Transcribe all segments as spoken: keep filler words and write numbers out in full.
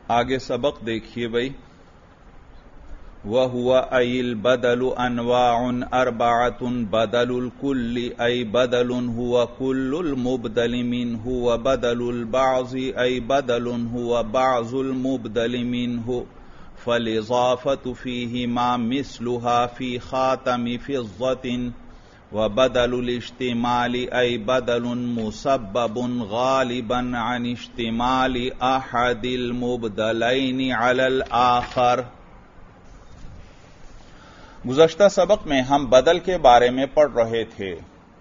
آگے سبق دیکھیے بھائی. وَهُوَ أَيْ الْبَدَلُ أَنْوَاعٌ أَرْبَعَةٌ بَدَلُ الْكُلِّ أَيْ بَدَلٌ هُوَ كُلُّ الْمُبْدَلِ مِنْهُ وَبَدَلُ الْبَعْضِ أَيْ بَدَلٌ هُوَ بَعْضُ الْمُبْدَلِ مِنْهُ فَالْإِضَافَةُ فِيهِمَا مِثْلُهَا فِي خَاتَمِ فِضَّةٍ وَبَدَلُ الْاشْتِمَالِ أَيْ بَدَلٌ مُسَبَّبٌ غَالِبًا عَنِ اشْتِمَالِ أَحَدِ الْمُبْدَلَيْنِ عَلَى الْآخَرِ. گزشتہ سبق میں ہم بدل کے بارے میں پڑھ رہے تھے.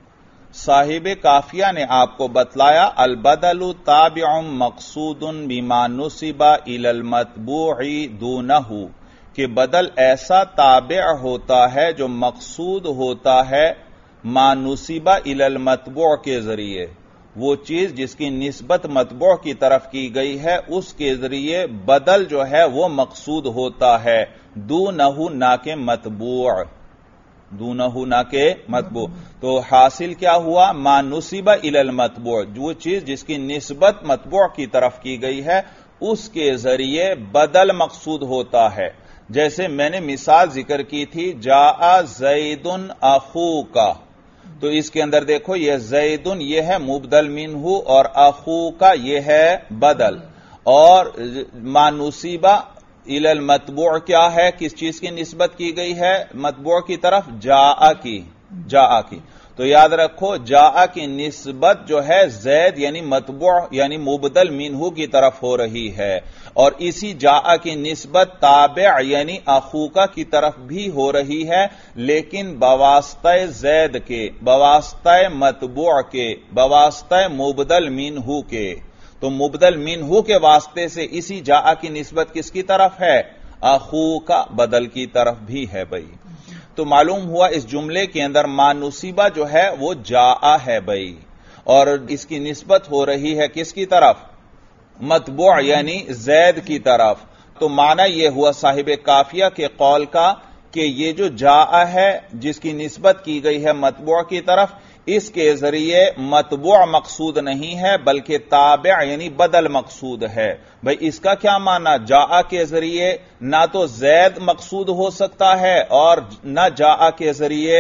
صاحب کافیہ نے آپ کو بتلایا البدل تابع مقصود بما نسب الى المتبوع دونہ، کہ بدل ایسا تابع ہوتا ہے جو مقصود ہوتا ہے ما نسب الى المتبوع کے ذریعے. وہ چیز جس کی نسبت متبوع کی طرف کی گئی ہے اس کے ذریعے بدل جو ہے وہ مقصود ہوتا ہے، دونہ نہ کہ متبوع، دونہ نہ کہ متبوع. تو حاصل کیا ہوا؟ ما نسب الی المتبوع، جو چیز جس کی نسبت متبوع کی طرف کی گئی ہے اس کے ذریعے بدل مقصود ہوتا ہے. جیسے میں نے مثال ذکر کی تھی جاء زید اخوکا، تو اس کے اندر دیکھو یہ زیدن یہ ہے مبدل منہ اور اخوکا یہ ہے بدل. اور ما نسب الی المتبوع کیا ہے؟ کس چیز کی نسبت کی گئی ہے متبوع کی طرف؟ جاء کی، جاء کی. تو یاد رکھو جاء کی نسبت جو ہے زید یعنی متبوع یعنی مبدل منہ کی طرف ہو رہی ہے، اور اسی جاء کی نسبت تابع یعنی اخوکا کی طرف بھی ہو رہی ہے، لیکن بواسطہ زید کے، بواسطہ متبوع کے، بواسطہ مبدل منہ کے. تو مبدل منہ کے واسطے سے اسی جاء کی نسبت کس کی طرف ہے؟ اخوکا بدل کی طرف بھی ہے بھائی. تو معلوم ہوا اس جملے کے اندر ما نسبہ جو ہے وہ جاء ہے بھائی، اور اس کی نسبت ہو رہی ہے کس کی طرف؟ متبوع یعنی زید کی طرف. تو معنی یہ ہوا صاحب کافیہ کے قول کا کہ یہ جو جاء ہے جس کی نسبت کی گئی ہے متبوع کی طرف، اس کے ذریعے متبوع مقصود نہیں ہے بلکہ تابع یعنی بدل مقصود ہے. بھئی اس کا کیا معنی؟ جاء کے ذریعے نہ تو زید مقصود ہو سکتا ہے اور نہ جاء کے ذریعے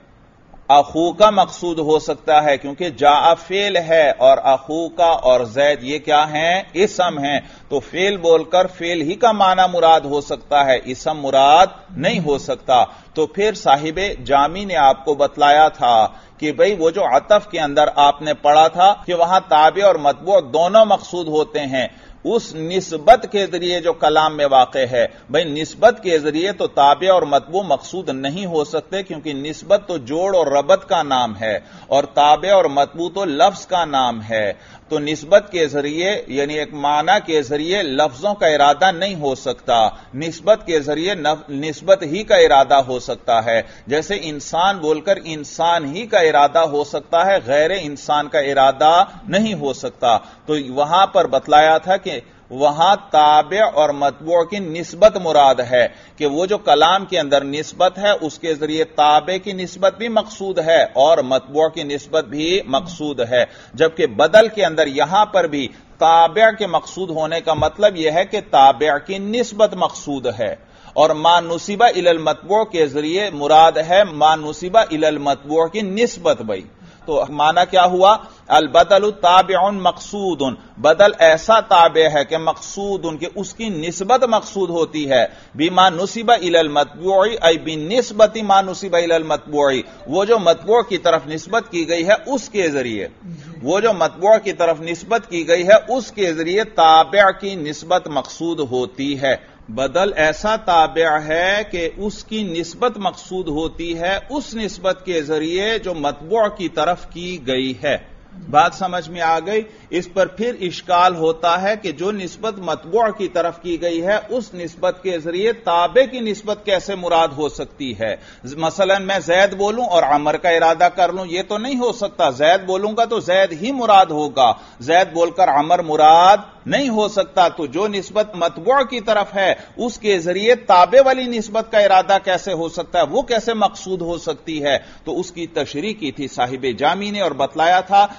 اخوکا مقصود ہو سکتا ہے، کیونکہ جاء فعل ہے اور اخوکا اور زید یہ کیا ہیں؟ اسم ہیں. تو فعل بول کر فعل ہی کا معنی مراد ہو سکتا ہے، اسم مراد نہیں ہو سکتا. تو پھر صاحب جامی نے آپ کو بتلایا تھا کہ بھئی وہ جو عطف کے اندر آپ نے پڑھا تھا کہ وہاں تابع اور متبوع دونوں مقصود ہوتے ہیں، اس نسبت کے ذریعے جو کلام میں واقع ہے. بھئی نسبت کے ذریعے تو تابع اور متبوع مقصود نہیں ہو سکتے، کیونکہ نسبت تو جوڑ اور ربط کا نام ہے اور تابع اور متبوع تو لفظ کا نام ہے. تو نسبت کے ذریعے یعنی ایک معنی کے ذریعے لفظوں کا ارادہ نہیں ہو سکتا، نسبت کے ذریعے نسبت ہی کا ارادہ ہو سکتا ہے. جیسے انسان بول کر انسان ہی کا ارادہ ہو سکتا ہے، غیر انسان کا ارادہ نہیں ہو سکتا. تو وہاں پر بتلایا تھا کہ وہاں تابع اور متبوع کی نسبت مراد ہے، کہ وہ جو کلام کے اندر نسبت ہے اس کے ذریعے تابع کی نسبت بھی مقصود ہے اور متبوع کی نسبت بھی مقصود ہے. جبکہ بدل کے اندر یہاں پر بھی تابع کے مقصود ہونے کا مطلب یہ ہے کہ تابع کی نسبت مقصود ہے، اور ما نسبہ الی المتبوع کے ذریعے مراد ہے ما نسبہ الی المتبوع کی نسبت. بھائی تو معنی کیا ہوا؟ البدل تابع مقصود، بدل ایسا تابع ہے کہ مقصود ان کے اس کی نسبت مقصود ہوتی ہے. بما نسب الی المتبوع ای بنسبت ما نسب الی المتبوع، وہ جو متبوع کی طرف نسبت کی گئی ہے اس کے ذریعے، وہ جو متبوع کی طرف نسبت کی گئی ہے اس کے ذریعے تابع کی نسبت مقصود ہوتی ہے. بدل ایسا تابع ہے کہ اس کی نسبت مقصود ہوتی ہے اس نسبت کے ذریعے جو متبوع کی طرف کی گئی ہے. بات سمجھ میں آ گئی؟ اس پر پھر اشکال ہوتا ہے کہ جو نسبت متبوع کی طرف کی گئی ہے اس نسبت کے ذریعے تابع کی نسبت کیسے مراد ہو سکتی ہے؟ مثلا میں زید بولوں اور عمر کا ارادہ کر لوں، یہ تو نہیں ہو سکتا. زید بولوں گا تو زید ہی مراد ہوگا، زید بول کر عمر مراد نہیں ہو سکتا. تو جو نسبت متبوع کی طرف ہے اس کے ذریعے تابع والی نسبت کا ارادہ کیسے ہو سکتا ہے؟ وہ کیسے مقصود ہو سکتی ہے؟ تو اس کی تشریح کی تھی صاحب جامی نے اور بتلایا تھا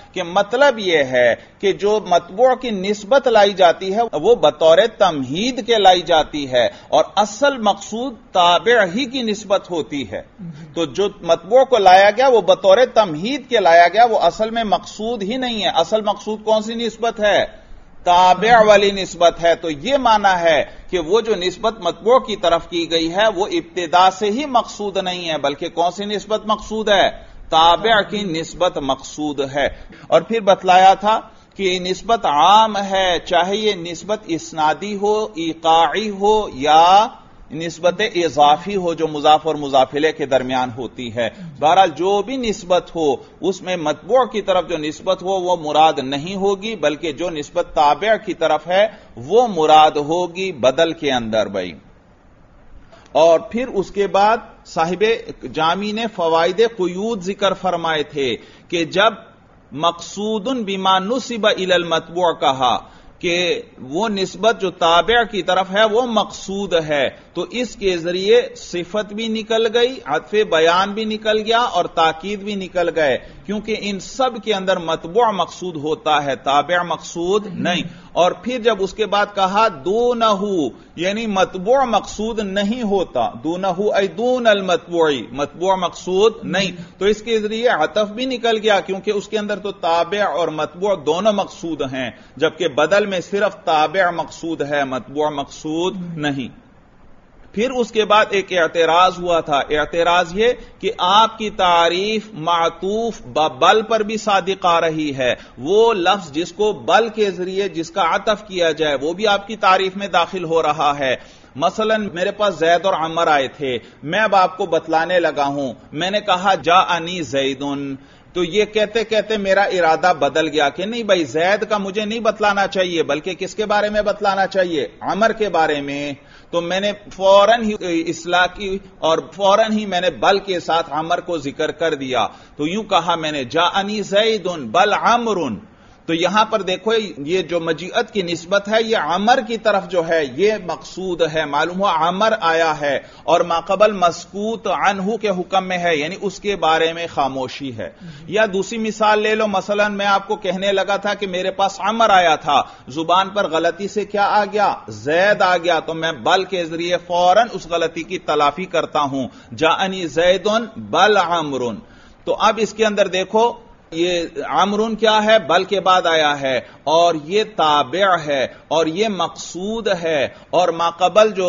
کہ مطلب یہ ہے کہ جو مطبوع کی نسبت لائی جاتی ہے وہ بطور تمہید کے لائی جاتی ہے اور اصل مقصود تابع ہی کی نسبت ہوتی ہے. تو جو مطبوع کو لایا گیا وہ بطور تمہید کے لایا گیا، وہ اصل میں مقصود ہی نہیں ہے. اصل مقصود کون سی نسبت ہے؟ تابع والی نسبت ہے. تو یہ معنی ہے کہ وہ جو نسبت مطبوع کی طرف کی گئی ہے وہ ابتدا سے ہی مقصود نہیں ہے، بلکہ کون سی نسبت مقصود ہے؟ تابع کی نسبت مقصود ہے. اور پھر بتلایا تھا کہ یہ نسبت عام ہے، چاہے یہ نسبت اسنادی ہو، ایقاعی ہو یا نسبت اضافی ہو جو مضاف اور مضاف الیہ کے درمیان ہوتی ہے. بہرحال جو بھی نسبت ہو اس میں مطبوع کی طرف جو نسبت ہو وہ مراد نہیں ہوگی، بلکہ جو نسبت تابع کی طرف ہے وہ مراد ہوگی بدل کے اندر. بھائی اور پھر اس کے بعد صاحب جامی نے فوائد قیود ذکر فرمائے تھے کہ جب مقصود بما نسب الی المطبوع کہا کہ وہ نسبت جو تابع کی طرف ہے وہ مقصود ہے، تو اس کے ذریعے صفت بھی نکل گئی، عطف بیان بھی نکل گیا اور تاکید بھی نکل گئے، کیونکہ ان سب کے اندر مطبوع مقصود ہوتا ہے، تابع مقصود نہیں. اور پھر جب اس کے بعد کہا دونہ یعنی مطبوع مقصود نہیں ہوتا، دونہ ای دون المطبوع، مطبوع مقصود نہیں، تو اس کے ذریعے عطف بھی نکل گیا کیونکہ اس کے اندر تو تابع اور مطبوع دونوں مقصود ہیں، جبکہ بدل میں صرف تابع مقصود ہے، مطبوع مقصود نہیں. پھر اس کے بعد ایک اعتراض ہوا تھا، اعتراض یہ کہ آپ کی تعریف معطوف بل پر بھی صادق آ رہی ہے، وہ لفظ جس کو بل کے ذریعے جس کا عطف کیا جائے وہ بھی آپ کی تعریف میں داخل ہو رہا ہے. مثلا میرے پاس زید اور عمر آئے تھے، میں اب آپ کو بتلانے لگا ہوں، میں نے کہا جاءنی زیدن، تو یہ کہتے کہتے میرا ارادہ بدل گیا کہ نہیں بھائی زید کا مجھے نہیں بتلانا چاہیے بلکہ کس کے بارے میں بتلانا چاہیے؟ عمر کے بارے میں. تو میں نے فوراً ہی اصلاح کی اور فوراً ہی میں نے بل کے ساتھ عمر کو ذکر کر دیا. تو یوں کہا میں نے جاءنی زیدن بل عمرن. تو یہاں پر دیکھو یہ جو مجیعت کی نسبت ہے یہ عمر کی طرف جو ہے یہ مقصود ہے، معلوم ہوا عمر آیا ہے اور ماقبل مسکوت عنہ کے حکم میں ہے، یعنی اس کے بارے میں خاموشی ہے. یا دوسری مثال لے لو، مثلا میں آپ کو کہنے لگا تھا کہ میرے پاس عمر آیا تھا، زبان پر غلطی سے کیا آ گیا؟ زید آ گیا، تو میں بل کے ذریعے فوراً اس غلطی کی تلافی کرتا ہوں، جاءنی زیدن بل عمرن. تو اب اس کے اندر دیکھو یہ عمرن کیا ہے؟ بل کے بعد آیا ہے اور یہ تابع ہے اور یہ مقصود ہے اور ماقبل جو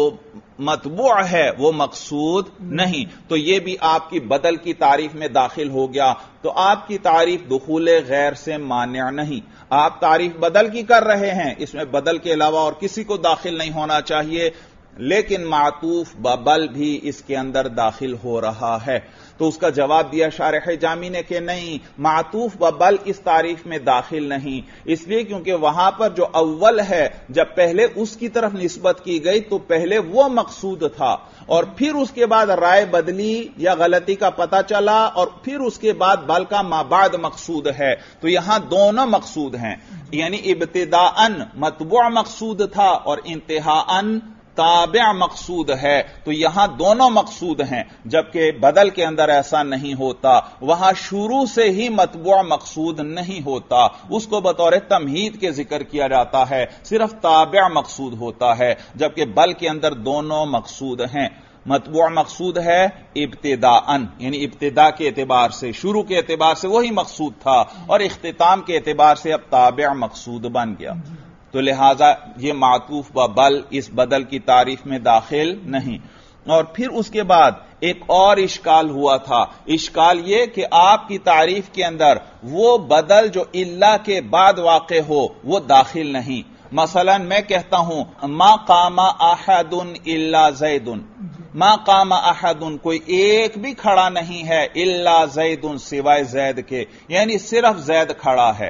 مطبوع ہے وہ مقصود نہیں، تو یہ بھی آپ کی بدل کی تعریف میں داخل ہو گیا. تو آپ کی تعریف دخول غیر سے مانع نہیں، آپ تعریف بدل کی کر رہے ہیں، اس میں بدل کے علاوہ اور کسی کو داخل نہیں ہونا چاہیے، لیکن معطوف ببل بھی اس کے اندر داخل ہو رہا ہے. تو اس کا جواب دیا شارح جامی نے کہ نہیں، معطوف ببل اس تعریف میں داخل نہیں، اس لیے کیونکہ وہاں پر جو اول ہے جب پہلے اس کی طرف نسبت کی گئی تو پہلے وہ مقصود تھا اور پھر اس کے بعد رائے بدلی یا غلطی کا پتہ چلا اور پھر اس کے بعد بل کا ما بعد مقصود ہے. تو یہاں دونوں مقصود ہیں، یعنی ابتداءً مطبوع مقصود تھا اور انتہاءً تابع مقصود ہے. تو یہاں دونوں مقصود ہیں، جبکہ بدل کے اندر ایسا نہیں ہوتا، وہاں شروع سے ہی مطبوع مقصود نہیں ہوتا، اس کو بطور تمہید کے ذکر کیا جاتا ہے، صرف تابع مقصود ہوتا ہے، جبکہ بل کے اندر دونوں مقصود ہیں. مطبوع مقصود ہے ابتداءً، یعنی ابتدا کے اعتبار سے، شروع کے اعتبار سے وہی مقصود تھا اور اختتام کے اعتبار سے اب تابع مقصود بن گیا. تو لہذا یہ معطوف و بل اس بدل کی تعریف میں داخل نہیں. اور پھر اس کے بعد ایک اور اشکال ہوا تھا، اشکال یہ کہ آپ کی تعریف کے اندر وہ بدل جو الا کے بعد واقع ہو وہ داخل نہیں. مثلا میں کہتا ہوں ما قام احد الا زید، ما قام احد کوئی ایک بھی کھڑا نہیں ہے، الا زید سوائے زید کے، یعنی صرف زید کھڑا ہے.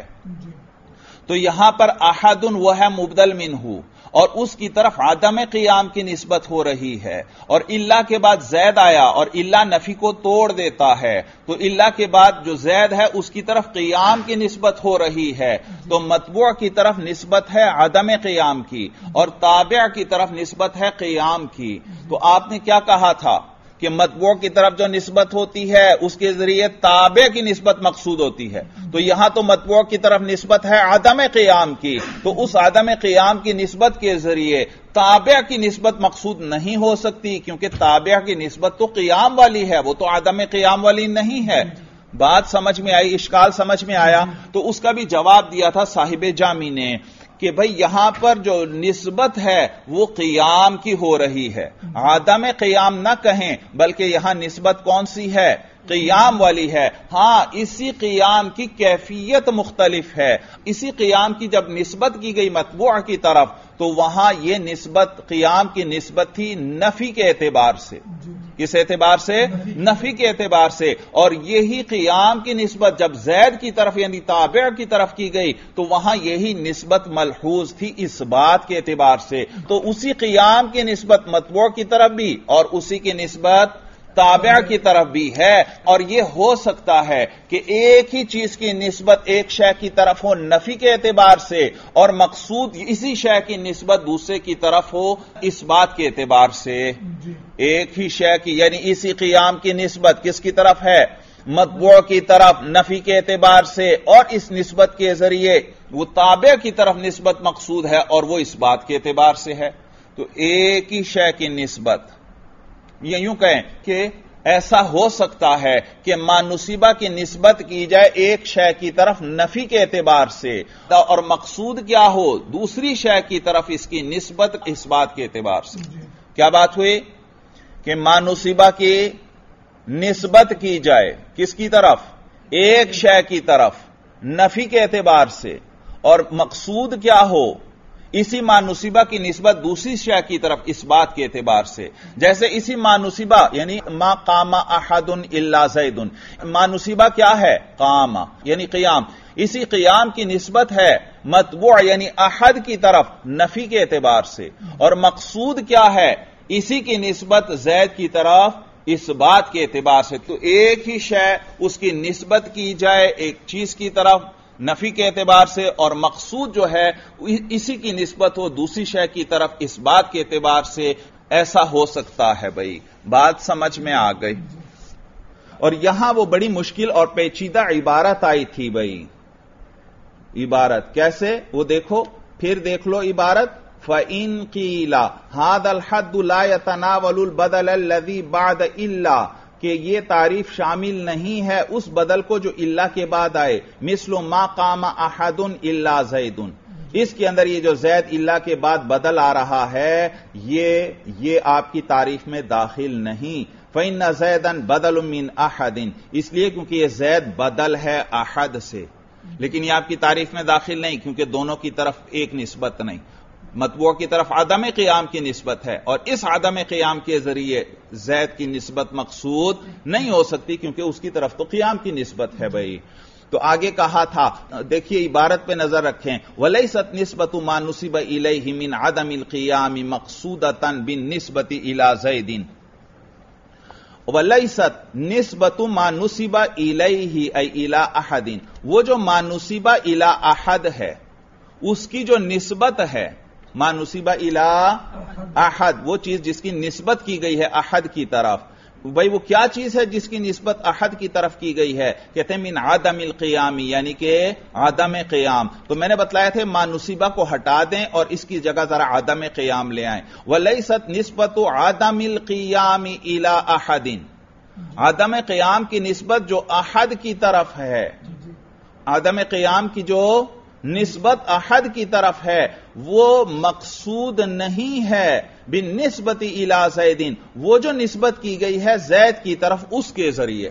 تو یہاں پر احد وہ ہے مبدل منہ اور اس کی طرف عدم قیام کی نسبت ہو رہی ہے، اور الا کے بعد زید آیا اور الا نفی کو توڑ دیتا ہے، تو الا کے بعد جو زید ہے اس کی طرف قیام کی نسبت ہو رہی ہے. تو مطبوع کی طرف نسبت ہے عدم قیام کی اور تابع کی طرف نسبت ہے قیام کی. تو آپ نے کیا کہا تھا کہ مطبوع کی طرف جو نسبت ہوتی ہے اس کے ذریعے تابع کی نسبت مقصود ہوتی ہے، تو یہاں تو مطبوع کی طرف نسبت ہے عدم قیام کی، تو اس عدم قیام کی نسبت کے ذریعے تابع کی نسبت مقصود نہیں ہو سکتی، کیونکہ تابع کی نسبت تو قیام والی ہے، وہ تو عدم قیام والی نہیں ہے۔ بات سمجھ میں آئی، اشکال سمجھ میں آیا؟ تو اس کا بھی جواب دیا تھا صاحب جامی نے کہ بھئی یہاں پر جو نسبت ہے وہ قیام کی ہو رہی ہے، عدم قیام نہ کہیں بلکہ یہاں نسبت کون سی ہے؟ قیام والی ہے۔ ہاں اسی قیام کی کیفیت مختلف ہے، اسی قیام کی جب نسبت کی گئی مطبوع کی طرف تو وہاں یہ نسبت قیام کی نسبت تھی نفی کے اعتبار سے، کس اعتبار سے؟ نفی کے اعتبار سے، اور یہی قیام کی نسبت جب زید کی طرف یعنی تابع کی طرف کی گئی تو وہاں یہی نسبت ملحوظ تھی اس بات کے اعتبار سے، تو اسی قیام کی نسبت مطبوع کی طرف بھی اور اسی کی نسبت تابع کی طرف بھی ہے، اور یہ ہو سکتا ہے کہ ایک ہی چیز کی نسبت ایک شے کی طرف ہو نفی کے اعتبار سے اور مقصود اسی شے کی نسبت دوسرے کی طرف ہو اس بات کے اعتبار سے۔ ایک ہی شے کی یعنی اسی قیام کی نسبت کس کی طرف ہے؟ مطبوع کی طرف نفی کے اعتبار سے، اور اس نسبت کے ذریعے وہ تابع کی طرف نسبت مقصود ہے اور وہ اس بات کے اعتبار سے ہے۔ تو ایک ہی شے کی نسبت، یہ یوں کہیں کہ ایسا ہو سکتا ہے کہ مانصبہ کی نسبت کی جائے ایک شے کی طرف نفی کے اعتبار سے اور مقصود کیا ہو؟ دوسری شے کی طرف اس کی نسبت اس بات کے اعتبار سے۔ کیا بات ہوئی؟ کہ مانصبہ کی نسبت کی جائے کس کی طرف؟ ایک شے کی طرف نفی کے اعتبار سے، اور مقصود کیا ہو؟ اسی مانصبہ کی نسبت دوسری شے کی طرف اس بات کے اعتبار سے۔ جیسے اسی مانصبہ یعنی ما قام احد الا زید، مانصبہ کیا ہے؟ قام یعنی قیام، اسی قیام کی نسبت ہے مطبوع یعنی احد کی طرف نفی کے اعتبار سے، اور مقصود کیا ہے؟ اسی کی نسبت زید کی طرف اس بات کے اعتبار سے۔ تو ایک ہی شے اس کی نسبت کی جائے ایک چیز کی طرف نفی کے اعتبار سے، اور مقصود جو ہے اسی کی نسبت ہو دوسری شے کی طرف اس بات کے اعتبار سے، ایسا ہو سکتا ہے۔ بھئی بات سمجھ میں آ گئی؟ اور یہاں وہ بڑی مشکل اور پیچیدہ عبارت آئی تھی۔ بھئی عبارت کیسے؟ وہ دیکھو، پھر دیکھ لو عبارت، فَإِن قِيلَ هَذَا الْحَدُّ لَا يَتَنَاوَلُ الْبَدَلَ الَّذِي بَعْدَ إِلَّا، کہ یہ تعریف شامل نہیں ہے اس بدل کو جو الا کے بعد آئے، مثل ما قام احد الا زید، اس کے اندر یہ جو زید الا کے بعد بدل آ رہا ہے یہ یہ آپ کی تعریف میں داخل نہیں۔ فَإِنَّ زَيْدًا بَدَلٌ مِّنْ أَحَدٍ، اس لیے کیونکہ یہ زید بدل ہے احد سے، لیکن یہ آپ کی تعریف میں داخل نہیں کیونکہ دونوں کی طرف ایک نسبت نہیں، مطبوع کی طرف عدم قیام کی نسبت ہے، اور اس عدم قیام کے ذریعے زید کی نسبت مقصود نہیں ہو سکتی کیونکہ اس کی طرف تو قیام کی نسبت ہے۔ بھائی تو آگے کہا تھا، دیکھیے عبارت پہ نظر رکھیں، وَلَيْسَتْ نِسْبَةُ مَا نُسِبَ إِلَيْهِ مِنْ عَدَمِ الْقِيَامِ مَقْصُودَةً بِالنِّسْبَةِ إِلَى زَيْدٍ، وَلَيْسَتْ نِسْبَةُ مَا نُسِبَ إِلَيْهِ أي إِلَى أَحَدٍ، وہ جو ما نُسِبَ إِلَى أَحَد ہے اس کی جو نسبت ہے، ما نُسِبَ إِلَى أَحَد، وہ چیز جس کی نسبت کی گئی ہے احد کی طرف، بھئی وہ کیا چیز ہے جس کی نسبت احد کی طرف کی گئی ہے؟ کہتے ہیں من عدم القیام، یعنی کہ عدم قیام۔ تو میں نے بتلایا تھے ما نصیبہ کو ہٹا دیں اور اس کی جگہ ذرا عدم قیام لے آئیں۔ وَلَيْسَتْ نِسْبَةُ عَدَمِ الْقِيَامِ إِلَىٰ أَحَدٍ، عدم قیام کی نسبت جو احد کی طرف ہے، عدم قیام کی جو نسبت احد کی طرف ہے وہ مقصود نہیں ہے بالنسبت الی زید، وہ جو نسبت کی گئی ہے زید کی طرف اس کے ذریعے۔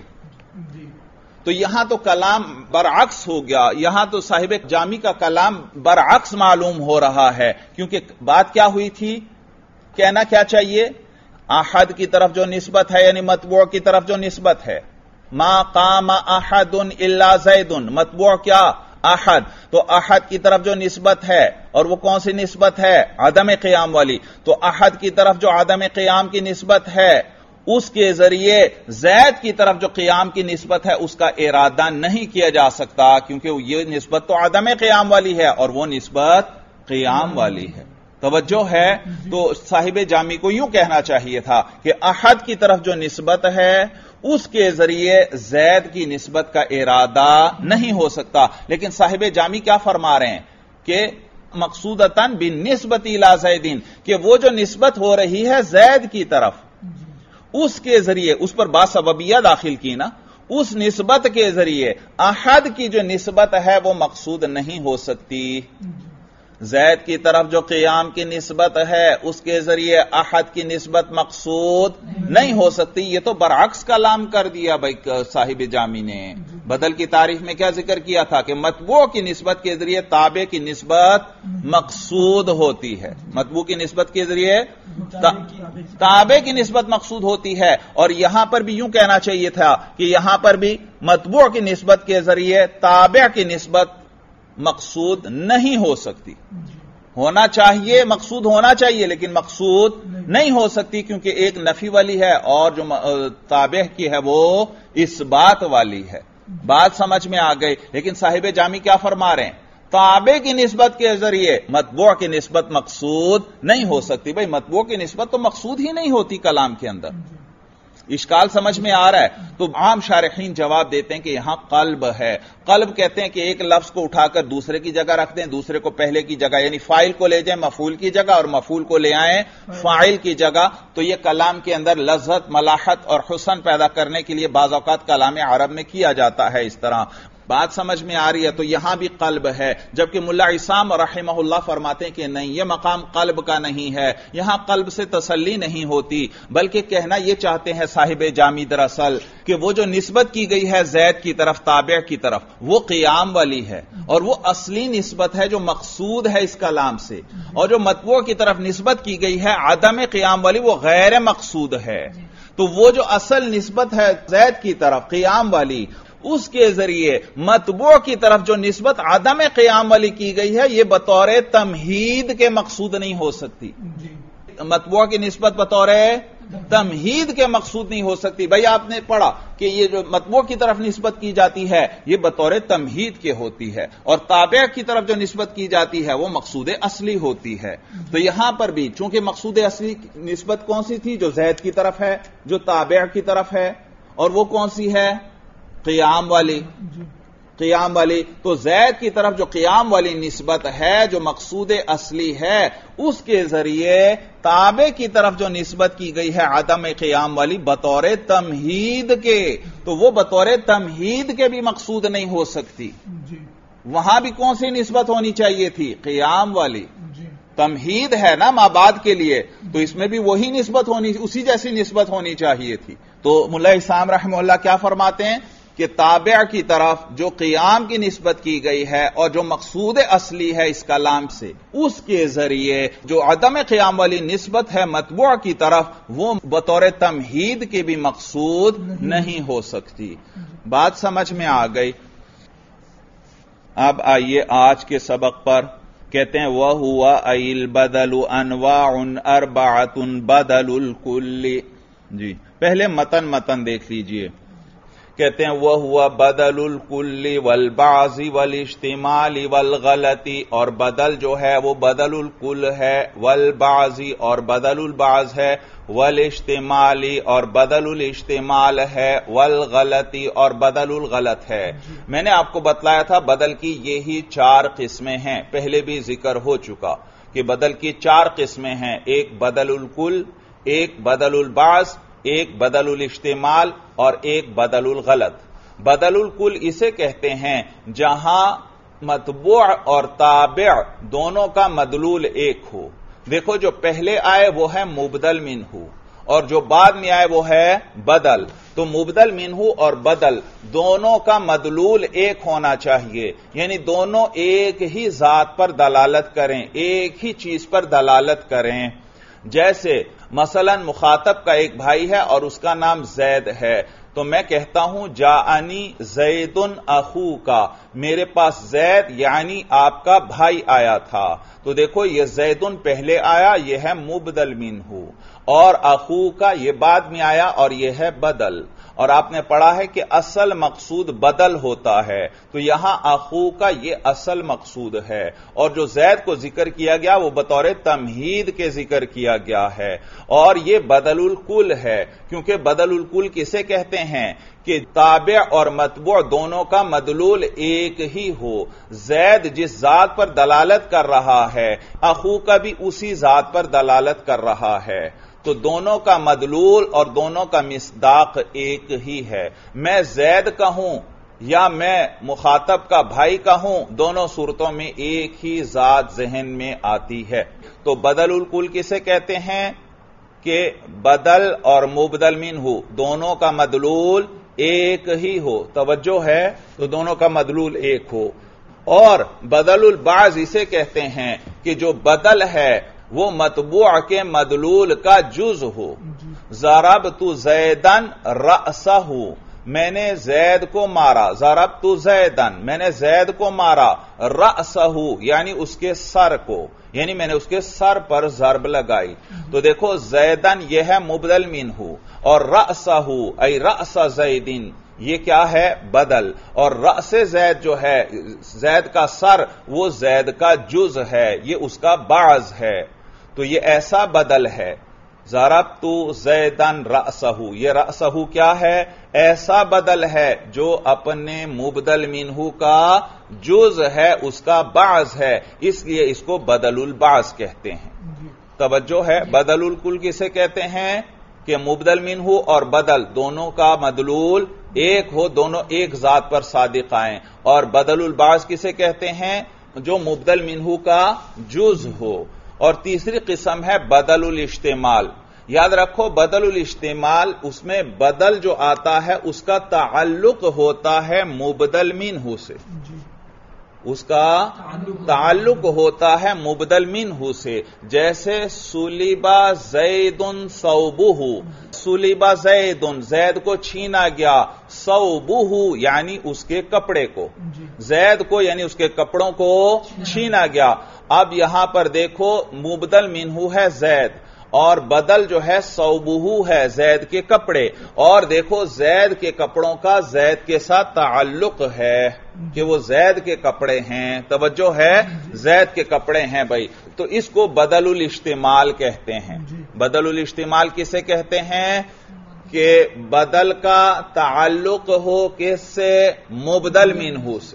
تو یہاں تو کلام برعکس ہو گیا، یہاں تو صاحب جامی کا کلام برعکس معلوم ہو رہا ہے، کیونکہ بات کیا ہوئی تھی؟ کہنا کیا چاہیے؟ احد کی طرف جو نسبت ہے یعنی مطبوع کی طرف جو نسبت ہے، ما قام احد الا زید، مطبوع کیا؟ احد، تو احد کی طرف جو نسبت ہے، اور وہ کون سی نسبت ہے؟ عدم قیام والی، تو احد کی طرف جو عدم قیام کی نسبت ہے اس کے ذریعے زید کی طرف جو قیام کی نسبت ہے اس کا ارادہ نہیں کیا جا سکتا، کیونکہ یہ نسبت تو عدم قیام والی ہے اور وہ نسبت قیام والی ہے۔ توجہ ہے؟ تو صاحب جامی کو یوں کہنا چاہیے تھا کہ احد کی طرف جو نسبت ہے اس کے ذریعے زید کی نسبت کا ارادہ نہیں ہو سکتا، لیکن صاحب جامی کیا فرما رہے ہیں کہ مقصودتاً بالنسبت الی زیدین، کہ وہ جو نسبت ہو رہی ہے زید کی طرف اس کے ذریعے، اس پر با سببیہ داخل کی نا، اس نسبت کے ذریعے احد کی جو نسبت ہے وہ مقصود نہیں ہو سکتی۔ زید کی طرف جو قیام کی نسبت ہے اس کے ذریعے احد کی نسبت مقصود نہیں ہو سکتی۔ یہ تو برعکس کلام کر دیا بھائی صاحب جامی نے۔ بدل کی تعریف میں کیا ذکر کیا تھا کہ مطبوع کی نسبت کے ذریعے تابع کی نسبت مقصود ہوتی ہے، مطبوع کی نسبت کے ذریعے تابع کی نسبت مقصود ہوتی ہے، اور یہاں پر بھی یوں کہنا چاہیے تھا کہ یہاں پر بھی مطبوع کی نسبت کے ذریعے تابع کی نسبت مقصود نہیں ہو سکتی۔ ہونا چاہیے، مقصود ہونا چاہیے، لیکن مقصود نہیں ہو سکتی، کیونکہ ایک نفی والی ہے اور جو تابع کی ہے وہ اس بات والی ہے۔ بات سمجھ میں آ گئی؟ لیکن صاحب جامی کیا فرما رہے ہیں؟ تابع کی نسبت کے ذریعے مطبوع کی نسبت مقصود نہیں ہو سکتی۔ بھئی مطبوع کی نسبت تو مقصود ہی نہیں ہوتی کلام کے اندر۔ اشکال سمجھ میں آ رہا ہے؟ تو عام شارحین جواب دیتے ہیں کہ یہاں قلب ہے۔ قلب کہتے ہیں کہ ایک لفظ کو اٹھا کر دوسرے کی جگہ رکھ دیں، دوسرے کو پہلے کی جگہ، یعنی فاعل کو لے جائیں مفعول کی جگہ اور مفعول کو لے آئیں فاعل کی جگہ، تو یہ کلام کے اندر لذت، ملاحت اور حسن پیدا کرنے کے لیے بعض اوقات کلام عرب میں کیا جاتا ہے اس طرح۔ بات سمجھ میں آ رہی ہے؟ تو یہاں بھی قلب ہے، جبکہ ملا عصام رحمہ اللہ فرماتے ہیں کہ نہیں، یہ مقام قلب کا نہیں ہے، یہاں قلب سے تسلی نہیں ہوتی، بلکہ کہنا یہ چاہتے ہیں صاحب جامی دراصل کہ وہ جو نسبت کی گئی ہے زید کی طرف، تابع کی طرف، وہ قیام والی ہے، اور وہ اصلی نسبت ہے جو مقصود ہے اس کلام سے، اور جو مطبوع کی طرف نسبت کی گئی ہے عدم قیام والی، وہ غیر مقصود ہے۔ تو وہ جو اصل نسبت ہے زید کی طرف قیام والی، اس کے ذریعے مطبوع کی طرف جو نسبت عدم قیام والی کی گئی ہے یہ بطور تمہید کے مقصود نہیں ہو سکتی۔ مطبوع کی نسبت بطور تمہید کے مقصود نہیں ہو سکتی۔ بھائی آپ نے پڑھا کہ یہ جو مطبوع کی طرف نسبت کی جاتی ہے یہ بطور تمہید کے ہوتی ہے، اور تابع کی طرف جو نسبت کی جاتی ہے وہ مقصود اصلی ہوتی ہے۔ تو یہاں پر بھی چونکہ مقصود اصلی نسبت کون سی تھی؟ جو زید کی طرف ہے، جو تابع کی طرف ہے، اور وہ کون سی ہے؟ قیام والی۔ قیام والی تو زید کی طرف جو قیام والی نسبت ہے جو مقصود اصلی ہے، اس کے ذریعے تابع کی طرف جو نسبت کی گئی ہے عدم قیام والی بطور تمہید کے، تو وہ بطور تمہید کے بھی مقصود نہیں ہو سکتی۔ وہاں بھی کون سی نسبت ہونی چاہیے تھی؟ قیام والی۔ تمہید ہے نا ماں بعد کے لیے، تو اس میں بھی وہی نسبت ہونی، اسی جیسی نسبت ہونی چاہیے تھی۔ تو ملا عصام رحمہ اللہ کیا فرماتے ہیں کہ تابع کی طرف جو قیام کی نسبت کی گئی ہے اور جو مقصود اصلی ہے اس کلام سے، اس کے ذریعے جو عدم قیام والی نسبت ہے مطبوع کی طرف، وہ بطور تمہید کے بھی مقصود نہیں ہو سکتی۔ بات سمجھ میں آ گئی؟ اب آئیے آج کے سبق پر۔ کہتے ہیں وَهُوَ أَيْ الْبَدَلُ أَنْوَاعٌ أَرْبَعَةٌ بَدَلُ الْكُلِّ۔ جی پہلے متن متن دیکھ لیجئے۔ کہتے ہیں وَهُوَ بَدَلُ الْكُلِّ وَالْبَعْضِ وَالِاشْتِمَالِ وَالْغَلَطِ، اور بدل جو ہے وہ بدل الکل ہے، وَالْبَعْضِ اور بدل البعض ہے، وَالِاشْتِمَالِ اور بدل الاشتمال ہے، وَالْغَلَطِ اور بدل الغلط ہے۔ میں نے آپ کو بتلایا تھا بدل کی یہی چار قسمیں ہیں، پہلے بھی ذکر ہو چکا کہ بدل کی چار قسمیں ہیں، ایک بدل الکل، ایک بدل البعض، ایک بدل الاشتمال اور ایک بدل الغلط۔ بدل الکل اسے کہتے ہیں جہاں مطبوع اور تابع دونوں کا مدلول ایک ہو۔ دیکھو جو پہلے آئے وہ ہے مبدل منہ، اور جو بعد میں آئے وہ ہے بدل۔ تو مبدل منہ اور بدل دونوں کا مدلول ایک ہونا چاہیے، یعنی دونوں ایک ہی ذات پر دلالت کریں، ایک ہی چیز پر دلالت کریں۔ جیسے مثلا مخاطب کا ایک بھائی ہے اور اس کا نام زید ہے، تو میں کہتا ہوں جاءنی زید اخوکا، میرے پاس زید یعنی آپ کا بھائی آیا تھا۔ تو دیکھو یہ زیدن پہلے آیا، یہ ہے مبدل منہ، اور اخوکا یہ بعد میں آیا اور یہ ہے بدل۔ اور آپ نے پڑھا ہے کہ اصل مقصود بدل ہوتا ہے، تو یہاں اخو کا یہ اصل مقصود ہے، اور جو زید کو ذکر کیا گیا وہ بطور تمہید کے ذکر کیا گیا ہے، اور یہ بدل الکل ہے، کیونکہ بدل الکل کسے کہتے ہیں کہ تابع اور متبوع دونوں کا مدلول ایک ہی ہو۔ زید جس ذات پر دلالت کر رہا ہے اخو کا بھی اسی ذات پر دلالت کر رہا ہے، تو دونوں کا مدلول اور دونوں کا مصداق ایک ہی ہے۔ میں زید کہوں یا میں مخاطب کا بھائی کہوں، دونوں صورتوں میں ایک ہی ذات ذہن میں آتی ہے۔ تو بدل الکل کسے کہتے ہیں کہ بدل اور مبدل منہ دونوں کا مدلول ایک ہی ہو، توجہ ہے، تو دونوں کا مدلول ایک ہو۔ اور بدل البعض اسے کہتے ہیں کہ جو بدل ہے وہ متبوع کے مدلول کا جز ہو۔ ضربت زیدن رأسہ، میں نے زید کو مارا، ضربت زیدن میں نے زید کو مارا، رأسہ یعنی اس کے سر کو، یعنی میں نے اس کے سر پر ضرب لگائی۔ تو دیکھو زیدن یہ ہے مبدل منہ، اور رأسہ ای رأس زیدن یہ کیا ہے بدل، اور رأس زید جو ہے زید کا سر وہ زید کا جز ہے، یہ اس کا بعض ہے، تو یہ ایسا بدل ہے۔ ضربت زیدن رأسہ، یہ رأسہ کیا ہے؟ ایسا بدل ہے جو اپنے مبدل منہ کا جز ہے، اس کا بعض ہے، اس لیے اس کو بدل البعض کہتے ہیں۔ توجہ ہے، بدل الکل کسے کہتے ہیں کہ مبدل منہ اور بدل دونوں کا مدلول ایک ہو، دونوں ایک ذات پر صادق آئیں، اور بدل البعض کسے کہتے ہیں جو مبدل منہ کا جز ہو۔ اور تیسری قسم ہے بدل الاشتمال۔ یاد رکھو بدل الاشتمال اس میں بدل جو آتا ہے اس کا تعلق ہوتا ہے مبدل منہ سے، اس کا تعلق ہوتا ہے مبدل منہ سے، جیسے سلیبا زید ثوبہ، سلیبا زید زید کو چھینا گیا، ثوبہ یعنی اس کے کپڑے کو، زید کو یعنی اس کے کپڑوں کو چھینا گیا۔ اب یہاں پر دیکھو مبدل منہ ہے زید، اور بدل جو ہے ثوبہ ہے زید کے کپڑے، اور دیکھو زید کے کپڑوں کا زید کے ساتھ تعلق ہے کہ وہ زید کے کپڑے ہیں، توجہ ہے، زید کے کپڑے ہیں بھائی، تو اس کو بدل الاشتمال کہتے ہیں۔ بدل الاشتمال کسے کہتے ہیں کہ بدل کا تعلق ہو کس سے؟ مبدل منہ سے،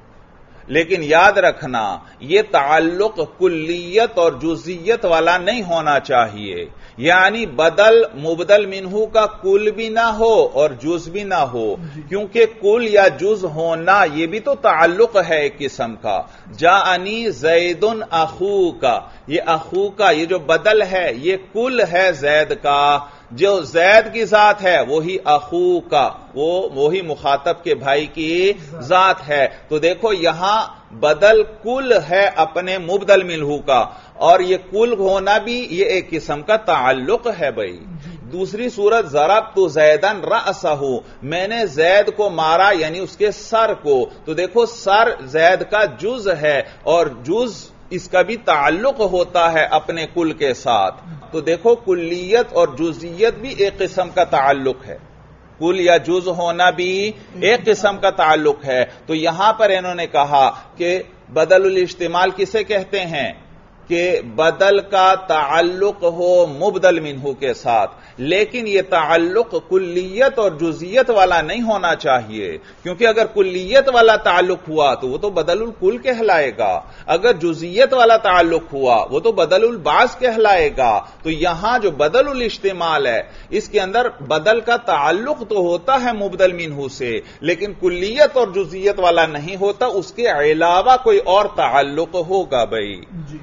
لیکن یاد رکھنا یہ تعلق کلیت اور جزئیت والا نہیں ہونا چاہیے، یعنی بدل مبدل منہ کا کل بھی نہ ہو اور جز بھی نہ ہو، کیونکہ کل یا جز ہونا یہ بھی تو تعلق ہے ایک قسم کا۔ جاءنی زید اخو کا، یہ اخو کا یہ جو بدل ہے یہ کل ہے زید کا، جو زید کی ذات ہے وہی اخو کا، وہ وہی مخاطب کے بھائی کی ذات ہے۔ تو دیکھو یہاں بدل کل ہے اپنے مبدل منہ کا، اور یہ کل ہونا بھی یہ ایک قسم کا تعلق ہے بھائی۔ دوسری صورت ضربت زیدن رأسہ، میں نے زید کو مارا یعنی اس کے سر کو، تو دیکھو سر زید کا جز ہے، اور جز اس کا بھی تعلق ہوتا ہے اپنے کل کے ساتھ، تو دیکھو کلیت اور جزئیت بھی ایک قسم کا تعلق ہے، کل یا جز ہونا بھی ایک قسم کا تعلق ہے۔ تو یہاں پر انہوں نے کہا کہ بدل الاشتمال کسے کہتے ہیں کہ بدل کا تعلق ہو مبدل منہ کے ساتھ، لیکن یہ تعلق کلیت اور جزئیت والا نہیں ہونا چاہیے، کیونکہ اگر کلیت والا تعلق ہوا تو وہ تو بدل الکل کہلائے گا، اگر جزئیت والا تعلق ہوا وہ تو بدل البعض کہلائے گا۔ تو یہاں جو بدل الاشتمال ہے اس کے اندر بدل کا تعلق تو ہوتا ہے مبدل منہ سے، لیکن کلیت اور جزئیت والا نہیں ہوتا، اس کے علاوہ کوئی اور تعلق ہوگا بھائی۔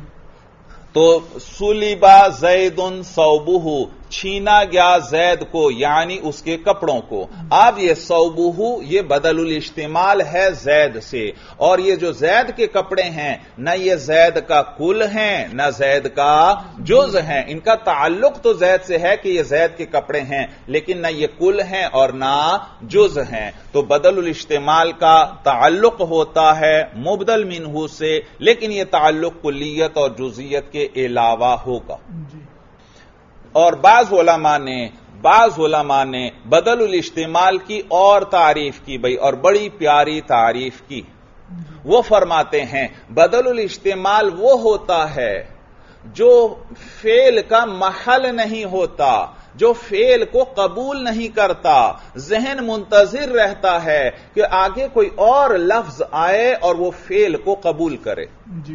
تو سلیبا زید ثوبہ، چھینا گیا زید کو یعنی اس کے کپڑوں کو۔ اب یہ ثوبہ یہ بدل الاشتمال ہے زید سے، اور یہ جو زید کے کپڑے ہیں نہ یہ زید کا کل ہیں نہ زید کا جز ہیں، ان کا تعلق تو زید سے ہے کہ یہ زید کے کپڑے ہیں، لیکن نہ یہ کل ہیں اور نہ جز ہیں۔ تو بدل الاشتمال کا تعلق ہوتا ہے مبدل منہ سے، لیکن یہ تعلق کلیت اور جزئیت کے علاوہ ہوگا۔ اور بعض علماء نے بعض علماء نے بدل الاستعمال کی اور تعریف کی بھئی، اور بڑی پیاری تعریف کی. وہ فرماتے ہیں بدل الاستعمال وہ ہوتا ہے جو فعل کا محل نہیں ہوتا، جو فعل کو قبول نہیں کرتا، ذہن منتظر رہتا ہے کہ آگے کوئی اور لفظ آئے اور وہ فعل کو قبول کرے. جی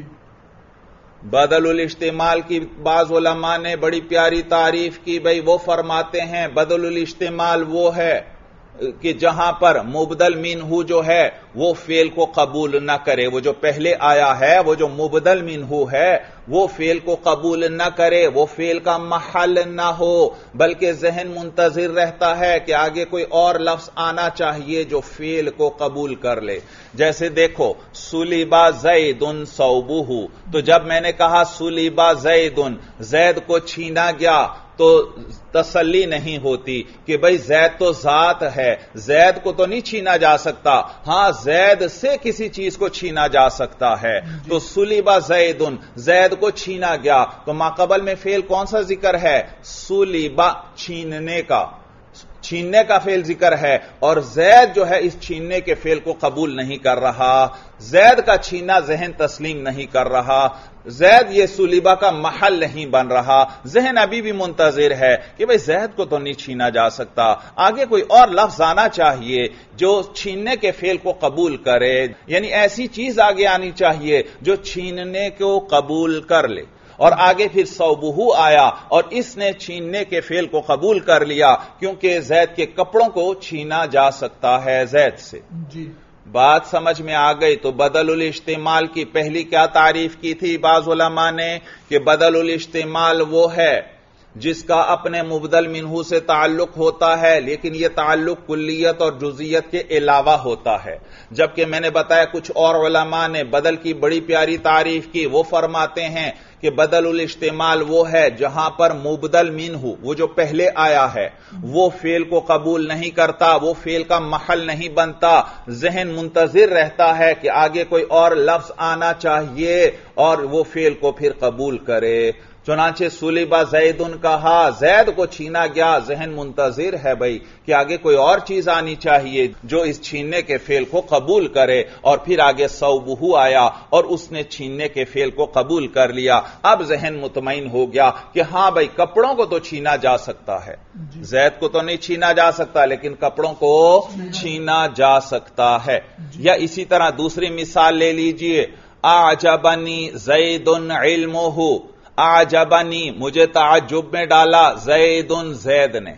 بدل الاستعمال کی بعض علماء نے بڑی پیاری تعریف کی بھئی. وہ فرماتے ہیں بدل الاستعمال وہ ہے کہ جہاں پر مبدل منہ جو ہے وہ فعل کو قبول نہ کرے، وہ جو پہلے آیا ہے وہ جو مبدل منہ ہے وہ فعل کو قبول نہ کرے، وہ فعل کا محل نہ ہو، بلکہ ذہن منتظر رہتا ہے کہ آگے کوئی اور لفظ آنا چاہیے جو فعل کو قبول کر لے. جیسے دیکھو سلیبا زیدن ثوبہ، تو جب میں نے کہا سلیبا زیدن، زید کو چھینا گیا، تو تسلی نہیں ہوتی کہ بھئی زید تو ذات ہے، زید کو تو نہیں چھینا جا سکتا. ہاں زید سے کسی چیز کو چھینا جا سکتا ہے. تو سلیبا زیدن، زید کو چھینا گیا، تو ماقبل میں فعل کون سا ذکر ہے؟ سلیبا، چھیننے کا، چھیننے کا فعل ذکر ہے، اور زید جو ہے اس چھیننے کے فعل کو قبول نہیں کر رہا، زید کا چھینا ذہن تسلیم نہیں کر رہا، زید یہ سلیبہ کا محل نہیں بن رہا، ذہن ابھی بھی منتظر ہے کہ بھئی زید کو تو نہیں چھینا جا سکتا، آگے کوئی اور لفظ آنا چاہیے جو چھیننے کے فعل کو قبول کرے، یعنی ایسی چیز آگے آنی چاہیے جو چھیننے کو قبول کر لے. اور آگے پھر ثوبہ آیا اور اس نے چھیننے کے فعل کو قبول کر لیا کیونکہ زید کے کپڑوں کو چھینا جا سکتا ہے زید سے. جی بات سمجھ میں آ گئی. تو بدل الاستعمال کی پہلی کیا تعریف کی تھی بعض علماء نے؟ کہ بدل الاستعمال وہ ہے جس کا اپنے مبدل منہ سے تعلق ہوتا ہے لیکن یہ تعلق کلیت اور جزیت کے علاوہ ہوتا ہے. جبکہ میں نے بتایا کچھ اور علماء نے بدل کی بڑی پیاری تعریف کی. وہ فرماتے ہیں کہ بدل الاستعمال وہ ہے جہاں پر مبدل منہ، وہ جو پہلے آیا ہے، وہ فعل کو قبول نہیں کرتا، وہ فعل کا محل نہیں بنتا، ذہن منتظر رہتا ہے کہ آگے کوئی اور لفظ آنا چاہیے اور وہ فعل کو پھر قبول کرے. چنانچہ سلیبا زیدن کہا، زید کو چھینا گیا، ذہن منتظر ہے بھئی کہ آگے کوئی اور چیز آنی چاہیے جو اس چھیننے کے فعل کو قبول کرے، اور پھر آگے ثوبہ آیا اور اس نے چھیننے کے فعل کو قبول کر لیا. اب ذہن مطمئن ہو گیا کہ ہاں بھئی کپڑوں کو تو چھینا جا سکتا ہے، زید کو تو نہیں چھینا جا سکتا لیکن کپڑوں کو چھینا جا سکتا ہے. یا اسی طرح دوسری مثال لے لیجئے، اعجبنی زید علمہ، اعجبنی مجھے تعجب میں ڈالا، زیدن زید نے،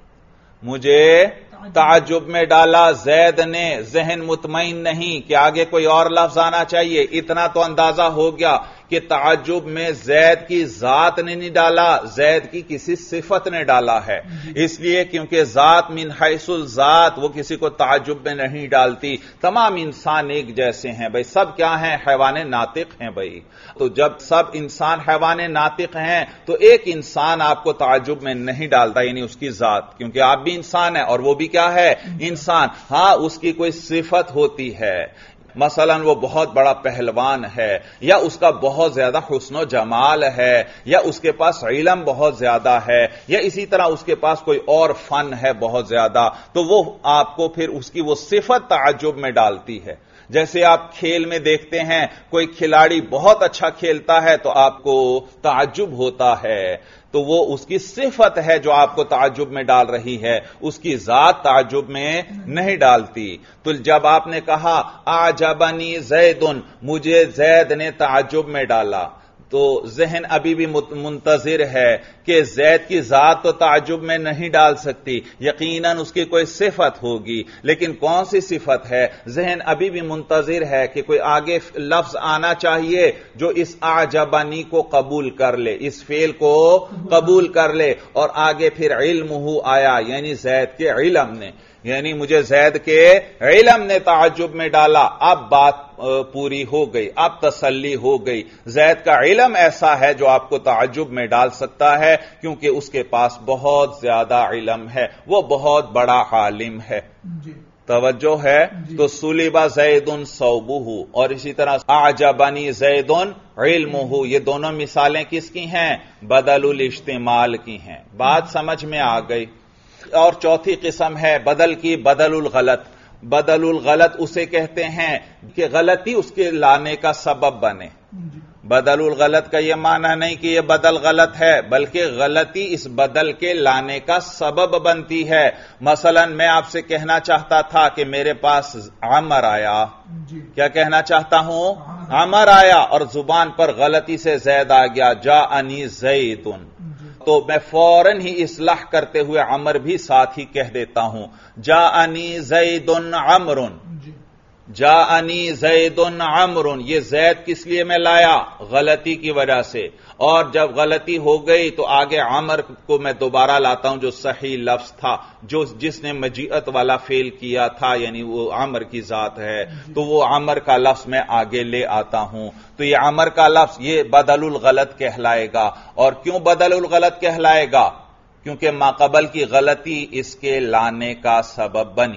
مجھے تعجب میں ڈالا زید نے. ذہن مطمئن نہیں کہ آگے کوئی اور لفظ آنا چاہیے. اتنا تو اندازہ ہو گیا کہ تعجب میں زید کی ذات نے نہیں ڈالا، زید کی کسی صفت نے ڈالا ہے. اس لیے کیونکہ ذات من حیث الذات وہ کسی کو تعجب میں نہیں ڈالتی. تمام انسان ایک جیسے ہیں بھئی، سب کیا ہیں؟ حیوان ناطق ہیں بھئی. تو جب سب انسان حیوان ناطق ہیں تو ایک انسان آپ کو تعجب میں نہیں ڈالتا، یعنی اس کی ذات، کیونکہ آپ بھی انسان ہیں اور وہ بھی کیا ہے؟ انسان. ہاں اس کی کوئی صفت ہوتی ہے، مثلا وہ بہت بڑا پہلوان ہے، یا اس کا بہت زیادہ حسن و جمال ہے، یا اس کے پاس علم بہت زیادہ ہے، یا اسی طرح اس کے پاس کوئی اور فن ہے بہت زیادہ، تو وہ آپ کو پھر اس کی وہ صفت تعجب میں ڈالتی ہے. جیسے آپ کھیل میں دیکھتے ہیں کوئی کھلاڑی بہت اچھا کھیلتا ہے تو آپ کو تعجب ہوتا ہے، تو وہ اس کی صفت ہے جو آپ کو تعجب میں ڈال رہی ہے، اس کی ذات تعجب میں نہیں ڈالتی. تو جب آپ نے کہا اعجبنی زیدن، مجھے زید نے تعجب میں ڈالا، تو ذہن ابھی بھی منتظر ہے کہ زید کی ذات تو تعجب میں نہیں ڈال سکتی، یقیناً اس کی کوئی صفت ہوگی، لیکن کون سی صفت ہے؟ ذہن ابھی بھی منتظر ہے کہ کوئی آگے لفظ آنا چاہیے جو اس اعجبنی کو قبول کر لے، اس فعل کو قبول کر لے. اور آگے پھر علمہ آیا، یعنی زید کے علم نے، یعنی مجھے زید کے علم نے تعجب میں ڈالا. اب بات پوری ہو گئی، اب تسلی ہو گئی. زید کا علم ایسا ہے جو آپ کو تعجب میں ڈال سکتا ہے کیونکہ اس کے پاس بہت زیادہ علم ہے، وہ بہت بڑا عالم ہے. جی توجہ ہے. جی. تو سلیبا زیدن ثوبہ اور اسی طرح اعجبنی زیدن علمہ، یہ دونوں مثالیں کس کی ہیں؟ بدل الاستعمال کی ہیں. بات سمجھ میں آ گئی. اور چوتھی قسم ہے بدل کی بدل الغلط. بدل الغلط اسے کہتے ہیں کہ غلطی اس کے لانے کا سبب بنے. بدل الغلط کا یہ معنی نہیں کہ یہ بدل غلط ہے، بلکہ غلطی اس بدل کے لانے کا سبب بنتی ہے. مثلا میں آپ سے کہنا چاہتا تھا کہ میرے پاس عمر آیا. کیا کہنا چاہتا ہوں؟ عمر آیا، اور زبان پر غلطی سے زید آ گیا، جاءنی زیدن. تو میں فوراً ہی اصلاح کرتے ہوئے عمر بھی ساتھ ہی کہہ دیتا ہوں، جاءنی زیدن عمرن. جاءنی زیدن عمرن. یہ زید کس لیے میں لایا؟ غلطی کی وجہ سے. اور جب غلطی ہو گئی تو آگے عمر کو میں دوبارہ لاتا ہوں جو صحیح لفظ تھا، جو جس نے مجیعت والا فعل کیا تھا، یعنی وہ عمر کی ذات ہے، تو وہ عمر کا لفظ میں آگے لے آتا ہوں. تو یہ عمر کا لفظ یہ بدل الغلط کہلائے گا. اور کیوں بدل الغلط کہلائے گا؟ کیونکہ ماقبل کی غلطی اس کے لانے کا سبب بنی.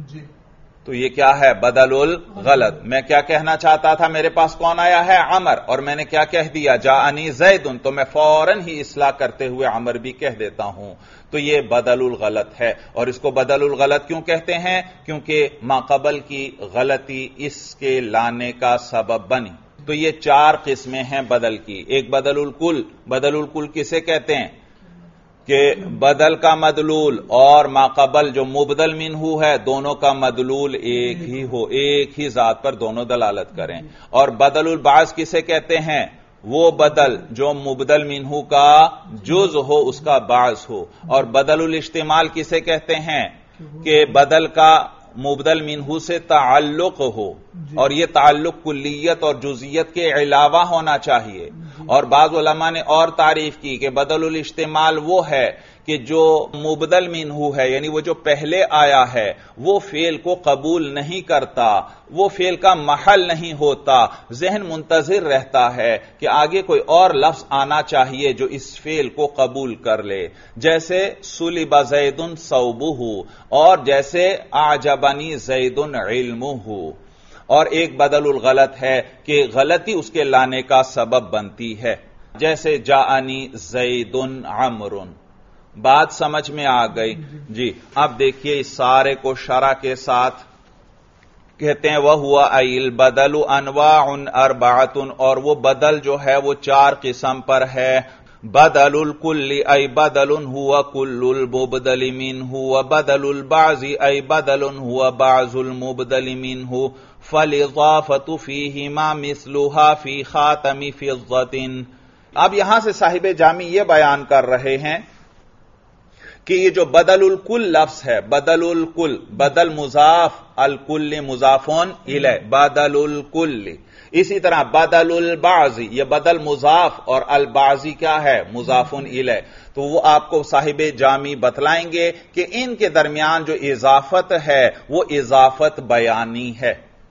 تو یہ کیا ہے؟ بدل الغلط. میں کیا کہنا چاہتا تھا؟ میرے پاس کون آیا ہے؟ عمر. اور میں نے کیا کہہ دیا؟ جاءنی زیدن. تو میں فوراً ہی اصلاح کرتے ہوئے عمر بھی کہہ دیتا ہوں. تو یہ بدل الغلط ہے. اور اس کو بدل الغلط کیوں کہتے ہیں؟ کیونکہ ماقبل کی غلطی اس کے لانے کا سبب بنی. تو یہ چار قسمیں ہیں بدل کی. ایک بدل الکل. بدل الکل کسے کہتے ہیں؟ کہ بدل کا مدلول اور ماقبل جو مبدل منہو ہے دونوں کا مدلول ایک ہی ہو، ایک ہی ذات پر دونوں دلالت کریں. اور بدل البعض کسے کہتے ہیں؟ وہ بدل جو مبدل منہو کا جز ہو، اس کا بعض ہو. اور بدل الاشتمال کسے کہتے ہیں؟ کہ بدل کا مبدل منہو سے تعلق ہو، اور یہ تعلق کلیت اور جزیت کے علاوہ ہونا چاہیے. اور بعض علماء نے اور تعریف کی کہ بدل الاشتمال وہ ہے کہ جو مبدل منہو ہے، یعنی وہ جو پہلے آیا ہے، وہ فعل کو قبول نہیں کرتا، وہ فعل کا محل نہیں ہوتا، ذہن منتظر رہتا ہے کہ آگے کوئی اور لفظ آنا چاہیے جو اس فعل کو قبول کر لے. جیسے سلب زید ثوبہ، اور جیسے اعجبنی زید علمہ. اور ایک بدل الغلط ہے کہ غلطی اس کے لانے کا سبب بنتی ہے، جیسے جاءنی زید عمرن. بات سمجھ میں آ گئی؟ جی. اب دیکھیے اس سارے کو شرح کے ساتھ کہتے ہیں وَهُوَ أَيْ الْبَدَلُ أَنْوَاعٌ أَرْبَعَةٌ. اور وہ بدل جو ہے وہ چار قسم پر ہے. بدل الکل ای بدل هو کل المبدل منہ، وبدل البعض ای بدل هو بعض المبدل منہ، فالاضافة فیہما مثلها فی خاتم فضة. اب یہاں سے صاحب جامی یہ بیان کر رہے ہیں کہ یہ جو بدل الکل لفظ ہے، بدل الکل، بدل مضاف، الکل مضافون الیہ، بدل الکل. اسی طرح بدل البعض، یہ بدل مضاف، اور البعضی کیا ہے؟ مضافون الیہ. تو وہ آپ کو صاحب جامی بتلائیں گے کہ ان کے درمیان جو اضافت ہے وہ اضافت بیانی ہے.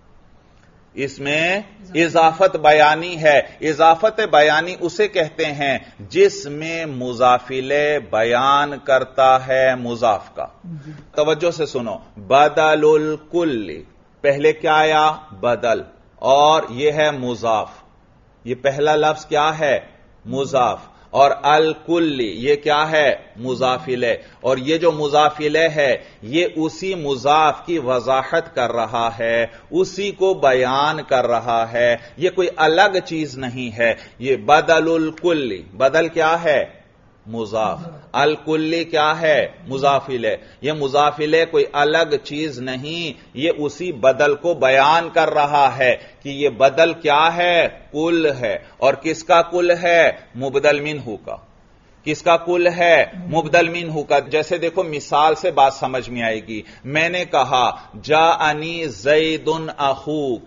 اس میں اضافت بیانی ہے. اضافت بیانی اسے کہتے ہیں جس میں مضافلے بیان کرتا ہے مضاف کا. توجہ سے سنو، بدل الکل، پہلے کیا آیا؟ بدل، اور یہ ہے مضاف. یہ پہلا لفظ کیا ہے؟ مضاف. اور الکل یہ کیا ہے؟ مضافلے. اور یہ جو مضافلے ہے یہ اسی مضاف کی وضاحت کر رہا ہے، اسی کو بیان کر رہا ہے، یہ کوئی الگ چیز نہیں ہے. یہ بدل الکل، بدل کیا ہے؟ مضاف. الکلی کیا ہے؟ مضافلے. یہ مضافلے کوئی الگ چیز نہیں، یہ اسی بدل کو بیان کر رہا ہے کہ یہ بدل کیا ہے؟ کل ہے. اور کس کا کل ہے؟ مبدل منہو کا. کس کا کل ہے؟ مبدل منہو کا. جیسے دیکھو مثال سے بات سمجھ میں آئے گی. میں نے کہا جاءنی زید اخوک،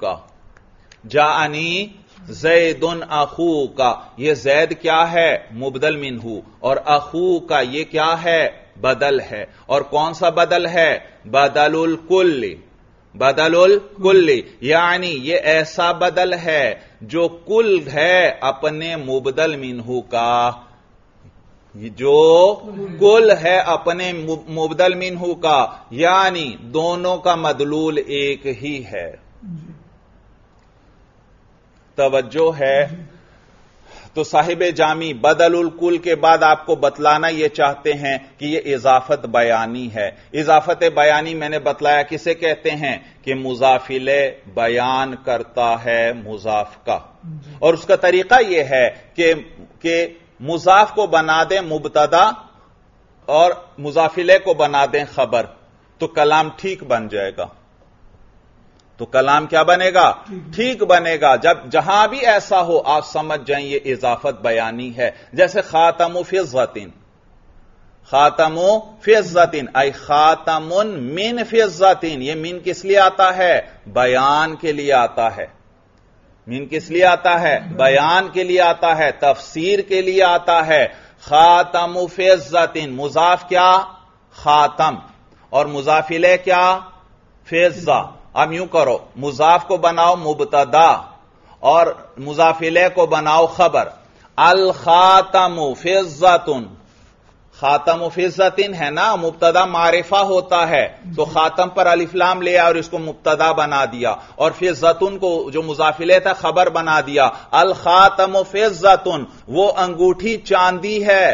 جاءنی زید اخو کا، یہ زید کیا ہے؟ مبدل منہو. اور اخو کا یہ کیا ہے؟ بدل ہے. اور کون سا بدل ہے؟ بدل الکل. بدل الکل یعنی یہ ایسا بدل ہے جو کل ہے اپنے مبدل منہو کا، جو کل ہے اپنے مبدل منہو کا، یعنی دونوں کا مدلول ایک ہی ہے. توجہ ہے؟ تو صاحب جامی بدل الکل کے بعد آپ کو بتلانا یہ چاہتے ہیں کہ یہ اضافت بیانی ہے. اضافت بیانی میں نے بتلایا کسے کہتے ہیں کہ مضافل بیان کرتا ہے مضاف کا. اور اس کا طریقہ یہ ہے کہ کہ مضاف کو بنا دیں مبتدا اور مضافلے کو بنا دیں خبر, تو کلام ٹھیک بن جائے گا. تو کلام کیا بنے گا؟ ٹھیک بنے گا. جب جہاں بھی ایسا ہو آپ سمجھ جائیں یہ اضافت بیانی ہے. جیسے خاتم فضتن, خاتم فضتن ای خاتم من فضتن, یہ من کس لیے آتا ہے؟ بیان کے لیے آتا ہے. من کس لیے آتا ہے؟ بیان کے لیے آتا ہے, تفسیر کے لیے آتا ہے. خاتم فضتن, مضاف کیا؟ خاتم, اور مضافلے کیا؟ فضہ. اب یوں کرو, مضاف کو بناؤ مبتدا اور مضافلے کو بناؤ خبر. الخاتم فضتن, خاتم فضتن ہے نا, مبتدا معرفہ ہوتا ہے, تو خاتم پر الف لام لیا اور اس کو مبتدا بنا دیا, اور فضتن کو جو مضافلے تھا خبر بنا دیا. الخاتم فضتن, وہ انگوٹھی چاندی ہے,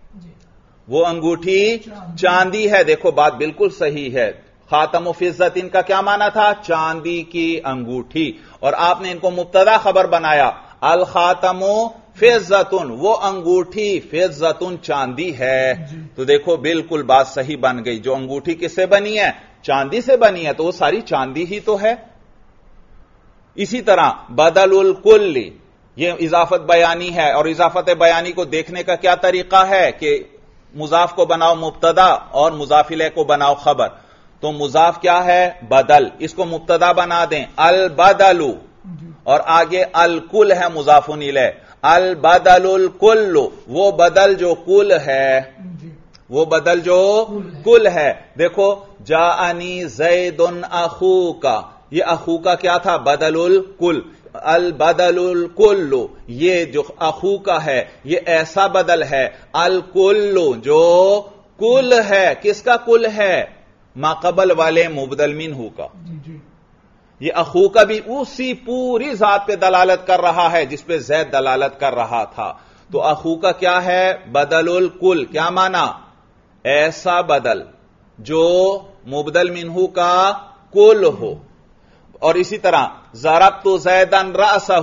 وہ انگوٹھی چاندی ہے. دیکھو بات بالکل صحیح ہے. خاتم و فضتن کا کیا معنی تھا؟ چاندی کی انگوٹھی, اور آپ نے ان کو مبتدا خبر بنایا. الخاتم فضتن, وہ انگوٹھی فضتن چاندی ہے. تو دیکھو بالکل بات صحیح بن گئی. جو انگوٹھی کس سے بنی ہے؟ چاندی سے بنی ہے, تو وہ ساری چاندی ہی تو ہے. اسی طرح بدل الکل, یہ اضافت بیانی ہے, اور اضافت بیانی کو دیکھنے کا کیا طریقہ ہے کہ مضاف کو بناؤ مبتدا اور مضافلے کو بناؤ خبر. تو مضاف کیا ہے؟ بدل, اس کو مبتدا بنا دیں البدل, اور آگے الکل ہے مضاف الیہ. البدل الکل, وہ بدل جو کل ہے, وہ بدل جو کل ہے. دیکھو جاءنی زید اخوکا, یہ اخوکا کیا تھا؟ بدل الکل. البدل الکل, یہ جو اخوکا ہے یہ ایسا بدل ہے. الکل جو کل ہے, کس کا کل ہے؟ ما قبل والے مبدل منہ کا. یہ اخو کا بھی اسی پوری ذات پہ دلالت کر رہا ہے جس پہ زید دلالت کر رہا تھا. تو اخو کا کیا ہے؟ بدل الکل. کیا معنی؟ ایسا بدل جو مبدل منہ کا کل ہو. اور اسی طرح ضربت زیدن رأسہ,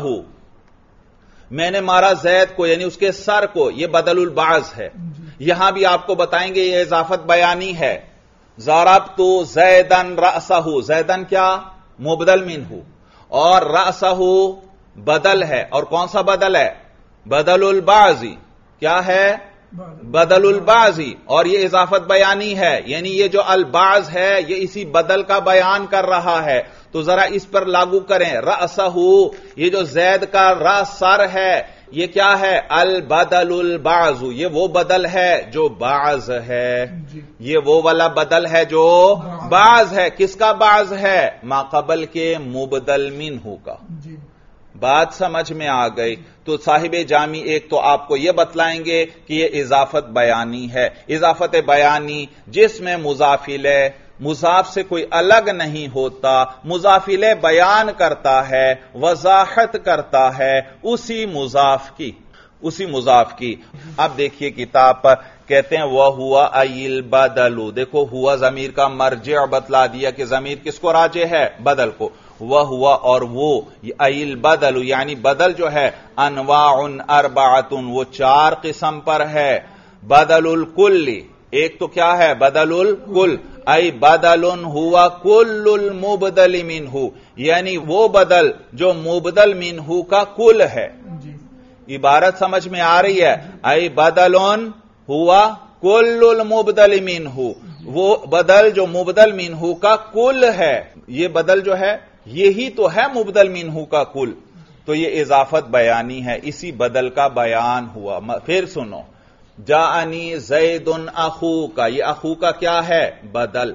میں نے مارا زید کو یعنی اس کے سر کو, یہ بدل البعض ہے. یہاں بھی آپ کو بتائیں گے یہ اضافت بیانی ہے. ضربت زیدن رأسہ, زیدن کیا؟ مبدل منہ, اور رأسہ بدل ہے. اور کون سا بدل ہے؟ بدل البعضی. کیا ہے؟ بدل البعضی. اور یہ اضافت بیانی ہے, یعنی یہ جو البعض ہے یہ اسی بدل کا بیان کر رہا ہے. تو ذرا اس پر لاگو کریں. رأسہ, یہ جو زید کا رأس سر ہے یہ کیا ہے؟ البدل البعض, یہ وہ بدل ہے جو بعض ہے. یہ وہ والا بدل ہے جو بعض ہے. کس کا بعض ہے؟ ما قبل کے مبدل منہ کا. بات سمجھ میں آ گئی. تو صاحب جامی ایک تو آپ کو یہ بتلائیں گے کہ یہ اضافت بیانی ہے. اضافت بیانی جس میں مضافلے مضاف سے کوئی الگ نہیں ہوتا, مضافلے بیان کرتا ہے, وضاحت کرتا ہے اسی مضاف کی, اسی مضاف کی. اب دیکھیے کتاب پر کہتے ہیں وہ ہوا ایل بدلو. دیکھو ہوا ضمیر کا مرجع بتلا دیا کہ ضمیر کس کو راجع ہے؟ بدل کو. وہ ہوا اور وہ ایل بدلو یعنی بدل جو ہے انواع اربعۃ, وہ چار قسم پر ہے. بدل الکل, ایک تو کیا ہے؟ بدل الکل ای بدل ہوا کل المبدل منہ, یعنی وہ بدل جو مبدل منہ کا کل ہے. عبارت سمجھ میں آ رہی ہے؟ ای بدل ہوا کل المبدل منہ, وہ بدل جو مبدل منہ کا کل ہے. یہ بدل جو ہے یہی تو ہے مبدل منہ کا کل. تو یہ اضافت بیانی ہے, اسی بدل کا بیان ہوا. پھر سنو, جاءنی زید اخوکا, یہ اخو کا کیا ہے؟ بدل.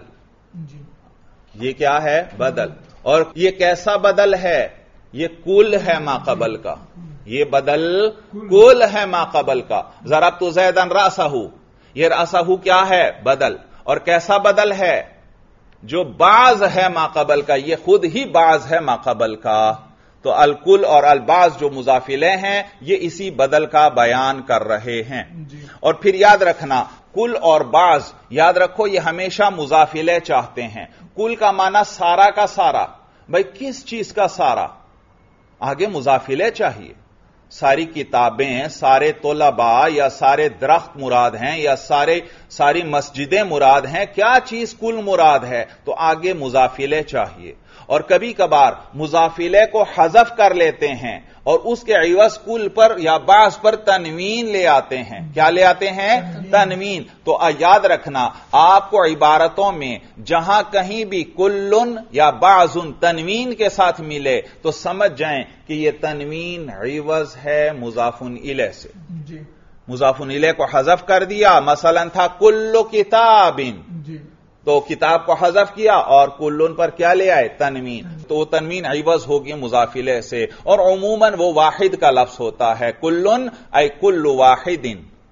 یہ کیا ہے؟ بدل. اور یہ کیسا بدل ہے؟ یہ کل ہے ما قبل کا. یہ بدل کل ہے ما قبل کا. ضربت زیدن رأسہ, یہ رأسہ کیا ہے؟ بدل. اور کیسا بدل ہے؟ جو بعض ہے ما قبل کا, یہ خود ہی بعض ہے ما قبل کا. تو الکل اور البعض جو مضاف الیہ ہیں یہ اسی بدل کا بیان کر رہے ہیں. اور پھر یاد رکھنا کل اور بعض یاد رکھو یہ ہمیشہ مضاف الیہ چاہتے ہیں. کل کا معنی سارا کا سارا، بھائی کس چیز کا سارا؟ آگے مضاف الیہ چاہیے. ساری کتابیں، سارے طلباء یا سارے درخت مراد ہیں یا سارے ساری مسجدیں مراد ہیں، کیا چیز کل مراد ہے؟ تو آگے مضاف الیہ چاہیے. اور کبھی کبھار مضاف الیہ کو حذف کر لیتے ہیں اور اس کے عوض کل پر یا بعض پر تنوین لے آتے ہیں. کیا لے آتے ہیں؟ تنوین. تو یاد رکھنا آپ کو عبارتوں میں جہاں کہیں بھی کلن یا بعض تنوین کے ساتھ ملے تو سمجھ جائیں کہ یہ تنوین عوض ہے مضاف الیہ سے. مضاف الیہ کو حذف کر دیا، مثلا تھا کل کتاب، تو کتاب کو حذف کیا اور کلن پر کیا لے آئے؟ تنوین. تو وہ تنوین عوض ہوگی مضاف الیہ سے. اور عموماً وہ واحد کا لفظ ہوتا ہے. کلن اے کل واحد،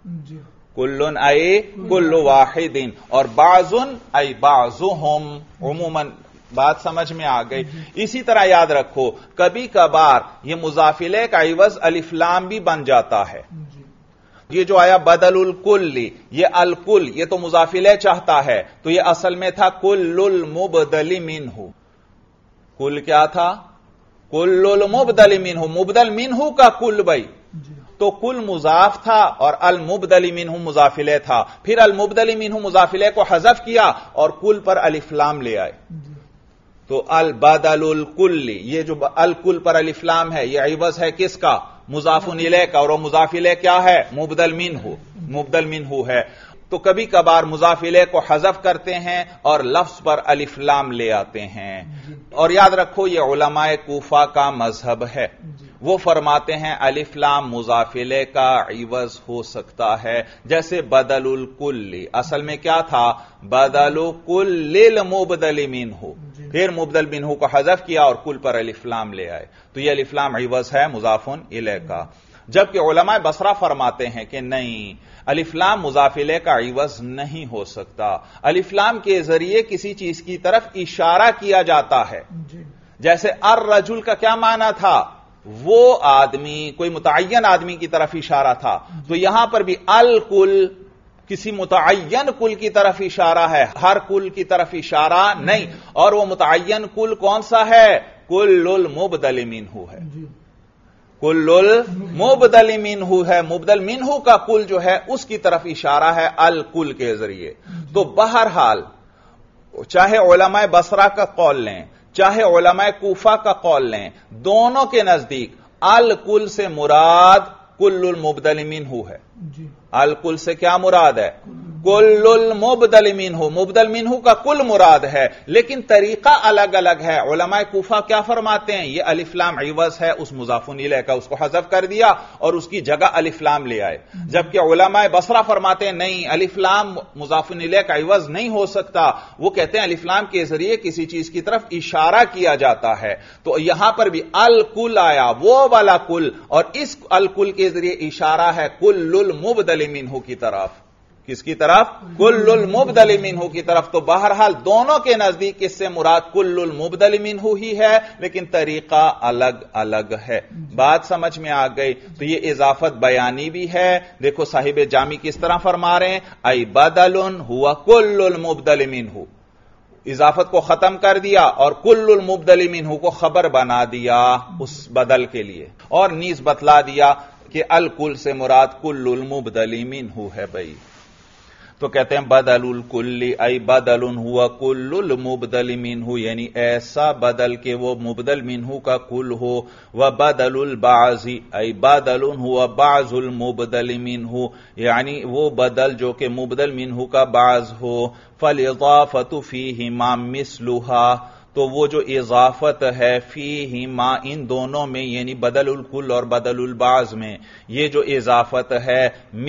کلن اے کل واحد، اور بعضن اے بعضهم. عموماً بات سمجھ میں آ گئی. اسی طرح یاد رکھو کبھی کبھار یہ مضاف الیہ کا عوض الف لام بھی بن جاتا ہے. یہ جو آیا بدل الکل، یہ الکل یہ تو مضاف الیہ چاہتا ہے، تو یہ اصل میں تھا کل المبدل منہ. کل کیا تھا؟ کل المبدل منہ، مبدل منہ کا کل. بھائی تو کل مضاف تھا اور المبدل منہ مضاف الیہ تھا. پھر المبدل منہ مضاف الیہ کو حذف کیا اور کل پر الف لام لے آئے. تو البدل الکل، یہ جو الکل پر الف لام ہے یہ عوض ہے کس کا؟ مضاف الیہ کا. اور وہ مضاف الیہ کیا ہے؟ مبدل منہ، مبدل منہ ہے. تو کبھی کبھار مضاف الیہ کو حذف کرتے ہیں اور لفظ پر الف لام لے آتے ہیں. اور یاد رکھو یہ علماء کوفہ کا مذہب ہے. وہ فرماتے ہیں الف لام مضاف الیہ کا عوض ہو سکتا ہے. جیسے بدل الکل اصل میں کیا تھا؟ بدل کل المبدل منہ، پھر مبدل منہ کو حذف کیا اور کل پر الف لام لے آئے. تو یہ الف لام عوض ہے مضاف الیہ کا. جبکہ علماء بصرہ فرماتے ہیں کہ نہیں، الف لام مضاف الیہ کا عوض نہیں ہو سکتا. الف لام کے ذریعے کسی چیز کی طرف اشارہ کیا جاتا ہے. جیسے الرجل کا کیا معنی تھا؟ وہ آدمی، کوئی متعین آدمی کی طرف اشارہ تھا. تو یہاں پر بھی الکل کسی متعین کل کی طرف اشارہ ہے، ہر کل کی طرف اشارہ نہیں. اور وہ متعین کل کون سا ہے؟ کل المبدل منہ ہے. کل المبدل منہ ہے. مبدل منہ کا کل جو ہے اس کی طرف اشارہ ہے الکل کے ذریعے. تو بہرحال چاہے علماء بصرہ کا قول لیں چاہے علماء کوفہ کا قول لیں، دونوں کے نزدیک الکل سے مراد کل المبدل منہ ہے. الکل سے کیا مراد ہے؟ کل المبدل منہ، مبدل منہ کا کل مراد ہے. لیکن طریقہ الگ الگ ہے. علماء کوفہ کیا فرماتے ہیں؟ یہ الف لام عوض ہے اس مضاف الیہ کا، اس کو حذف کر دیا اور اس کی جگہ الف لام لے آئے. جبکہ علماء بصرہ فرماتے ہیں نہیں، الف لام مضاف الیہ کا عوض نہیں ہو سکتا. وہ کہتے ہیں الف لام کے ذریعے کسی چیز کی طرف اشارہ کیا جاتا ہے. تو یہاں پر بھی الکل آیا، وہ والا کل، اور اس الکل کے ذریعے اشارہ ہے کل المبدل منہ کی طرف. کس کی طرف؟ کل المبدل منہ کی طرف. تو بہرحال دونوں کے نزدیک اس سے مراد کل المبدل منہ ہی ہے، لیکن طریقہ الگ الگ ہے. بات سمجھ میں آ گئی؟ تو یہ اضافت بیانی بھی ہے. دیکھو صاحب جامی کس طرح فرما رہے ہیں، ای بدل ہوا کل المبدل منہ. اضافت کو ختم کر دیا اور کل المبدل منہ کو خبر بنا دیا اس بدل کے لیے، اور نیز بتلا دیا کہ الکل سے مراد کل المبدل منہ ہے. بھائی تو کہتے ہیں بدل الکل ای بدل ہوا کل المبدل منہ، یعنی ایسا بدل کہ وہ مبدل منہ کا کل ہو. و بدل البعض ای بدل ہوا بعض المبدل منہ، یعنی وہ بدل جو کہ مبدل منہ کا بعض ہو. فالاضافۃ فیہما مثلها، تو وہ جو اضافت ہے فیہما ان دونوں میں، یعنی بدل الکل اور بدل البعض میں، یہ جو اضافت ہے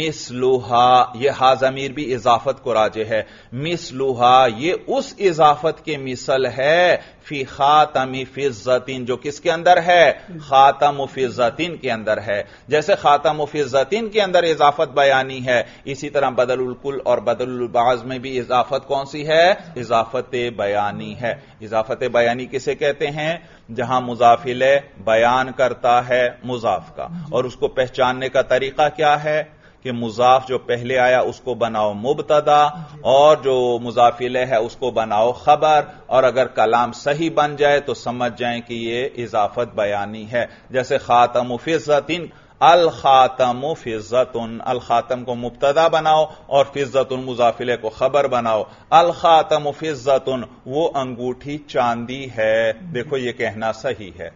مثلها، یہ ہا ضمیر بھی اضافت کو راجع ہے. مثلها یہ اس اضافت کے مثل ہے فی خاتم فضۃ، جو کس کے اندر ہے؟ خاتم فضۃ کے اندر ہے. جیسے خاتم فضۃ کے اندر اضافت بیانی ہے، اسی طرح بدل الکل اور بدل البعض میں بھی اضافت کون سی ہے؟ اضافت بیانی ہے. اضافت اضافت بیانی کسے کہتے ہیں؟ جہاں مضاف الیہ بیان کرتا ہے مضاف کا، اور اس کو پہچاننے کا طریقہ کیا ہے کہ مضاف جو پہلے آیا اس کو بناؤ مبتدا، اور جو مضاف الیہ ہے اس کو بناؤ خبر، اور اگر کلام صحیح بن جائے تو سمجھ جائیں کہ یہ اضافت بیانی ہے۔ جیسے خاتم فضۃ، الخاتم فضۃ، الخاتم کو مبتدا بناؤ اور فضۃ مضاف الیہ کو خبر بناؤ۔ الخاتم فضۃ، وہ انگوٹھی چاندی ہے، دیکھو یہ کہنا صحیح ہے۔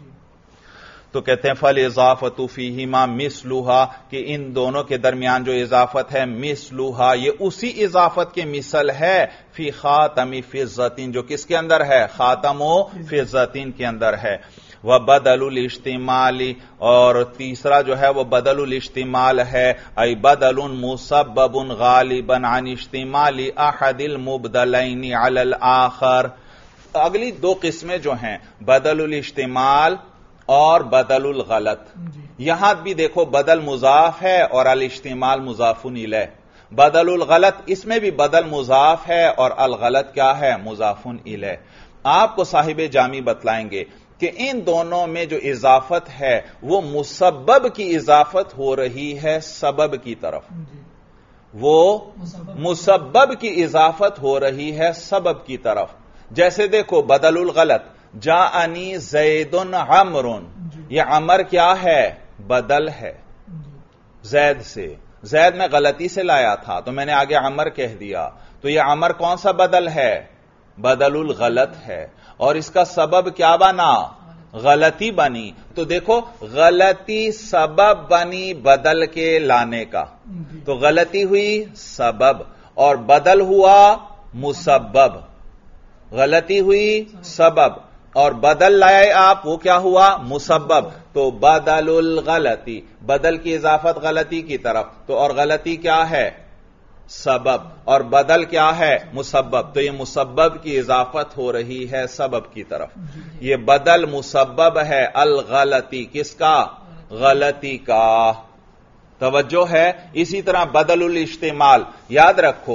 تو کہتے ہیں فَالْإِضَافَةُ فِيهِمَا مِثْلُهَا، کہ ان دونوں کے درمیان جو اضافت ہے مِثْلُهَا، یہ اسی اضافت کے مثل ہے فی خاتم فضۃ، جو کس کے اندر ہے؟ خاتم فضۃ کے اندر ہے۔ وَبَدَلُ الْاجْتِمَالِ، اور تیسرا جو ہے وہ بدل الاشتمال ہے، ای بدل مسبب غالباً عن اشتمال احد المبدلین علی الآخر۔ اگلی دو قسمیں جو ہیں بدل الاشتمال اور بدل الغلط، یہاں بھی دیکھو بدل مضاف ہے اور الاشتمال مضاف الیہ۔ بدل الغلط، اس میں بھی بدل مضاف ہے اور الغلط کیا ہے؟ مضاف الیہ۔ آپ کو صاحب جامی بتلائیں گے کہ ان دونوں میں جو اضافت ہے وہ مسبب کی اضافت ہو رہی ہے سبب کی طرف، وہ مسبب کی اضافت ہو رہی ہے سبب کی طرف۔ جیسے دیکھو بدل الغلط، جاءنی زید عمر، یہ عمر کیا ہے؟ بدل ہے زید سے، زید میں غلطی سے لایا تھا تو میں نے آگے عمر کہہ دیا، تو یہ عمر کون سا بدل ہے؟ بدل الغلط ہے، اور اس کا سبب کیا بنا؟ غلطی بنی۔ تو دیکھو غلطی سبب بنی بدل کے لانے کا، تو غلطی ہوئی سبب اور بدل ہوا مسبب، غلطی ہوئی سبب اور بدل لائے آپ، وہ کیا ہوا؟ مسبب۔ تو بدل الغلطی، بدل کی اضافت غلطی کی طرف، تو اور غلطی کیا ہے؟ سبب، اور بدل کیا ہے؟ مسبب، تو یہ مسبب کی اضافت ہو رہی ہے سبب کی طرف۔ یہ بدل مسبب ہے الغلطی، کس کا؟ غلطی کا۔ توجہ ہے؟ اسی طرح بدل الاشتمال، یاد رکھو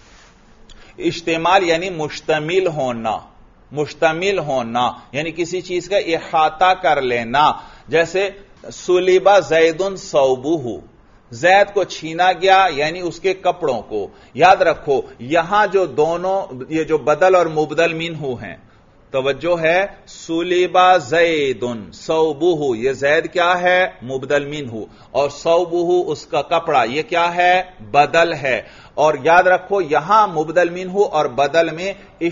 اشتمال یعنی مشتمل ہونا، مشتمل ہونا یعنی کسی چیز کا احاطہ کر لینا۔ جیسے سلب زید ثوبہ، زید کو چھینا گیا یعنی اس کے کپڑوں کو۔ یاد رکھو یہاں جو دونوں، یہ جو بدل اور مبدل منہ ہیں، توجہ ہے، سلب زید ثوبہ، یہ زید کیا ہے؟ مبدل منہ، اور ثوبہ اس کا کپڑا، یہ کیا ہے؟ بدل ہے۔ اور یاد رکھو یہاں مبدل منہ اور بدل میں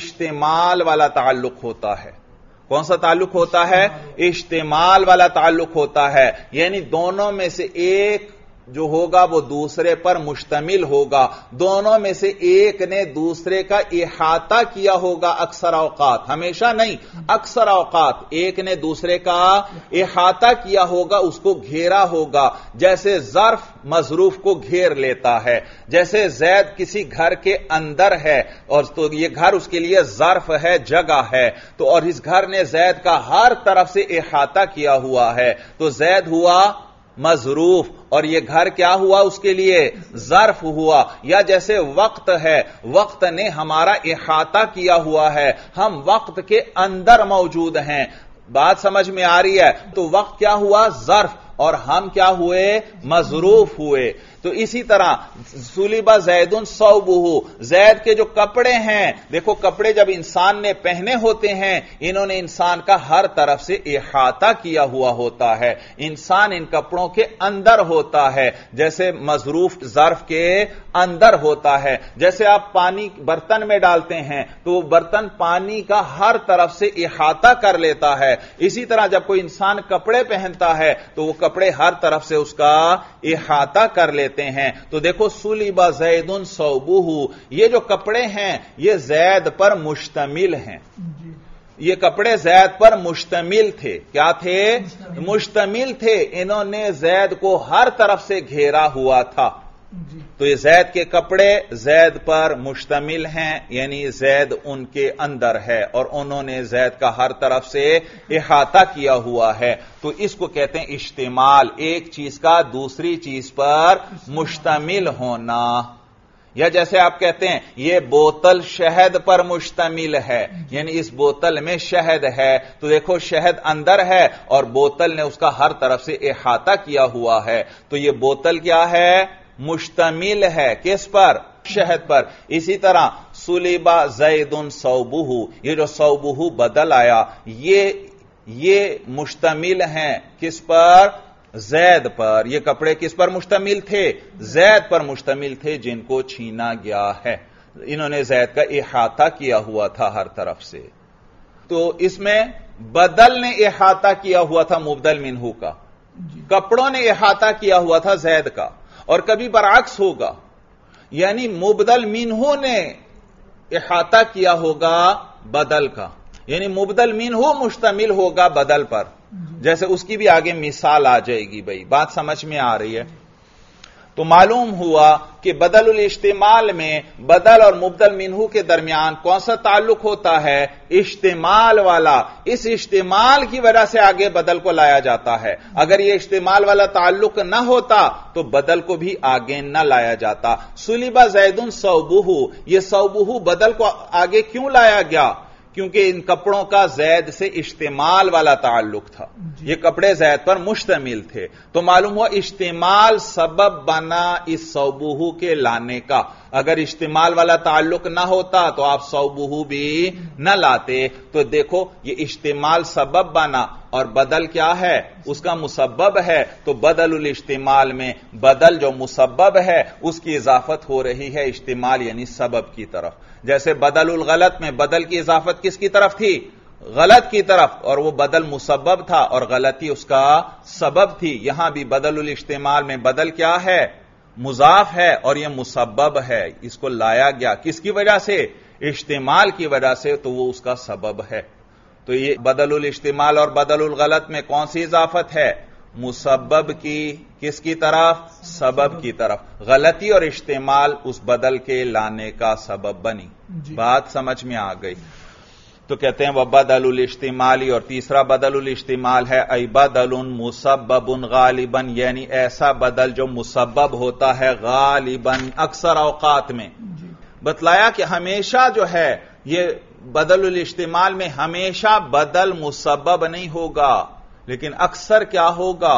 اشتمال والا تعلق ہوتا ہے۔ کون سا تعلق ہوتا ہے؟ اشتمال والا تعلق ہوتا ہے، یعنی دونوں میں سے ایک جو ہوگا وہ دوسرے پر مشتمل ہوگا، دونوں میں سے ایک نے دوسرے کا احاطہ کیا ہوگا، اکثر اوقات، ہمیشہ نہیں، اکثر اوقات ایک نے دوسرے کا احاطہ کیا ہوگا، اس کو گھیرا ہوگا۔ جیسے ظرف مظروف کو گھیر لیتا ہے، جیسے زید کسی گھر کے اندر ہے اور تو یہ گھر اس کے لیے ظرف ہے، جگہ ہے، تو اور اس گھر نے زید کا ہر طرف سے احاطہ کیا ہوا ہے، تو زید ہوا مظروف اور یہ گھر کیا ہوا؟ اس کے لیے ظرف ہوا۔ یا جیسے وقت ہے، وقت نے ہمارا احاطہ کیا ہوا ہے، ہم وقت کے اندر موجود ہیں۔ بات سمجھ میں آ رہی ہے؟ تو وقت کیا ہوا؟ ظرف، اور ہم کیا ہوئے؟ مظروف ہوئے۔ تو اسی طرح سلب زید ثوبہ، زید کے جو کپڑے ہیں، دیکھو کپڑے جب انسان نے پہنے ہوتے ہیں انہوں نے انسان کا ہر طرف سے احاطہ کیا ہوا ہوتا ہے، انسان ان کپڑوں کے اندر ہوتا ہے، جیسے مظروف ظرف کے اندر ہوتا ہے۔ جیسے آپ پانی برتن میں ڈالتے ہیں تو وہ برتن پانی کا ہر طرف سے احاطہ کر لیتا ہے، اسی طرح جب کوئی انسان کپڑے پہنتا ہے تو وہ کپڑے ہر طرف سے اس کا احاطہ کر لیتے ہیں۔ تو دیکھو سلب زید ثوبہ، یہ جو کپڑے ہیں یہ زید پر مشتمل ہیں، یہ کپڑے زید پر مشتمل تھے۔ کیا تھے؟ مشتمل تھے، انہوں نے زید کو ہر طرف سے گھیرا ہوا تھا، تو یہ زید کے کپڑے زید پر مشتمل ہیں، یعنی زید ان کے اندر ہے اور انہوں نے زید کا ہر طرف سے احاطہ کیا ہوا ہے۔ تو اس کو کہتے ہیں اشتمال، ایک چیز کا دوسری چیز پر مشتمل ہونا، یا جیسے آپ کہتے ہیں یہ بوتل شہد پر مشتمل ہے، یعنی اس بوتل میں شہد ہے، تو دیکھو شہد اندر ہے اور بوتل نے اس کا ہر طرف سے احاطہ کیا ہوا ہے، تو یہ بوتل کیا ہے؟ مشتمل ہے کس پر؟ شہد پر۔ اسی طرح سلیبا زید ثوبہ، یہ جو ثوبہ بدل آیا یہ یہ مشتمل ہیں کس پر؟ زید پر۔ یہ کپڑے کس پر مشتمل تھے؟ زید پر مشتمل تھے جن کو چھینا گیا ہے، انہوں نے زید کا احاطہ کیا ہوا تھا ہر طرف سے۔ تو اس میں بدل نے احاطہ کیا ہوا تھا مبدل منہ کا، کپڑوں نے احاطہ کیا ہوا تھا زید کا، اور کبھی برعکس ہوگا، یعنی مبدل منہ نے احاطہ کیا ہوگا بدل کا، یعنی مبدل منہ مشتمل ہوگا بدل پر، جیسے اس کی بھی آگے مثال آ جائے گی۔ بھائی بات سمجھ میں آ رہی ہے؟ تو معلوم ہوا کہ بدل الاشتمال میں بدل اور مبدل منہ کے درمیان کون سا تعلق ہوتا ہے؟ اشتمال والا۔ اس اشتمال کی وجہ سے آگے بدل کو لایا جاتا ہے، اگر یہ اشتمال والا تعلق نہ ہوتا تو بدل کو بھی آگے نہ لایا جاتا۔ سلیبا زید ثوبہ، یہ ثوبہ بدل کو آگے کیوں لایا گیا؟ کیونکہ ان کپڑوں کا زید سے اشتمال والا تعلق تھا، یہ کپڑے زید پر مشتمل تھے، تو معلوم ہوا اشتمال سبب بنا اس ثوبہ کے لانے کا۔ اگر اشتمال والا تعلق نہ ہوتا تو آپ ثوبہ بھی نہ لاتے، تو دیکھو یہ اشتمال سبب بنا اور بدل کیا ہے؟ اس کا مسبب ہے، تو بدل الاشتمال میں بدل جو مسبب ہے اس کی اضافت ہو رہی ہے اشتمال یعنی سبب کی طرف۔ جیسے بدل الغلط میں بدل کی اضافت کس کی طرف تھی؟ غلط کی طرف، اور وہ بدل مسبب تھا اور غلطی اس کا سبب تھی۔ یہاں بھی بدل الاشتمال میں بدل کیا ہے؟ مضاف ہے اور یہ مسبب ہے، اس کو لایا گیا کس کی وجہ سے؟ اشتمال کی وجہ سے، تو وہ اس کا سبب ہے۔ تو یہ بدل الاشتمال اور بدل الغلط میں کون سی اضافت ہے؟ مسبب کی، کس کی طرف؟ سبب کی طرف۔ غلطی اور اشتمال اس بدل کے لانے کا سبب بنی۔ بات سمجھ میں آ گئی؟ تو کہتے ہیں وہ بدل الاشتمالی، اور تیسرا بدل الاشتمال ہے ای بدل مسبب غالباً، یعنی ایسا بدل جو مسبب ہوتا ہے غالباً اکثر اوقات میں۔ بتلایا کہ ہمیشہ جو ہے یہ بدل الاشتمال میں ہمیشہ بدل مسبب نہیں ہوگا، لیکن اکثر کیا ہوگا؟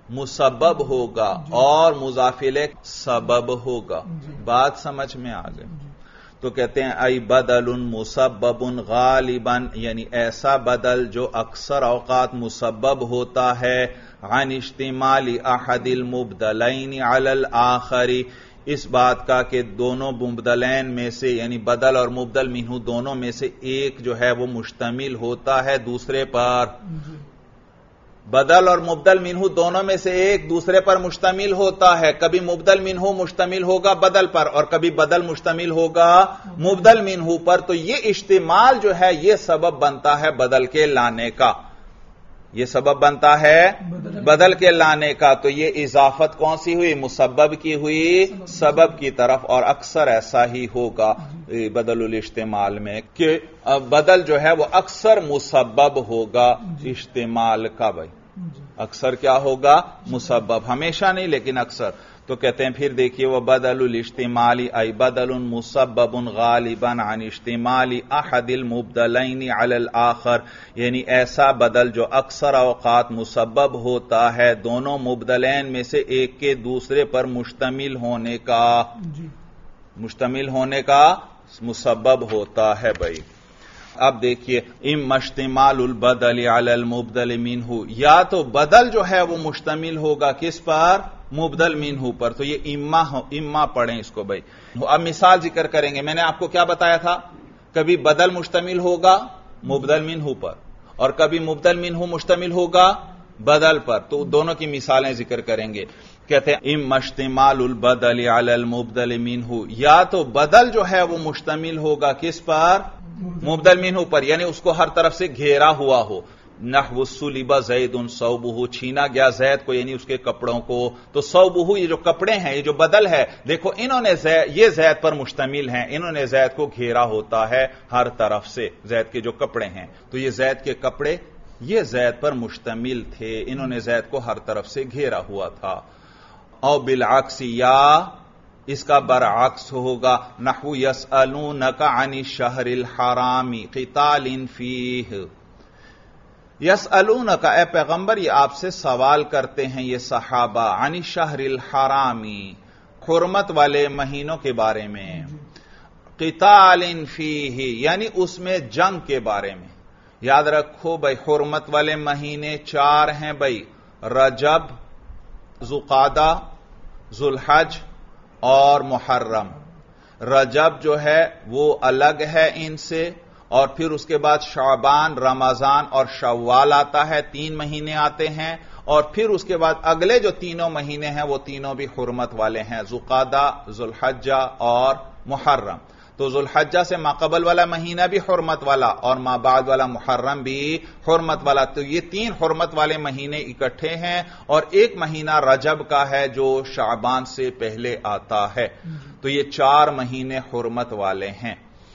مسبب ہوگا اور مضاف الیہ سبب ہوگا۔ بات سمجھ میں آ گئی؟ تو کہتے ہیں ای بدل مسبب غالباً، یعنی ایسا بدل جو اکثر اوقات مسبب ہوتا ہے عن اشتمال احد المبدلین علی الآخر، اس بات کا کہ دونوں مبدلین میں سے یعنی بدل اور مبدل منہ دونوں میں سے ایک جو ہے وہ مشتمل ہوتا ہے دوسرے پر۔ بدل اور مبدل منہ دونوں میں سے ایک دوسرے پر مشتمل ہوتا ہے، کبھی مبدل منہ مشتمل ہوگا بدل پر اور کبھی بدل مشتمل ہوگا مبدل منہ پر، تو یہ اشتمال جو ہے یہ سبب بنتا ہے بدل کے لانے کا، یہ سبب بنتا ہے بدل کے لانے کا۔ تو یہ اضافت کون سی ہوئی؟ مسبب کی ہوئی سبب کی طرف، اور اکثر ایسا ہی ہوگا بدل الاشتمال میں کہ بدل جو ہے وہ اکثر مسبب ہوگا اشتمال کا۔ بھائی اکثر کیا ہوگا؟ مسبب، ہمیشہ نہیں لیکن اکثر۔ تو کہتے ہیں پھر دیکھیے وہ بدل الاشتمالی ای بدل مسبب غالباً عن اشتمال احد المبدلین علی الآخر، یعنی ایسا بدل جو اکثر اوقات مسبب ہوتا ہے دونوں مبدلین میں سے ایک کے دوسرے پر مشتمل ہونے کا، مشتمل ہونے کا مسبب ہوتا ہے۔ بھائی اب دیکھیے اما اشتمال البدل علی المبدل منہ، یا تو بدل جو ہے وہ مشتمل ہوگا کس پر؟ مبدل منہ پر، تو یہ اما اما پڑھیں اس کو۔ بھائی اب مثال ذکر کریں گے، میں نے آپ کو کیا بتایا تھا؟ کبھی بدل مشتمل ہوگا مبدل منہ پر اور کبھی مبدل منہ مشتمل ہوگا بدل پر، تو دونوں کی مثالیں ذکر کریں گے۔ کہتے ہیں اما اشتمال البدل علی المبدل منہ، یا تو بدل جو ہے وہ مشتمل ہوگا کس پر؟ مبدل منہ پر، یعنی اس کو ہر طرف سے گھیرا ہوا ہو۔ نحو سلب زید ثوبہ، چھینا گیا زید کو یعنی اس کے کپڑوں کو، تو ثوبہ یہ جو کپڑے ہیں یہ جو بدل ہے، دیکھو انہوں نے یہ زید پر مشتمل ہیں، انہوں نے زید کو گھیرا ہوتا ہے ہر طرف سے، زید کے جو کپڑے ہیں، تو یہ زید کے کپڑے یہ زید پر مشتمل تھے، انہوں نے زید کو ہر طرف سے گھیرا ہوا تھا۔ او بالعکس، یا اس کا برعکس ہوگا. نحو یسألونک عن الشہر الحرام قتال فیہ. یسألونک اے پیغمبر یہ آپ سے سوال کرتے ہیں یہ صحابہ عن الشہر الحرام حرمت والے مہینوں کے بارے میں. قتال فیہ یعنی اس میں جنگ کے بارے میں. یاد رکھو بھائی حرمت والے مہینے چار ہیں بھائی، رجب، ذوالقعدہ، ذوالحج اور محرم. رجب جو ہے وہ الگ ہے ان سے، اور پھر اس کے بعد شعبان، رمضان اور شوال آتا ہے، تین مہینے آتے ہیں. اور پھر اس کے بعد اگلے جو تینوں مہینے ہیں وہ تینوں بھی حرمت والے ہیں، ذوالقعدہ، ذوالحجہ اور محرم. تو ذوالحجہ سے ماقبل والا مہینہ بھی حرمت والا اور ما بعد والا محرم بھی حرمت والا. تو یہ تین حرمت والے مہینے اکٹھے ہیں، اور ایک مہینہ رجب کا ہے جو شعبان سے پہلے آتا ہے. تو یہ چار مہینے حرمت والے ہیں.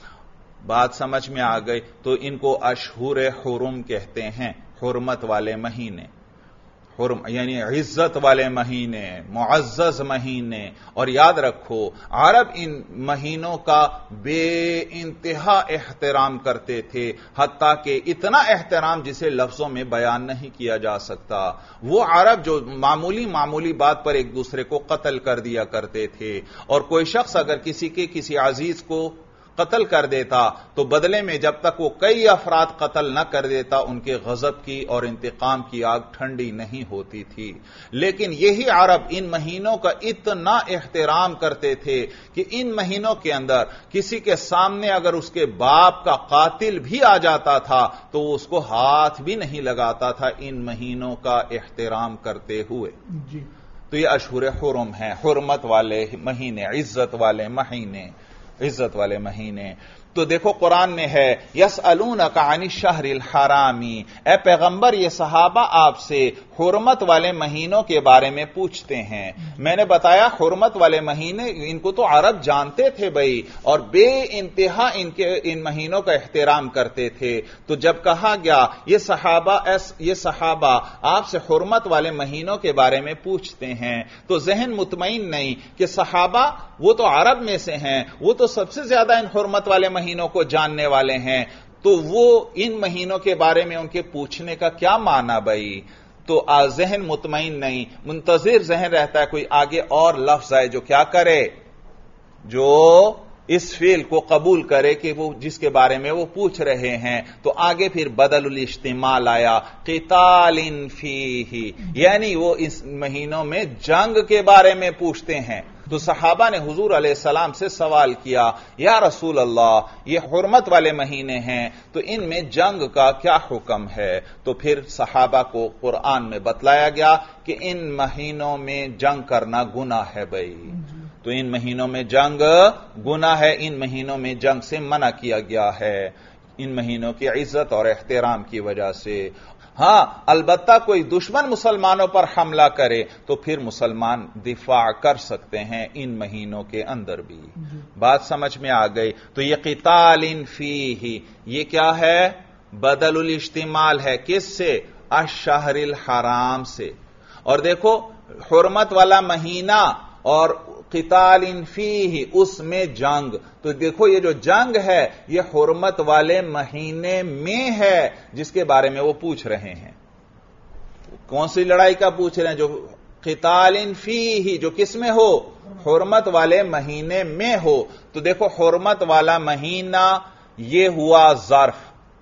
بات سمجھ میں آ گئی؟ تو ان کو اشہر حرم کہتے ہیں، حرمت والے مہینے، حرم یعنی عزت والے مہینے، معزز مہینے. اور یاد رکھو عرب ان مہینوں کا بے انتہا احترام کرتے تھے، حتیٰ کہ اتنا احترام جسے لفظوں میں بیان نہیں کیا جا سکتا. وہ عرب جو معمولی معمولی بات پر ایک دوسرے کو قتل کر دیا کرتے تھے، اور کوئی شخص اگر کسی کے کسی عزیز کو قتل کر دیتا تو بدلے میں جب تک وہ کئی افراد قتل نہ کر دیتا ان کے غضب کی اور انتقام کی آگ ٹھنڈی نہیں ہوتی تھی. لیکن یہی عرب ان مہینوں کا اتنا احترام کرتے تھے کہ ان مہینوں کے اندر کسی کے سامنے اگر اس کے باپ کا قاتل بھی آ جاتا تھا تو وہ اس کو ہاتھ بھی نہیں لگاتا تھا ان مہینوں کا احترام کرتے ہوئے. جی تو یہ اشہر حرم ہیں، حرمت والے مہینے، عزت والے مہینے، عزت والے مہینے. تو دیکھو قرآن میں ہے یسألونک عن الشہر الحرامی، اے پیغمبر یہ صحابہ آپ سے حرمت والے مہینوں کے بارے میں پوچھتے ہیں. میں نے بتایا حرمت والے مہینے ان کو تو عرب جانتے تھے بھائی، اور بے انتہا ان کے ان مہینوں کا احترام کرتے تھے. تو جب کہا گیا یہ صحابہ یہ صحابہ آپ سے حرمت والے مہینوں کے بارے میں پوچھتے ہیں، تو ذہن مطمئن نہیں کہ صحابہ وہ تو عرب میں سے ہیں، وہ تو سب سے زیادہ ان حرمت والے مہینوں کو جاننے والے ہیں، تو وہ ان مہینوں کے بارے میں ان کے پوچھنے کا کیا معنی بھائی؟ تو ذہن مطمئن نہیں، منتظر ذہن رہتا ہے کوئی آگے اور لفظ آئے جو کیا کرے، جو اس فعل کو قبول کرے کہ وہ جس کے بارے میں وہ پوچھ رہے ہیں. تو آگے پھر بدل الاشتمال آیا، قتال فیہ، یعنی وہ اس مہینوں میں جنگ کے بارے میں پوچھتے ہیں. تو صحابہ نے حضور علیہ السلام سے سوال کیا، یا رسول اللہ یہ حرمت والے مہینے ہیں تو ان میں جنگ کا کیا حکم ہے؟ تو پھر صحابہ کو قرآن میں بتلایا گیا کہ ان مہینوں میں جنگ کرنا گناہ ہے بھائی. تو ان مہینوں میں جنگ گناہ ہے، ان مہینوں میں جنگ سے منع کیا گیا ہے، ان مہینوں کی عزت اور احترام کی وجہ سے. ہاں البتہ کوئی دشمن مسلمانوں پر حملہ کرے تو پھر مسلمان دفاع کر سکتے ہیں ان مہینوں کے اندر بھی. بات سمجھ میں آ گئی؟ تو یہ قتال فیہ یہ کیا ہے؟ بدل الاشتمال ہے. کس سے؟ الشہر الحرام سے. اور دیکھو حرمت والا مہینہ اور قتال فیہ اس میں جنگ، تو دیکھو یہ جو جنگ ہے یہ حرمت والے مہینے میں ہے جس کے بارے میں وہ پوچھ رہے ہیں. کون سی لڑائی کا پوچھ رہے ہیں؟ جو قتال فیہ، جو کس میں ہو؟ حرمت والے مہینے میں ہو. تو دیکھو حرمت والا مہینہ یہ ہوا ظرف،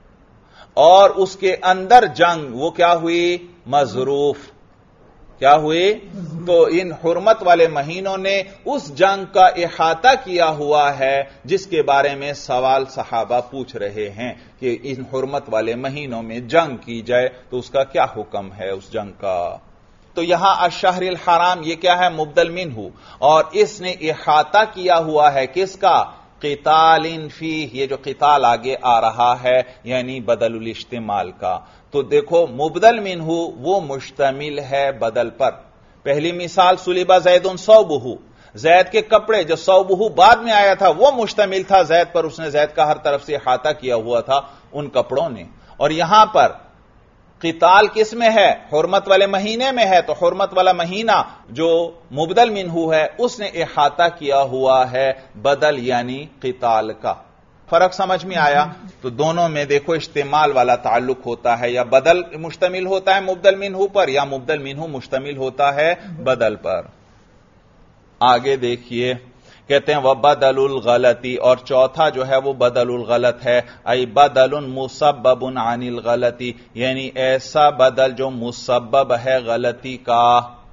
اور اس کے اندر جنگ وہ کیا ہوئی؟ مظروف. کیا ہوئی؟ تو ان حرمت والے مہینوں نے اس جنگ کا احاطہ کیا ہوا ہے جس کے بارے میں سوال صحابہ پوچھ رہے ہیں کہ ان حرمت والے مہینوں میں جنگ کی جائے تو اس کا کیا حکم ہے اس جنگ کا. تو یہاں الشہر الحرام یہ کیا ہے؟ مبدل منہ، اور اس نے احاطہ کیا ہوا ہے کس کا؟ قتال فیہ. یہ جو قتال آگے آ رہا ہے یعنی بدل الاشتمال کا. تو دیکھو مبدل منہ وہ مشتمل ہے بدل پر. پہلی مثال صلب زید ثوبہ، زید کے کپڑے جو ثوبہ بعد میں آیا تھا وہ مشتمل تھا زید پر، اس نے زید کا ہر طرف سے احاطہ کیا ہوا تھا ان کپڑوں نے. اور یہاں پر قتال کس میں ہے؟ حرمت والے مہینے میں ہے، تو حرمت والا مہینہ جو مبدل منہو ہے اس نے احاطہ کیا ہوا ہے بدل یعنی قتال کا۔ فرق سمجھ میں آیا؟ تو دونوں میں دیکھو اشتمال والا تعلق ہوتا ہے، یا بدل مشتمل ہوتا ہے مبدل منہو پر، یا مبدل منہو مشتمل ہوتا ہے بدل پر۔ آگے دیکھیے کہتے ہیں وبدل الغلطی، اور چوتھا جو ہے وہ بدل الغلط ہے، ای بدل مسبب عن الغلطی، یعنی ایسا بدل جو مسبب ہے غلطی کا۔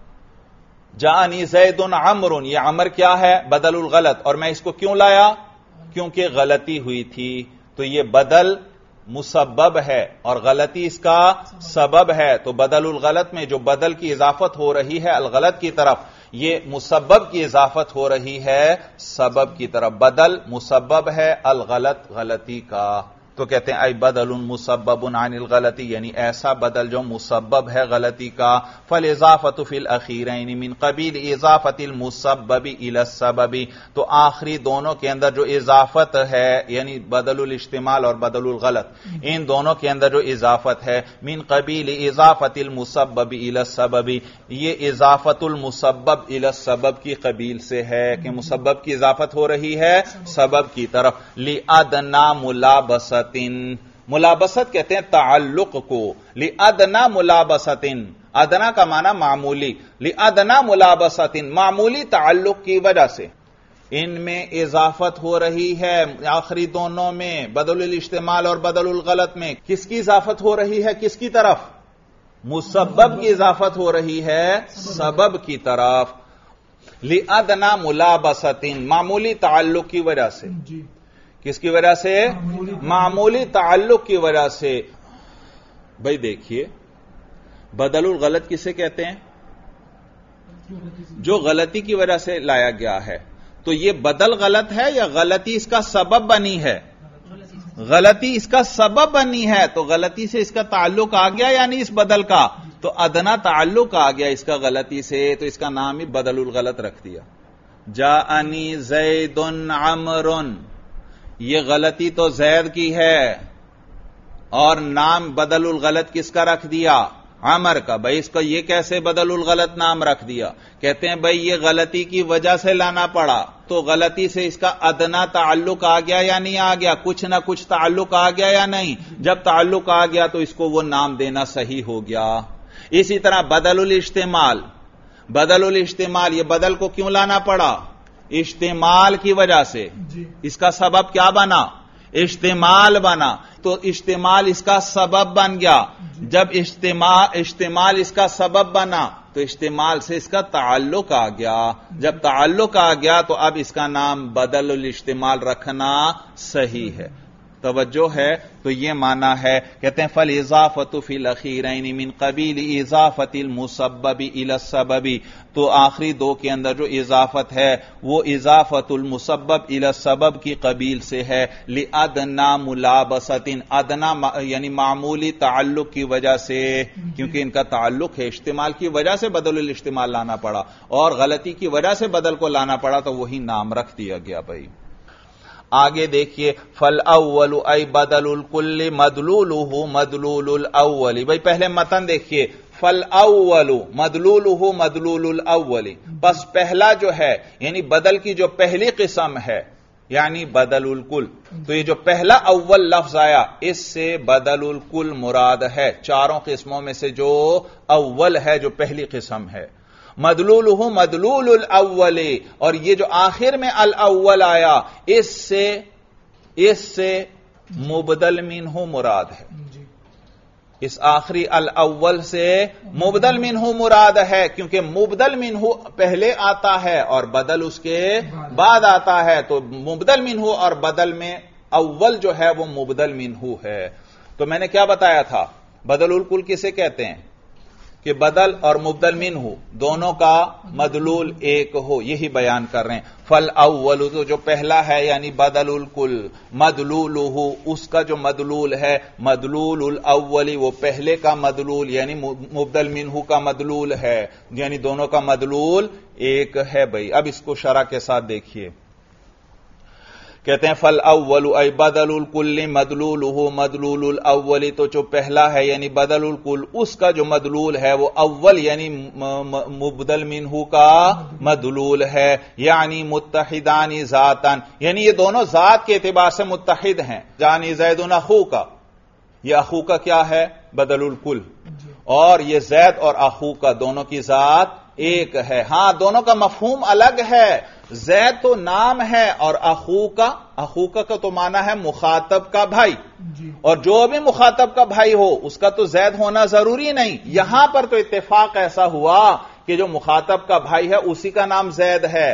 جانی زید عمر، یہ عمر کیا ہے؟ بدل الغلط، اور میں اس کو کیوں لایا؟ کیونکہ غلطی ہوئی تھی، تو یہ بدل مسبب ہے اور غلطی اس کا سبب ہے، تو بدل الغلط میں جو بدل کی اضافت ہو رہی ہے الغلط کی طرف، یہ مسبب کی اضافت ہو رہی ہے سبب کی طرف۔ بدل مسبب ہے الغلط غلطی کا، تو کہتے ہیں ای بدل مسبب عن الغلطی، یعنی ایسا بدل جو مسبب ہے غلطی کا۔ فالاضافۃ فی الاخیرین من قبیل اضافۃ المسبب الی السبب، تو آخری دونوں کے اندر جو اضافت ہے، یعنی بدل الاشتمال اور بدل الغلط، ان دونوں کے اندر جو اضافت ہے من قبیل اضافۃ المسبب الی السبب، یہ اضافت المسبب الی السبب کی قبیل سے ہے کہ مسبب کی اضافت ہو رہی ہے سبب کی طرف۔ لأدنی ملابست، ملابست کہتے ہیں تعلق کو، لأدنی ملابست، ادنا کا معنی معمولی، لأدنی ملابست، معمولی تعلق کی وجہ سے ان میں اضافت ہو رہی ہے آخری دونوں میں، بدل الاشتمال اور بدل الغلط میں۔ کس کی اضافت ہو رہی ہے؟ کس کی طرف؟ مسبب کی اضافت ہو رہی ہے سبب کی طرف۔ لأدنی ملابست، معمولی تعلق کی وجہ سے، کس کی وجہ سے؟ معمولی تعلق کی وجہ سے۔ بھئی دیکھیے بدل الغلط کسے کہتے ہیں؟ جو غلطی کی وجہ سے لایا گیا ہے، تو یہ بدل غلط ہے یا غلطی اس کا سبب بنی ہے؟ غلطی اس کا سبب بنی ہے، تو غلطی سے اس کا تعلق آ گیا یعنی اس بدل کا، تو ادنا تعلق آ گیا اس کا غلطی سے، تو اس کا نام ہی بدل الغلط رکھ دیا۔ جاءنی زید عمر، یہ غلطی تو زید کی ہے اور نام بدل الغلط کس کا رکھ دیا؟ عمر کا۔ بھائی اس کو یہ کیسے بدل الغلط نام رکھ دیا؟ کہتے ہیں بھائی یہ غلطی کی وجہ سے لانا پڑا، تو غلطی سے اس کا ادنا تعلق آ گیا یا نہیں آ گیا؟ کچھ نہ کچھ تعلق آ گیا یا نہیں؟ جب تعلق آ گیا تو اس کو وہ نام دینا صحیح ہو گیا۔ اسی طرح بدل الاشتمال، بدل الاشتمال، یہ بدل کو کیوں لانا پڑا؟ اشتمال کی وجہ سے۔ اس کا سبب کیا بنا؟ اشتمال بنا، تو اشتمال اس کا سبب بن گیا۔ جب اشتمال اشتمال اس کا سبب بنا تو اشتمال سے اس کا تعلق آ گیا، جب تعلق آ گیا تو اب اس کا نام بدل الاشتمال رکھنا صحیح ہے۔ توجہ ہے؟ تو یہ معنی ہے، کہتے ہیں فالاضافۃ فی الاخیرین من قبیل اضافۃ المسبب الی السبب، تو آخری دو کے اندر جو اضافت ہے وہ اضافت المسبب الی السبب کی قبیل سے ہے۔ لأدنی ملابست، ادنا یعنی معمولی تعلق کی وجہ سے، کیونکہ ان کا تعلق ہے، اشتمال کی وجہ سے بدل الاشتمال لانا پڑا اور غلطی کی وجہ سے بدل کو لانا پڑا، تو وہی نام رکھ دیا گیا۔ بھائی آگے دیکھیے فالاول ای بدل الکل مدلولہ مدلول الاول، بھائی پہلے متن دیکھیے، فالاول مدلولہ مدلول الاول، بس پہلا جو ہے یعنی بدل کی جو پہلی قسم ہے یعنی بدل الکل، تو یہ جو پہلا اول لفظ آیا اس سے بدل الکل مراد ہے، چاروں قسموں میں سے جو اول ہے جو پہلی قسم ہے۔ مدلولہ مدلول الاول، اور یہ جو آخر میں الاول آیا اس سے اس سے مبدل منہ مراد ہے، اس آخری الاول سے مبدل منہ مراد ہے، کیونکہ مبدل منہ پہلے آتا ہے اور بدل اس کے بعد آتا ہے، تو مبدل منہ اور بدل میں اول جو ہے وہ مبدل منہ ہے۔ تو میں نے کیا بتایا تھا؟ بدل الکل کسے کہتے ہیں؟ کہ بدل اور مبدل منہ دونوں کا مدلول ایک ہو، یہی بیان کر رہے ہیں۔ فالاول تو جو پہلا ہے یعنی بدل الکل، مدلولہ اس کا جو مدلول ہے مدلول الاول، وہ پہلے کا مدلول یعنی مبدل منہ کا مدلول ہے، یعنی دونوں کا مدلول ایک ہے۔ بھائی اب اس کو شرح کے ساتھ دیکھیے، کہتے ہیں فل اول ای بدل الکل مدلولہ مدلول الاول، تو جو پہلا ہے یعنی بدل الکل اس کا جو مدلول ہے وہ اول یعنی مبدل منہ کا مدلول ہے، یعنی متحدان ذاتاً، یعنی یہ دونوں ذات کے اعتبار سے متحد ہیں. جانی زید اخو کا، یہ اخو کا کیا ہے؟ بدل الکل. اور یہ زید اور اخو کا دونوں کی ذات ایک ہے. ہاں دونوں کا مفہوم الگ ہے. زید تو نام ہے اور اخو کا اخو کا تو معنی ہے مخاطب کا بھائی، اور جو بھی مخاطب کا بھائی ہو اس کا تو زید ہونا ضروری نہیں. یہاں پر تو اتفاق ایسا ہوا کہ جو مخاطب کا بھائی ہے اسی کا نام زید ہے،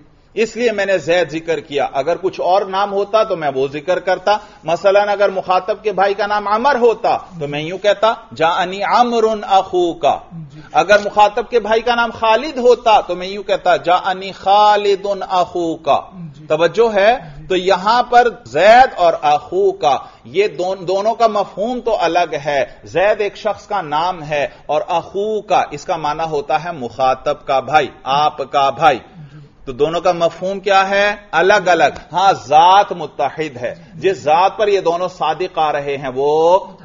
اس لیے میں نے زید ذکر کیا. اگر کچھ اور نام ہوتا تو میں وہ ذکر کرتا. مثلا اگر مخاطب کے بھائی کا نام عمر ہوتا تو میں یوں کہتا جاءنی عمرو اخوکا. اگر مخاطب کے بھائی کا نام خالد ہوتا تو میں یوں کہتا جاءنی خالد اخوکا. توجہ ہے؟ تو یہاں پر زید اور اخو کا یہ دون دونوں کا مفہوم تو الگ ہے. زید ایک شخص کا نام ہے اور اخو کا اس کا معنی ہوتا ہے مخاطب کا بھائی، آپ کا بھائی. تو دونوں کا مفہوم کیا ہے؟ الگ الگ. ہاں ذات متحد ہے. جس ذات پر یہ دونوں صادق آ رہے ہیں وہ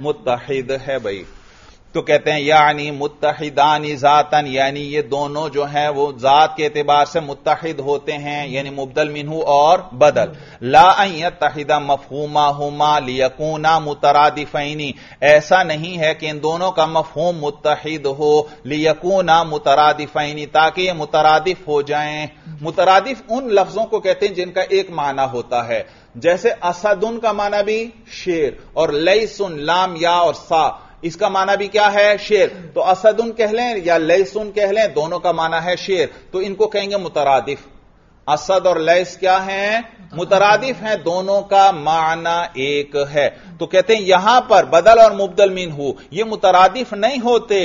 متحد ہے بھائی. تو کہتے ہیں یعنی متحدان ذاتن، یعنی یہ دونوں جو ہیں وہ ذات کے اعتبار سے متحد ہوتے ہیں، یعنی مبدل منہ اور بدل. لا ان یتحد مفہومہما لیکونا مترادفین، ایسا نہیں ہے کہ ان دونوں کا مفہوم متحد ہو لیکونا مترادفین، تاکہ یہ مترادف ہو جائیں. مترادف ان لفظوں کو کہتے ہیں جن کا ایک معنی ہوتا ہے، جیسے اسدن کا معنی بھی شیر، اور لیسن لام یا اور سا اس کا معنی بھی کیا ہے؟ شیر. تو اسدن کہہ لیں یا لیسن کہہ لیں، دونوں کا معنی ہے شیر، تو ان کو کہیں گے مترادف. اسد اور لیس کیا ہیں؟ مترادف ہیں، دونوں کا معنی ایک ہے. تو کہتے ہیں یہاں پر بدل اور مبدل منہ یہ مترادف نہیں ہوتے،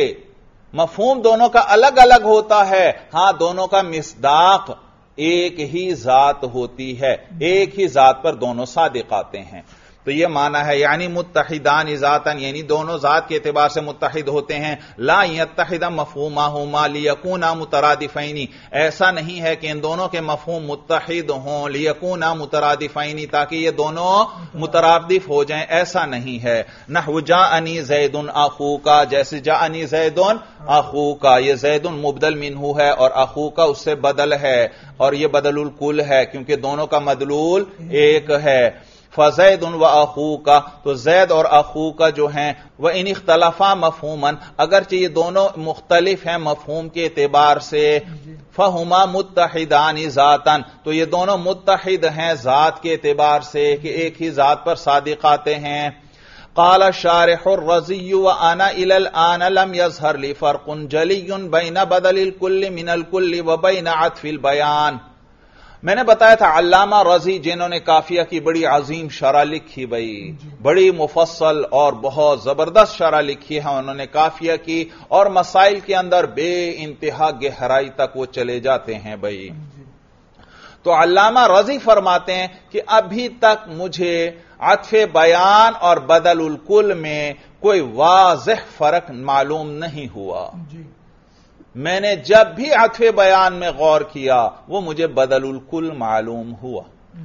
مفہوم دونوں کا الگ الگ ہوتا ہے. ہاں دونوں کا مصداق ایک ہی ذات ہوتی ہے، ایک ہی ذات پر دونوں صادق آتے ہیں. تو یہ معنی ہے یعنی متحدان ذاتن، یعنی دونوں ذات کے اعتبار سے متحد ہوتے ہیں. لا یتحد مفہومہما لیکونا مترادفین، ایسا نہیں ہے کہ ان دونوں کے مفہوم متحد ہوں لیکونا مترادفین، تاکہ یہ دونوں مترادف ہو جائیں، ایسا نہیں ہے. نحو جاءنی زید اخوکا، جیسے جاءنی زید اخوکا، یہ زید مبدل منہ ہے اور اخوکا اس سے بدل ہے، اور یہ بدل الکل ہے کیونکہ دونوں کا مدلول ایک ہے. فزید و اخوکا، تو زید اور اخوکا جو ہیں وہ ان اختلافا مفہوما، اگرچہ یہ دونوں مختلف ہیں مفہوم کے اعتبار سے، فہما متحدان ذاتن، تو یہ دونوں متحد ہیں ذات کے اعتبار سے کہ ایک ہی ذات پر صادق آتے ہیں. قال الشارح الرزی وانا الى الان لم يظهر لي فرق جلی بین بدل الکل من الکل وبین عطف البیان. میں نے بتایا تھا علامہ رضی جنہوں نے کافیہ کی بڑی عظیم شرح لکھی بھائی، بڑی مفصل اور بہت زبردست شرح لکھی ہے انہوں نے کافیہ کی، اور مسائل کے اندر بے انتہا گہرائی تک وہ چلے جاتے ہیں بھائی. تو علامہ رضی فرماتے ہیں کہ ابھی تک مجھے عطف بیان اور بدل الکل میں کوئی واضح فرق معلوم نہیں ہوا. میں نے جب بھی عطف بیان میں غور کیا وہ مجھے بدل الکل معلوم ہوا.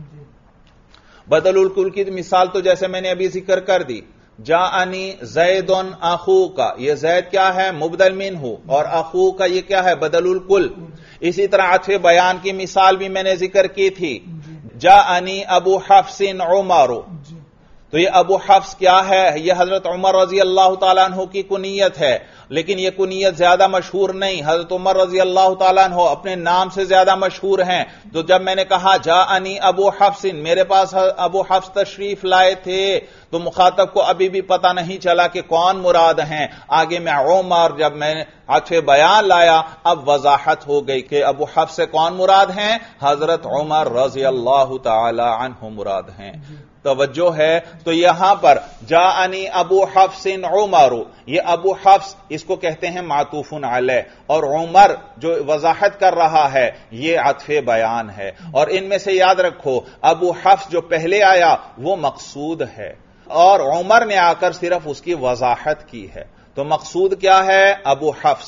بدل الکل کی مثال تو جیسے میں نے ابھی ذکر کر دی، جاءنی زید اخوکا، یہ زید کیا ہے؟ مبدل منہ، اور اخوکا یہ کیا ہے؟ بدل الکل. اسی طرح عطف بیان کی مثال بھی میں نے ذکر کی تھی، جاءنی ابو حفص عمر، تو یہ ابو حفص کیا ہے؟ یہ حضرت عمر رضی اللہ تعالیٰ عنہ کی کنیت ہے، لیکن یہ کنیت زیادہ مشہور نہیں. حضرت عمر رضی اللہ تعالیٰ عنہ اپنے نام سے زیادہ مشہور ہیں. تو جب میں نے کہا جاءنی ابو حفص، میرے پاس ابو حفص تشریف لائے تھے، تو مخاطب کو ابھی بھی پتہ نہیں چلا کہ کون مراد ہیں. آگے میں عمر جب میں نے عطف بیان لایا اب وضاحت ہو گئی کہ ابو حفص سے کون مراد ہیں؟ حضرت عمر رضی اللہ تعالی عنہ مراد ہیں. توجہ ہے؟ تو یہاں پر جاءنی ابو حفص عمر، یہ ابو حفص اس کو کہتے ہیں معطوف علیہ، اور عمر جو وضاحت کر رہا ہے یہ عطف بیان ہے. اور ان میں سے یاد رکھو ابو حفص جو پہلے آیا وہ مقصود ہے، اور عمر نے آ کر صرف اس کی وضاحت کی ہے. تو مقصود کیا ہے؟ ابو حفص.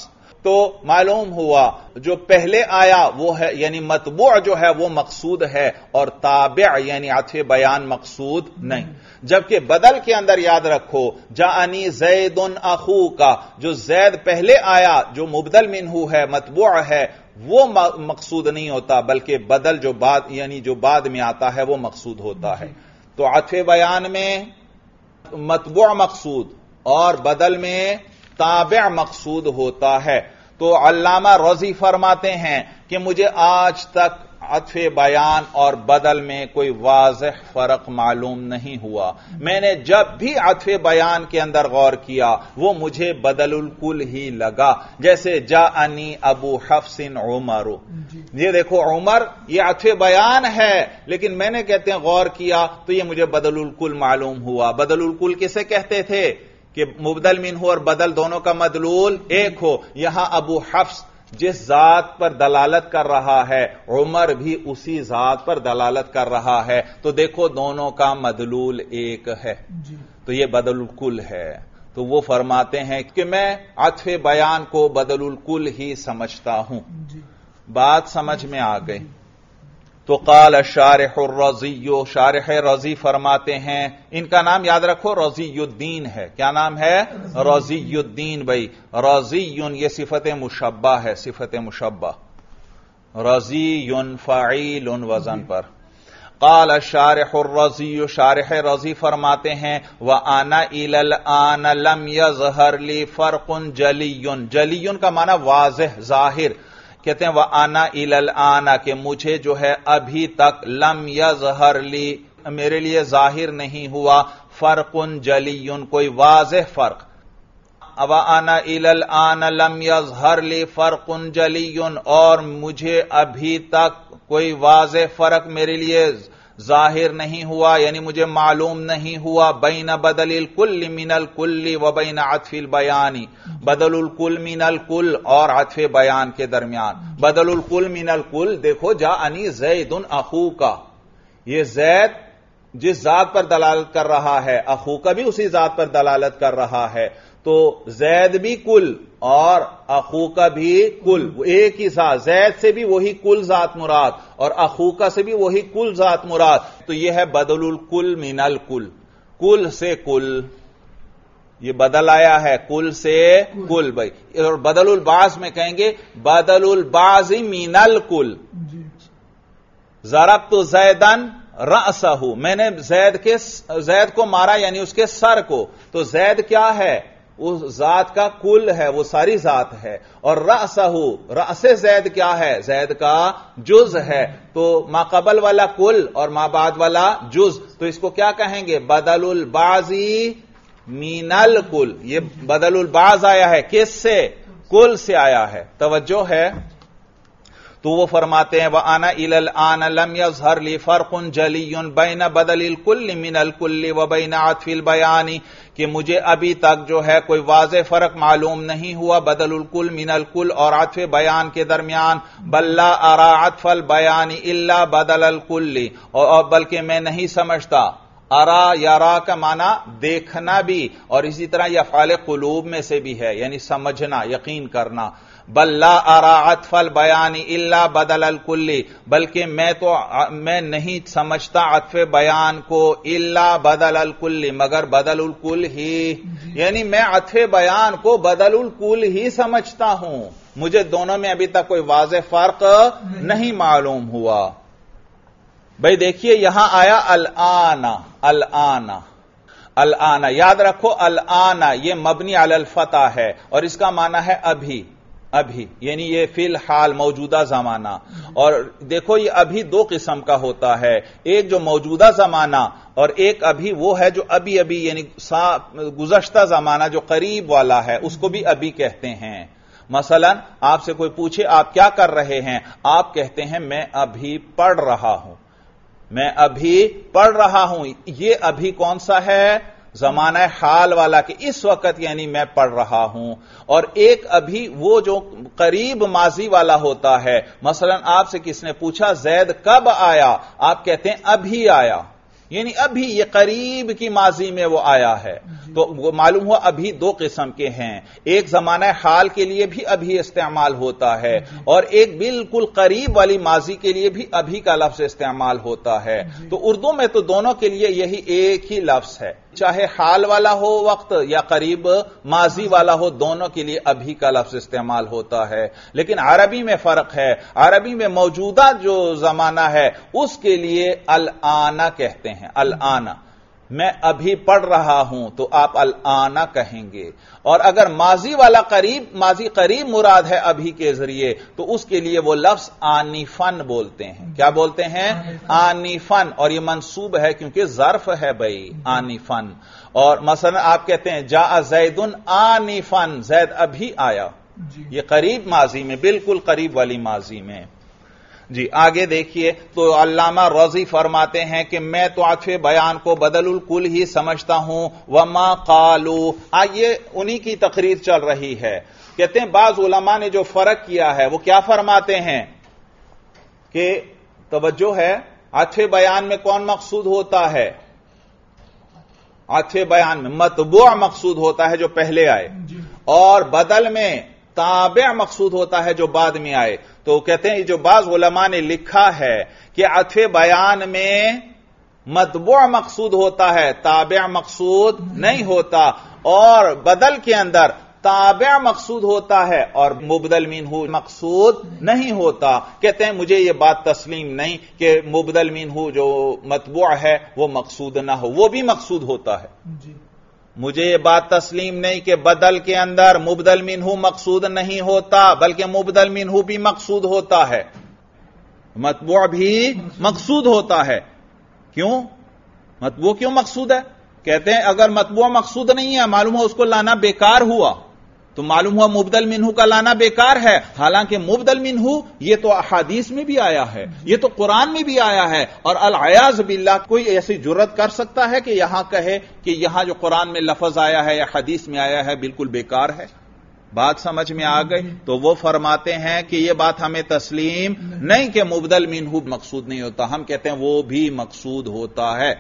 تو معلوم ہوا جو پہلے آیا وہ ہے یعنی متبوع جو ہے وہ مقصود ہے اور تابع یعنی عطف بیان مقصود نہیں. جبکہ بدل کے اندر یاد رکھو جاءنی زید اخوکا، جو زید پہلے آیا جو مبدل منہ ہے متبوع ہے وہ مقصود نہیں ہوتا، بلکہ بدل جو بعد یعنی جو بعد میں آتا ہے وہ مقصود ہوتا ہے. تو عطف بیان میں متبوع مقصود اور بدل میں تابع مقصود ہوتا ہے. تو علامہ رضی فرماتے ہیں کہ مجھے آج تک عطف بیان اور بدل میں کوئی واضح فرق معلوم نہیں ہوا. میں نے جب بھی عطف بیان کے اندر غور کیا وہ مجھے بدل الکل ہی لگا. جیسے جاءنی ابو حفص عمر، یہ دیکھو عمر یہ عطف بیان ہے لیکن میں نے کہتے ہیں غور کیا تو یہ مجھے بدل الکل معلوم ہوا. بدل الکل کسے کہتے تھے کہ مبدل منہ اور بدل دونوں کا مدلول ایک ہو. یہاں ابو حفص جس ذات پر دلالت کر رہا ہے عمر بھی اسی ذات پر دلالت کر رہا ہے، تو دیکھو دونوں کا مدلول ایک ہے. تو یہ بدل الکل ہے. تو وہ فرماتے ہیں کہ میں عطف بیان کو بدل الکل ہی سمجھتا ہوں. بات سمجھ میں آ گئی. تو قال الشارح الرضی، شارح رضی فرماتے ہیں، ان کا نام یاد رکھو رضی الدین ہے. کیا نام ہے؟ رضی الدین. بھائی رضی یہ صفت مشبہ ہے، صفت مشبہ. رضی فعیل وزن پر. قال الشارح الرضی، شارح رضی فرماتے ہیں وَأَنَا إِلَى الْآنَ لَمْ يَظْهَرْ لِي فَرْقٌ جَلِيٌّ. جلیٌ کا معنی واضح ظاہر. کہتے ہیں وَأَنَا إِلَى الْآنَ کہ مجھے جو ہے ابھی تک لم يظہر لی میرے لیے ظاہر نہیں ہوا فرق جلی کوئی واضح فرق. وَأَنَا إِلَى الْآنَ لم يظہر لی فرق جلی اور مجھے ابھی تک کوئی واضح فرق میرے لیے ظاہر نہیں ہوا یعنی مجھے معلوم نہیں ہوا بین بدل الکل من الکل و بین عطف البیان، بدل الکل من الکل اور عطف بیان کے درمیان. بدل الکل من الکل دیکھو جاءنی زید اخوکا، یہ زید جس ذات پر دلالت کر رہا ہے اخوکا بھی اسی ذات پر دلالت کر رہا ہے. تو زید بھی کل اور اخوکا بھی کل، ایک ہی ذات. زید سے بھی وہی کل ذات مراد اور اخوکا سے بھی وہی کل ذات مراد. تو یہ ہے بدل الکل من الکل، کل سے کل. یہ بدل آیا ہے کل سے کل. بھائی اور بدل البعض میں کہیں گے بدل البعض من الکل. ضربت زیدن رأسہ، میں نے زید کے زید کو مارا یعنی اس کے سر کو. تو زید کیا ہے؟ اس ذات کا کل ہے، وہ ساری ذات ہے. اور رأسہ، رأس زید کیا ہے؟ زید کا جز ہے. تو ما قبل والا کل اور ما بعد والا جز. تو اس کو کیا کہیں گے؟ بدل البعضی من الکل. یہ بدل البعض آیا ہے کس سے؟ کل سے آیا ہے. توجہ ہے. تو وہ فرماتے ہیں وَأَنَا إِلَى الْآنَ لَمْ يَظْهَرْ لِي فَرْقٌ جَلِيٌّ بَيْنَ بَدَلِ الْكُلِّ مِنَ الْكُلِّ وَبَيْنَ عَطْفِ الْبَيَانِ کہ مجھے ابھی تک جو ہے کوئی واضح فرق معلوم نہیں ہوا بدل الکل من الکل اور عطف بیان کے درمیان. بل لا ارى عطف البیان الا بدل الکل، اور بلکہ میں نہیں سمجھتا. ارا یارا کا معنی دیکھنا بھی اور اسی طرح یہ افعال قلوب میں سے بھی ہے یعنی سمجھنا یقین کرنا. بل لا ارى عطف البیان الا بدل الکل، بلکہ میں تو میں نہیں سمجھتا عطف بیان کو الا بدل الکل مگر بدل الکل ہی، یعنی میں عطف بیان کو بدل الکل ہی سمجھتا ہوں. مجھے دونوں میں ابھی تک کوئی واضح فرق نہیں معلوم ہوا. بھئی دیکھیے یہاں آیا الآن، الآن الآن یاد رکھو الآن یہ مبنی علی الفتح ہے اور اس کا معنی ہے ابھی، ابھی یعنی یہ فی الحال موجودہ زمانہ. اور دیکھو یہ ابھی دو قسم کا ہوتا ہے، ایک جو موجودہ زمانہ اور ایک ابھی وہ ہے جو ابھی ابھی یعنی گزشتہ زمانہ جو قریب والا ہے اس کو بھی ابھی کہتے ہیں. مثلا آپ سے کوئی پوچھے آپ کیا کر رہے ہیں، آپ کہتے ہیں میں ابھی پڑھ رہا ہوں، میں ابھی پڑھ رہا ہوں. یہ ابھی کون سا ہے؟ زمانہ حال والا کہ اس وقت یعنی میں پڑھ رہا ہوں. اور ایک ابھی وہ جو قریب ماضی والا ہوتا ہے. مثلا آپ سے کس نے پوچھا زید کب آیا، آپ کہتے ہیں ابھی آیا، یعنی ابھی یہ قریب کی ماضی میں وہ آیا ہے. تو وہ معلوم ہوا ابھی دو قسم کے ہیں، ایک زمانہ حال کے لیے بھی ابھی استعمال ہوتا ہے اور ایک بالکل قریب والی ماضی کے لیے بھی ابھی کا لفظ استعمال ہوتا ہے. تو اردو میں تو دونوں کے لیے یہی ایک ہی لفظ ہے، چاہے حال والا ہو وقت یا قریب ماضی والا ہو، دونوں کے لیے ابھی کا لفظ استعمال ہوتا ہے. لیکن عربی میں فرق ہے، عربی میں موجودہ جو زمانہ ہے اس کے لیے الآن کہتے ہیں. الآن میں ابھی پڑھ رہا ہوں تو آپ الآن کہیں گے، اور اگر ماضی والا قریب ماضی قریب مراد ہے ابھی کے ذریعے تو اس کے لیے وہ لفظ آنفن بولتے ہیں. کیا بولتے ہیں؟ آنفن. اور یہ منصوب ہے کیونکہ ظرف ہے بھائی، آنفن. اور مثلا آپ کہتے ہیں جاء زید آنفن، زید ابھی آیا، یہ قریب ماضی میں، بالکل قریب والی ماضی میں. جی آگے دیکھیے تو علامہ رضی فرماتے ہیں کہ میں تو عطف بیان کو بدل الکل ہی سمجھتا ہوں. وما قالوا، آئیے انہی کی تقریر چل رہی ہے. کہتے ہیں بعض علماء نے جو فرق کیا ہے وہ کیا فرماتے ہیں کہ توجہ ہے، عطف بیان میں کون مقصود ہوتا ہے؟ عطف بیان میں متبوع مقصود ہوتا ہے جو پہلے آئے، اور بدل میں تابع مقصود ہوتا ہے جو بعد میں آئے. تو کہتے ہیں جو بعض علماء نے لکھا ہے کہ عطف بیان میں متبوع مقصود ہوتا ہے، تابع مقصود نہیں ہوتا، اور بدل کے اندر تابع مقصود ہوتا ہے اور مبدل منہ مقصود نہیں ہوتا. کہتے ہیں مجھے یہ بات تسلیم نہیں کہ مبدل منہ جو متبوع ہے وہ مقصود نہ ہو، وہ بھی مقصود ہوتا ہے. مجھے یہ بات تسلیم نہیں کہ بدل کے اندر مبدل منہ مقصود نہیں ہوتا بلکہ مبدل منہ بھی مقصود ہوتا ہے، متبوع بھی مقصود ہوتا ہے. کیوں متبوع کیوں مقصود ہے؟ کہتے ہیں اگر متبوع مقصود نہیں ہے معلوم ہو اس کو لانا بیکار ہوا، تو معلوم ہوا مبدل منہ کا لانا بیکار ہے. حالانکہ مبدل منہ یہ تو احادیث میں بھی آیا ہے، یہ تو قرآن میں بھی آیا ہے، اور العیاذ باللہ کوئی ایسی جرت کر سکتا ہے کہ یہاں کہے کہ یہاں جو قرآن میں لفظ آیا ہے یا حدیث میں آیا ہے بالکل بیکار ہے؟ بات سمجھ میں آ گئی؟ تو وہ فرماتے ہیں کہ یہ بات ہمیں تسلیم نہیں کہ مبدل منہ مقصود نہیں ہوتا، ہم کہتے ہیں وہ بھی مقصود ہوتا ہے.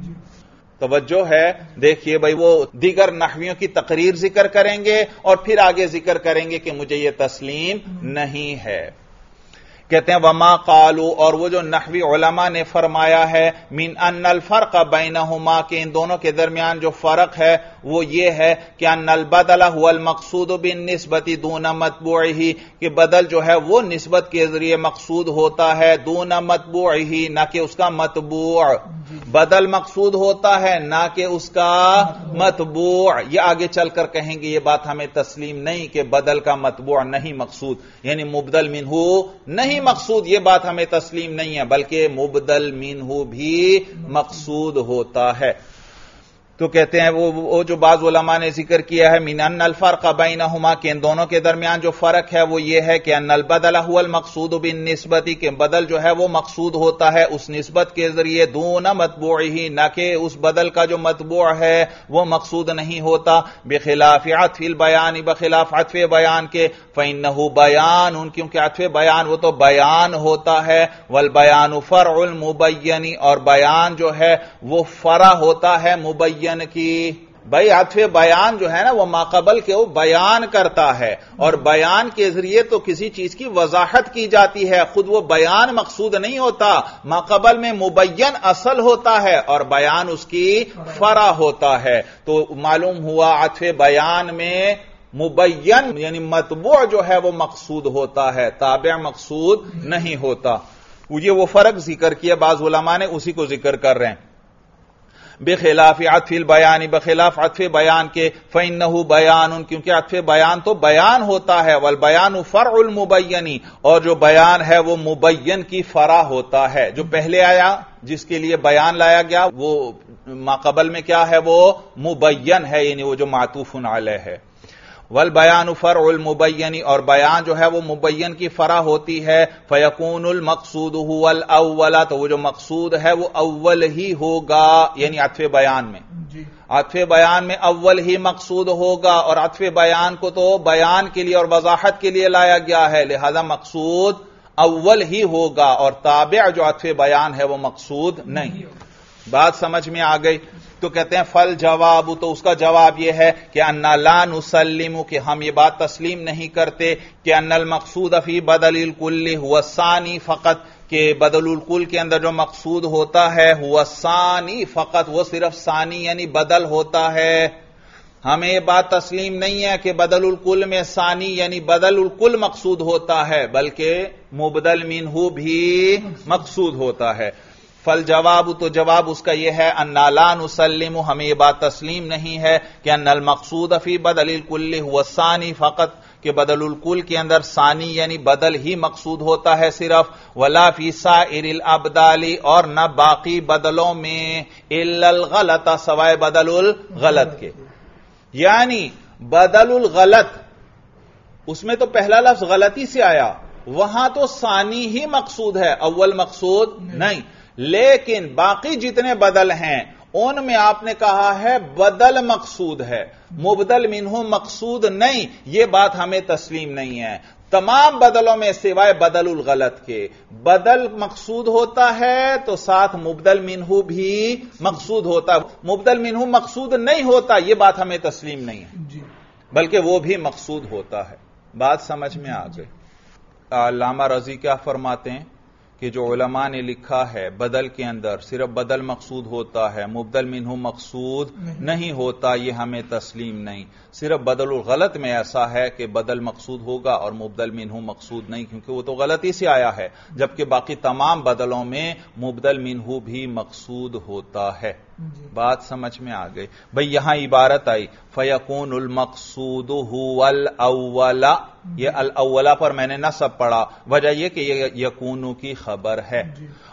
توجہ ہے، دیکھیے بھائی وہ دیگر نحویوں کی تقریر ذکر کریں گے اور پھر آگے ذکر کریں گے کہ مجھے یہ تسلیم نہیں ہے. کہتے ہیں وما قالوا، اور وہ جو نحوی علماء نے فرمایا ہے من ان الفرق بینہما، کہ ان دونوں کے درمیان جو فرق ہے وہ یہ ہے کہ ان البدل هو المقصود بالنسبت دون متبوعہ، کہ بدل جو ہے وہ نسبت کے ذریعے مقصود ہوتا ہے دون متبوعہ، نہ کہ اس کا متبوع. بدل مقصود ہوتا ہے نہ کہ اس کا متبوع. یہ آگے چل کر کہیں گے یہ بات ہمیں تسلیم نہیں کہ بدل کا متبوع نہیں مقصود، یعنی مبدل منہ نہیں مقصود، یہ بات ہمیں تسلیم نہیں ہے بلکہ مبدل منہ بھی مقصود ہوتا ہے. تو کہتے ہیں وہ, وہ جو بعض علماء نے ذکر کیا ہے من ان الفرق بینہما، کہ ان دونوں کے درمیان جو فرق ہے وہ یہ ہے کہ ان البدل هو المقصود بالنسبت، کہ بدل جو ہے وہ مقصود ہوتا ہے اس نسبت کے ذریعے دون متبوعہ، نہ کہ اس بدل کا جو متبوع ہے وہ مقصود نہیں ہوتا. بخلاف عطف البیان، بخلاف عطف بیان کے، فإنہ بیان، کیونکہ عطف بیان وہ تو بیان ہوتا ہے، والبیان فرع المبین، اور بیان جو ہے وہ فرع ہوتا ہے مبین کی. بھائی عطف بیان جو ہے نا وہ ماقبل کے وہ بیان کرتا ہے، اور بیان کے ذریعے تو کسی چیز کی وضاحت کی جاتی ہے، خود وہ بیان مقصود نہیں ہوتا. ماقبل میں مبین اصل ہوتا ہے اور بیان اس کی فرع ہوتا ہے. تو معلوم ہوا عطف بیان میں مبین یعنی متبوع جو ہے وہ مقصود ہوتا ہے، تابع مقصود نہیں ہوتا. یہ وہ فرق ذکر کیا بعض علماء نے، اسی کو ذکر کر رہے ہیں. بخلاف عطف البیان، بخلاف عطف بیان کے، فإنہ بیان، کیونکہ عطف بیان تو بیان ہوتا ہے، والبیان فرع المبین، اور جو بیان ہے وہ مبین کی فرع ہوتا ہے. جو پہلے آیا جس کے لیے بیان لایا گیا وہ ماقبل میں کیا ہے؟ وہ مبین ہے، یعنی وہ جو معطوف علیہ ہے. والبیان فرع المبین، اور بیان جو ہے وہ مبین کی فرع ہوتی ہے. فیکون المقصود هو الاول، تو وہ جو مقصود ہے وہ اول ہی ہوگا، یعنی عطف بیان میں عطف بیان میں اول ہی مقصود ہوگا، اور عطف بیان کو تو بیان کے لیے اور وضاحت کے لیے لایا گیا ہے، لہذا مقصود اول ہی ہوگا، اور تابع جو عطف بیان ہے وہ مقصود نہیں. بات سمجھ میں آ گئی؟ تو کہتے ہیں فل جواب، تو اس کا جواب یہ ہے کہ انا لا نسلم، کہ ہم یہ بات تسلیم نہیں کرتے کہ ان المقصود فی بدل الکل هو الثانی فقط، کہ بدل الکل کے اندر جو مقصود ہوتا ہے هو الثانی فقط، وہ صرف ثانی یعنی بدل ہوتا ہے. ہمیں یہ بات تسلیم نہیں ہے کہ بدل الکل میں ثانی یعنی بدل الکل مقصود ہوتا ہے، بلکہ مبدل منہ بھی مقصود ہوتا ہے. فل جواب، تو جواب اس کا یہ ہے انا لا نسلم، ہمیں یہ بات تسلیم نہیں ہے کہ ان المقصود فی بدل الکل هو الثانی فقط، کہ بدل الکل کے اندر ثانی یعنی بدل ہی مقصود ہوتا ہے صرف، ولا فی سائر الابدال، اور نہ باقی بدلوں میں، الا الغلط، سوائے بدل الغلط کے. یعنی بدل الغلط اس میں تو پہلا لفظ غلطی سے آیا، وہاں تو ثانی ہی مقصود ہے، اول مقصود نہیں. لیکن باقی جتنے بدل ہیں ان میں آپ نے کہا ہے بدل مقصود ہے، مبدل منہ مقصود نہیں. یہ بات ہمیں تسلیم نہیں ہے. تمام بدلوں میں سوائے بدل الغلط کے بدل مقصود ہوتا ہے تو ساتھ مبدل منہ بھی مقصود ہوتا ہے. مبدل منہ مقصود نہیں ہوتا، یہ بات ہمیں تسلیم نہیں ہے، بلکہ وہ بھی مقصود ہوتا ہے. بات سمجھ میں آ گئی؟ علامہ رضی کیا فرماتے ہیں کہ جو علماء نے لکھا ہے بدل کے اندر صرف بدل مقصود ہوتا ہے، مبدل منہ مقصود نہیں ہوتا، یہ ہمیں تسلیم نہیں. صرف بدل الغلط میں ایسا ہے کہ بدل مقصود ہوگا اور مبدل منہ مقصود نہیں، کیونکہ وہ تو غلطی سے آیا ہے، جبکہ باقی تمام بدلوں میں مبدل منہ بھی مقصود ہوتا ہے. بات سمجھ میں آ گئی؟ بھئی یہاں عبارت آئی فَيَكُونُ الْمَقْصُودُ هُوَ الْأَوَّلَ، یہ الاولا پر میں نے نصب پڑھا، وجہ یہ کہ یہ یکونو کی خبر ہے.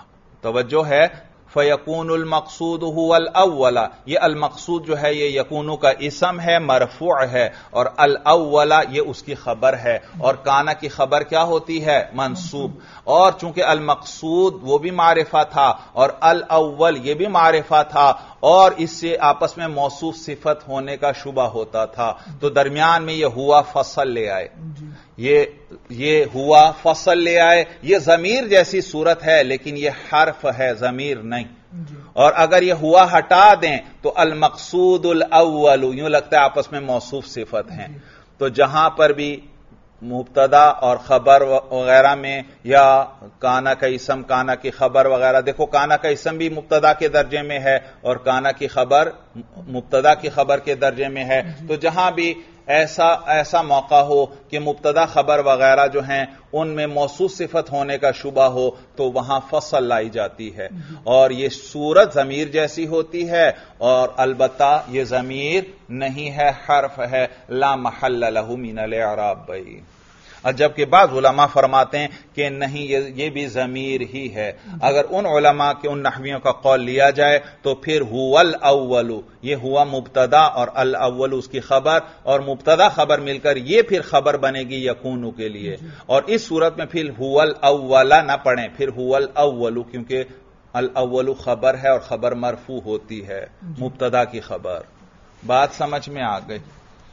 توجہ ہے، فَيَكُونُ الْمَقْصُودُ هُوَ الْأَوَّلَ، یہ المقصود جو ہے یہ یکونو کا اسم ہے، مرفوع ہے، اور الاول یہ اس کی خبر ہے، اور کانا کی خبر کیا ہوتی ہے؟ منصوب. اور چونکہ المقصود وہ بھی معرفہ تھا اور الاول یہ بھی معرفہ تھا، اور اس سے آپس میں موصوف صفت ہونے کا شبہ ہوتا تھا، تو درمیان میں یہ ہوا فصل لے آئے، یہ یہ ہوا فصل لے آئے. یہ ضمیر جیسی صورت ہے لیکن یہ حرف ہے، ضمیر نہیں. اور اگر یہ ہوا ہٹا دیں تو المقصود الاول، یوں لگتا ہے آپس میں موصوف صفت ہیں. تو جہاں پر بھی مبتدا اور خبر وغیرہ میں، یا کانا کا اسم کانا کی خبر وغیرہ، دیکھو کانا کا اسم بھی مبتدا کے درجے میں ہے اور کانا کی خبر مبتدا کی خبر کے درجے میں ہے. تو جہاں بھی ایسا ایسا موقع ہو کہ مبتدا خبر وغیرہ جو ہیں ان میں موصوف صفت ہونے کا شبہ ہو تو وہاں فصل لائی جاتی ہے، اور یہ صورت ضمیر جیسی ہوتی ہے، اور البتہ یہ ضمیر نہیں ہے، حرف ہے، لا محل لہ من الاعراب. بھائی جبکہ بعض علماء فرماتے ہیں کہ نہیں، یہ بھی ضمیر ہی ہے. اگر ان علماء کے ان نحویوں کا قول لیا جائے تو پھر هو الاول، یہ ہوا مبتدا اور الاول اس کی خبر، اور مبتدا خبر مل کر یہ پھر خبر بنے گی یکونو کے لیے. اور اس صورت میں پھر هو الاول نہ پڑھیں، پھر هو الاول، کیونکہ الاول خبر ہے اور خبر مرفوع ہوتی ہے، مبتدا کی خبر. بات سمجھ میں آ گئی؟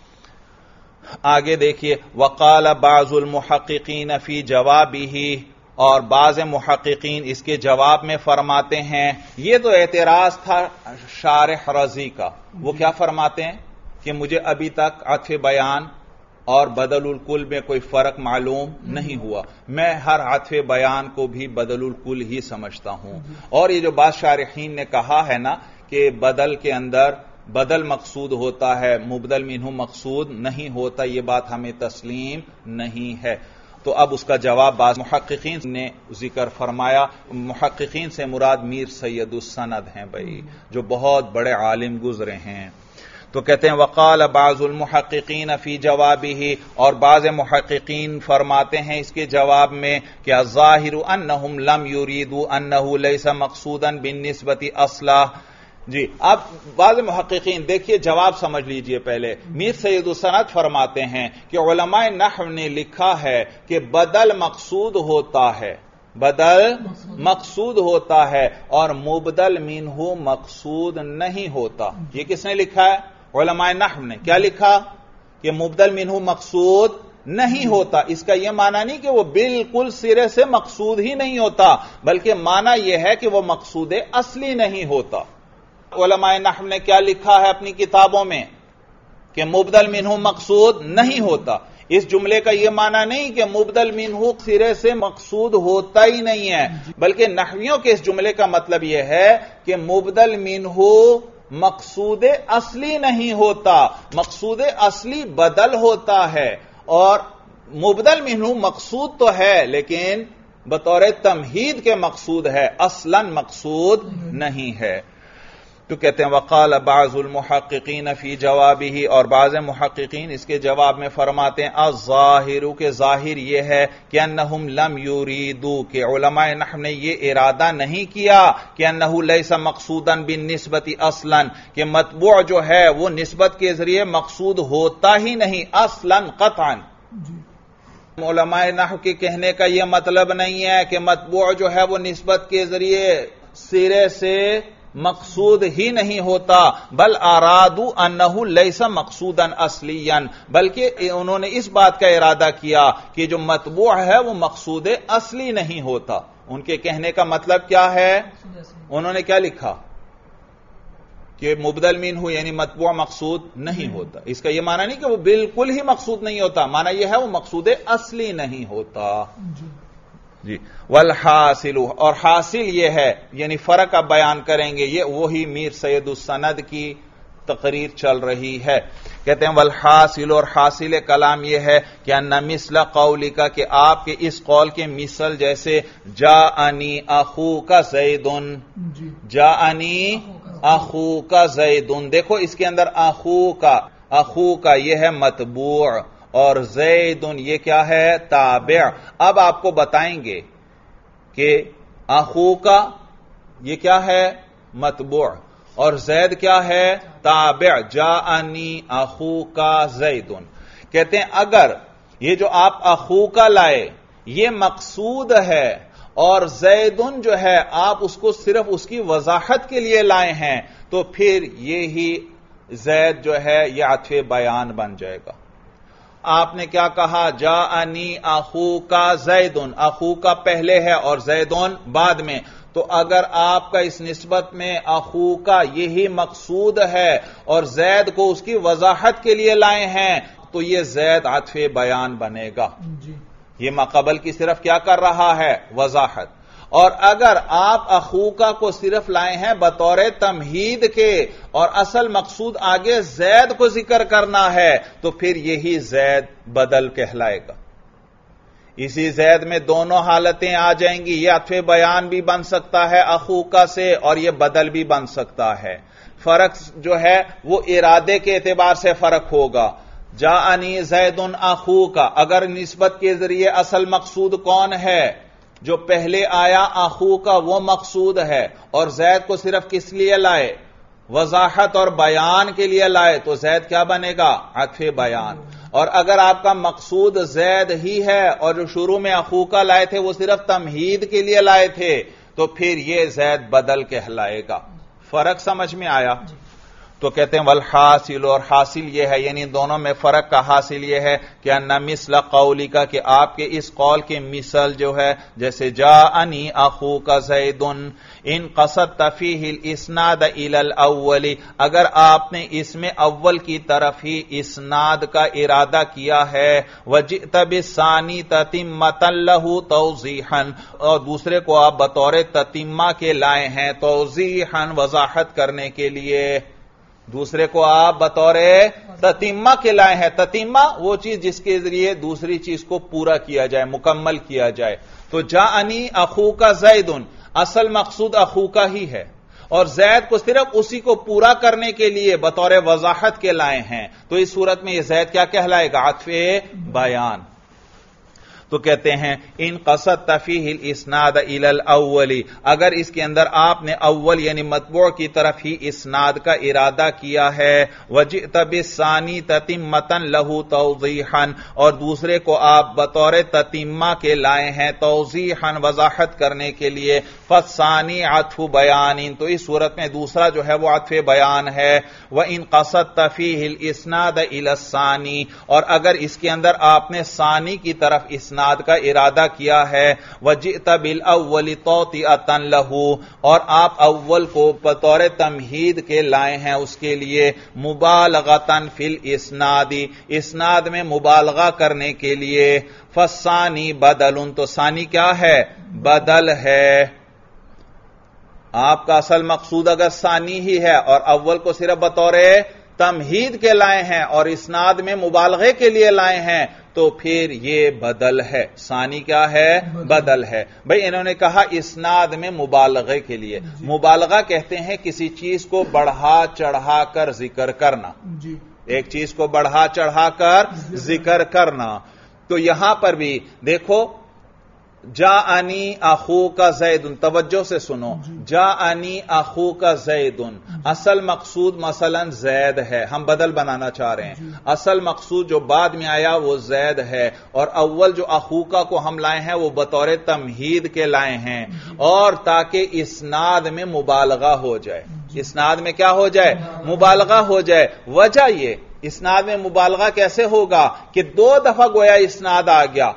آگے دیکھیے، وقال بعض المحققین فی جوابہ، اور بعض محققین اس کے جواب میں فرماتے ہیں، یہ تو اعتراض تھا شارح رضی کا، وہ کیا فرماتے ہیں کہ مجھے ابھی تک عطف بیان اور بدل الکل میں کوئی فرق معلوم نہیں ہوا، میں ہر عطف بیان کو بھی بدل الکل ہی سمجھتا ہوں. اور یہ جو بعض شارحین نے کہا ہے نا کہ بدل کے اندر بدل مقصود ہوتا ہے، مبدل منہ مقصود نہیں ہوتا، یہ بات ہمیں تسلیم نہیں ہے. تو اب اس کا جواب بعض محققین نے ذکر فرمایا. محققین سے مراد میر سید السند ہیں بھائی، جو بہت بڑے عالم گزرے ہیں. تو کہتے ہیں وقال بعض المحققین فی جوابہ، اور بعض محققین فرماتے ہیں اس کے جواب میں کہ الظاہر انہم لم یریدوا انہ لیس مقصودا بالنسبۃ اصلا. جی اب بعض محققین، دیکھیے جواب سمجھ لیجئے پہلے. میر سید السند فرماتے ہیں کہ علماء نحو نے لکھا ہے کہ بدل مقصود ہوتا ہے، بدل مقصود ہوتا ہے اور مبدل منہ مقصود نہیں ہوتا. یہ کس نے لکھا ہے؟ علماء نحو نے. کیا لکھا؟ کہ مبدل منہ مقصود نہیں ہوتا. اس کا یہ معنی نہیں کہ وہ بالکل سرے سے مقصود ہی نہیں ہوتا، بلکہ معنی یہ ہے کہ وہ مقصود اصلی نہیں ہوتا. علماء نحو نے کیا لکھا ہے اپنی کتابوں میں کہ مبدل منہ مقصود نہیں ہوتا. اس جملے کا یہ معنی نہیں کہ مبدل منہ سرے سے مقصود ہوتا ہی نہیں ہے، بلکہ نحویوں کے اس جملے کا مطلب یہ ہے کہ مبدل منہ مقصود اصلی نہیں ہوتا، مقصود اصلی بدل ہوتا ہے. اور مبدل منہ مقصود تو ہے لیکن بطور تمہید کے مقصود ہے، اصلاً مقصود نہیں ہے. تو کہتے ہیں وقال بعض المحققین فی جوابہ، اور بعض محققین اس کے جواب میں فرماتے ہیں الظاہر کے ظاہر یہ ہے کہ انہم لم یریدوا، کہ علماء نحو نے یہ ارادہ نہیں کیا کہ انہ لیس مقصودا بالنسبت اصلا، کہ مطبوع جو ہے وہ نسبت کے ذریعے مقصود ہوتا ہی نہیں اصلا قطعا. علماء نحو کے کہنے کا یہ مطلب نہیں ہے کہ مطبوع جو ہے وہ نسبت کے ذریعے سرے سے مقصود ہی نہیں ہوتا، بل ارادوا انہ لیس مقصودا اصلیا، بلکہ انہوں نے اس بات کا ارادہ کیا کہ جو مطبوع ہے وہ مقصود اصلی نہیں ہوتا. ان کے کہنے کا مطلب کیا ہے؟ انہوں نے کیا لکھا کہ مبدل منہ یعنی مطبوع مقصود نہیں ہوتا. اس کا یہ معنی نہیں کہ وہ بالکل ہی مقصود نہیں ہوتا، معنی یہ ہے وہ مقصود اصلی نہیں ہوتا. جی والحاصل، اور حاصل یہ ہے یعنی فرق اب بیان کریں گے، یہ وہی میر سید السند کی تقریر چل رہی ہے. کہتے ہیں والحاصل، اور حاصل کلام یہ ہے کہ ان مثل قولک، کہ آپ کے اس قول کے مثل جیسے جاءنی اخوک زید، جاءنی اخوک زید. دیکھو اس کے اندر اخوک، اخوک یہ ہے مطبوع اور زید یہ کیا ہے؟ تابع. اب آپ کو بتائیں گے کہ اخوک یہ کیا ہے؟ مطبوع، اور زید کیا ہے؟ تابع. جاءنی اخوک زید. کہتے ہیں اگر یہ جو آپ اخوک لائے یہ مقصود ہے اور زیدن جو ہے آپ اس کو صرف اس کی وضاحت کے لیے لائے ہیں، تو پھر یہی زید جو ہے یہ عطف بیان بن جائے گا. آپ نے کیا کہا؟ جاءنی اخوکا زیدن، اخوکا پہلے ہے اور زیدن بعد میں. تو اگر آپ کا اس نسبت میں اخوکا یہی مقصود ہے اور زید کو اس کی وضاحت کے لیے لائے ہیں تو یہ زید عطف بیان بنے گا. یہ ما قبل کی صرف کیا کر رہا ہے؟ وضاحت. اور اگر آپ اخوکا کو صرف لائے ہیں بطور تمہید کے اور اصل مقصود آگے زید کو ذکر کرنا ہے تو پھر یہی زید بدل کہلائے گا. اسی زید میں دونوں حالتیں آ جائیں گی، یہ عطف بیان بھی بن سکتا ہے اخوکا سے اور یہ بدل بھی بن سکتا ہے. فرق جو ہے وہ ارادے کے اعتبار سے فرق ہوگا. جاءنی زید اخوکا، اگر نسبت کے ذریعے اصل مقصود کون ہے؟ جو پہلے آیا اخوکا وہ مقصود ہے، اور زید کو صرف کس لیے لائے؟ وضاحت اور بیان کے لیے لائے، تو زید کیا بنے گا؟ عطف بیان. اور اگر آپ کا مقصود زید ہی ہے اور جو شروع میں اخوکا لائے تھے وہ صرف تمہید کے لیے لائے تھے تو پھر یہ زید بدل کہلائے گا. فرق سمجھ میں آیا؟ تو کہتے ہیں والحاصل، اور حاصل یہ ہے یعنی دونوں میں فرق کا حاصل یہ ہے کہ ان مثل قولک، کہ آپ کے اس قول کے مثل جو ہے جیسے جاءنی اخوک زید، ان قصدت فیہ الاسناد الی الاول، اگر آپ نے اس میں اول کی طرف ہی اسناد کا ارادہ کیا ہے، وجئت بالثانی تتمۃ لہ توضیحا، اور دوسرے کو آپ بطور تتمہ کے لائے ہیں توضیحا وضاحت کرنے کے لیے، دوسرے کو آپ بطور تتمہ کے لائے ہیں. تتمہ وہ چیز جس کے ذریعے دوسری چیز کو پورا کیا جائے، مکمل کیا جائے. تو جاءنی اخوکا زید، اصل مقصود اخوکا ہی ہے اور زید کو صرف اسی کو پورا کرنے کے لیے بطور وضاحت کے لائے ہیں، تو اس صورت میں یہ زید کیا کہلائے گا؟ عطف بیان. تو تو کہتے ہیں ان قصدت فیہ الاسناد الی الاول، اگر اس کے اندر آپ نے اول یعنی مطبوع کی طرف ہی اسناد کا ارادہ کیا ہے، وجئت بالثانی تتمۃ لہ توضیحا، اور دوسرے کو آپ بطور تتمہ کے لائے ہیں توضیحا وضاحت کرنے کے لیے، فالثانی عطف بیان، تو اس صورت میں دوسرا جو ہے وہ عطف بیان ہے۔ وان قصدت فیہ الاسناد الی الثانی، اور اگر اس کے اندر آپ نے ثانی کی طرف اسناد کا ارادہ کیا ہے، وجئت بالاول توطئۃ لہ، اور آپ اول کو بطور تمہید کے لائے ہیں اس کے لیے، مبالغۃ فی الاسناد، اسناد میں مبالغہ کرنے کے لیے، فالثانی بدل، تو ثانی کیا ہے؟ بدل ہے۔ آپ کا اصل مقصود اگر ثانی ہی ہے اور اول کو صرف بطور تمہید کے لائے ہیں اور اسناد میں مبالغے کے لیے لائے ہیں تو پھر یہ بدل ہے۔ ثانی کیا ہے؟ بدل ہے۔ بھئی انہوں نے کہا اسناد میں مبالغے کے لیے، مبالغہ کہتے ہیں کسی چیز کو بڑھا چڑھا کر ذکر کرنا، ایک چیز کو بڑھا چڑھا کر ذکر کرنا۔ تو یہاں پر بھی دیکھو، جاءنی اخوک زید، توجہ سے سنو، جاءنی اخوک زید، اصل مقصود مثلا زید ہے، ہم بدل بنانا چاہ رہے ہیں، اصل مقصود جو بعد میں آیا وہ زید ہے، اور اول جو اخوکا کو ہم لائے ہیں وہ بطور تمہید کے لائے ہیں، اور تاکہ اسناد میں مبالغہ ہو جائے، اسناد میں کیا ہو جائے؟ مبالغہ ہو جائے۔ وجہ یہ اسناد میں مبالغہ کیسے ہوگا کہ دو دفعہ گویا اسناد آ گیا،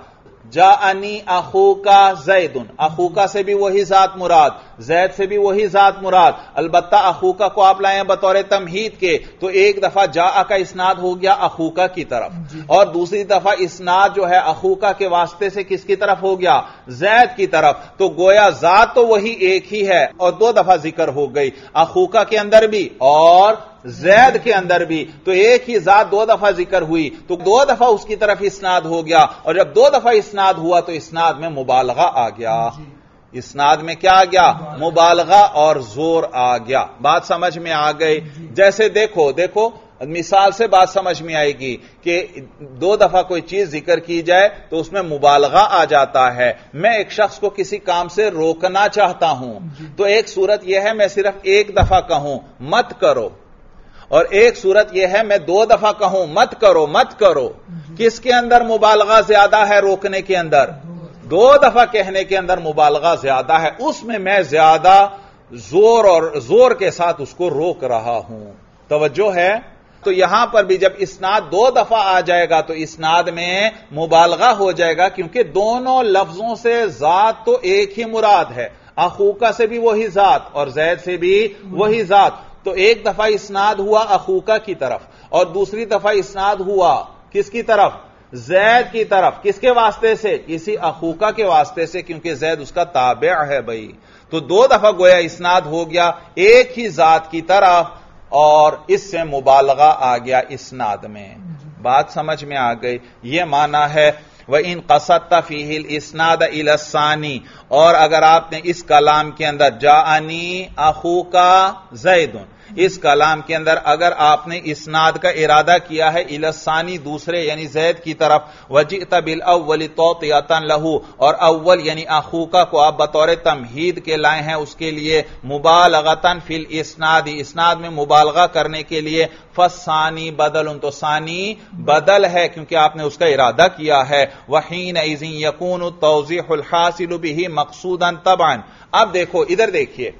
جاءنی اخوکا زید، اخوکا سے بھی وہی ذات مراد، زید سے بھی وہی ذات مراد، البتہ اخوکا کو آپ لائے ہیں بطور تمہید کے، تو ایک دفعہ جاء کا اسناد ہو گیا اخوکا کی طرف، اور دوسری دفعہ اسناد جو ہے اخوکا کے واسطے سے کس کی طرف ہو گیا؟ زید کی طرف، تو گویا ذات تو وہی ایک ہی ہے اور دو دفعہ ذکر ہو گئی، اخوکا کے اندر بھی اور زید کے اندر بھی، تو ایک ہی ذات دو دفعہ ذکر ہوئی، تو دو دفعہ اس کی طرف اسناد ہو گیا، اور جب دو دفعہ اسناد ہوا تو اسناد میں مبالغہ آ گیا، اسناد میں کیا آ گیا؟ مبالغہ اور زور آ گیا۔ بات سمجھ میں آ گئی؟ جیسے دیکھو دیکھو مثال سے بات سمجھ میں آئے گی کہ دو دفعہ کوئی چیز ذکر کی جائے تو اس میں مبالغہ آ جاتا ہے۔ میں ایک شخص کو کسی کام سے روکنا چاہتا ہوں تو ایک صورت یہ ہے میں صرف ایک دفعہ کہوں مت کرو، اور ایک صورت یہ ہے میں دو دفعہ کہوں مت کرو مت کرو۔ کس کے اندر مبالغہ زیادہ ہے؟ روکنے کے اندر۔ دو دفعہ کہنے کے اندر مبالغہ زیادہ ہے، اس میں میں زیادہ زور اور زور کے ساتھ اس کو روک رہا ہوں۔ توجہ ہے؟ تو یہاں پر بھی جب اسناد دو دفعہ آ جائے گا تو اسناد میں مبالغہ ہو جائے گا، کیونکہ دونوں لفظوں سے ذات تو ایک ہی مراد ہے، اخوکا سے بھی وہی ذات اور زید سے بھی وہی ذات، تو ایک دفعہ اسناد ہوا اخوکا کی طرف اور دوسری دفعہ اسناد ہوا کس کی طرف؟ زید کی طرف۔ کس کے واسطے سے؟ کسی اخوکا کے واسطے سے، کیونکہ زید اس کا تابع ہے بھائی، تو دو دفعہ گویا اسناد ہو گیا ایک ہی ذات کی طرف اور اس سے مبالغہ آ گیا اسناد میں۔ بات سمجھ میں آ گئی؟ یہ معنی ہے وَإِن قَصَدْتَ فِيهِ الْإِسْنَادَ إِلَى الثَّانِي، اور اگر آپ نے اس کلام کے اندر جاءنی اخوکا زید، اس کلام کے اندر اگر آپ نے اسناد کا ارادہ کیا ہے الی الثانی دوسرے یعنی زید کی طرف، وجئت بالاول توطئۃ لہ، اور اول یعنی اخوکا کو آپ بطور تمہید کے لائے ہیں اس کے لیے، مبالغۃ فی الاسناد، اسناد میں مبالغہ کرنے کے لیے، فالثانی بدل، تو ثانی بدل ہے کیونکہ آپ نے اس کا ارادہ کیا ہے، وحینئذ یکون التوضیح الحاصل بہ مقصودا طبعا۔ اب دیکھو ادھر دیکھیے،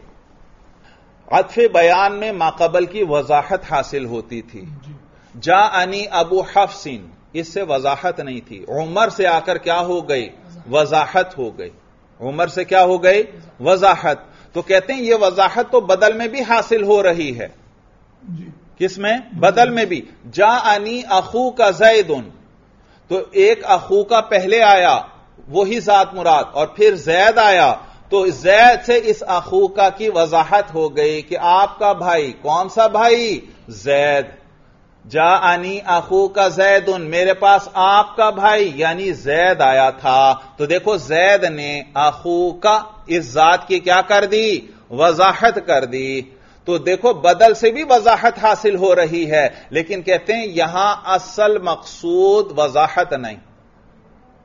عطف بیان میں ماقبل کی وضاحت حاصل ہوتی تھی، جاءنی ابو حفص، اس سے وضاحت نہیں تھی، عمر سے آ کر کیا ہو گئی؟ وضاحت ہو گئی، عمر سے کیا ہو گئی؟ وضاحت۔ تو کہتے ہیں یہ وضاحت تو بدل میں بھی حاصل ہو رہی ہے، کس میں؟ بدل میں بھی۔ جاءنی اخوکا زید، تو ایک اخوکا پہلے آیا وہی ذات مراد، اور پھر زید آیا تو زید سے اس اخوکا کی وضاحت ہو گئی کہ آپ کا بھائی، کون سا بھائی؟ زید۔ جاءنی اخوکا زید، میرے پاس آپ کا بھائی یعنی زید آیا تھا، تو دیکھو زید نے اخوکا اس ذات کی کیا کر دی؟ وضاحت کر دی۔ تو دیکھو بدل سے بھی وضاحت حاصل ہو رہی ہے، لیکن کہتے ہیں یہاں اصل مقصود وضاحت نہیں،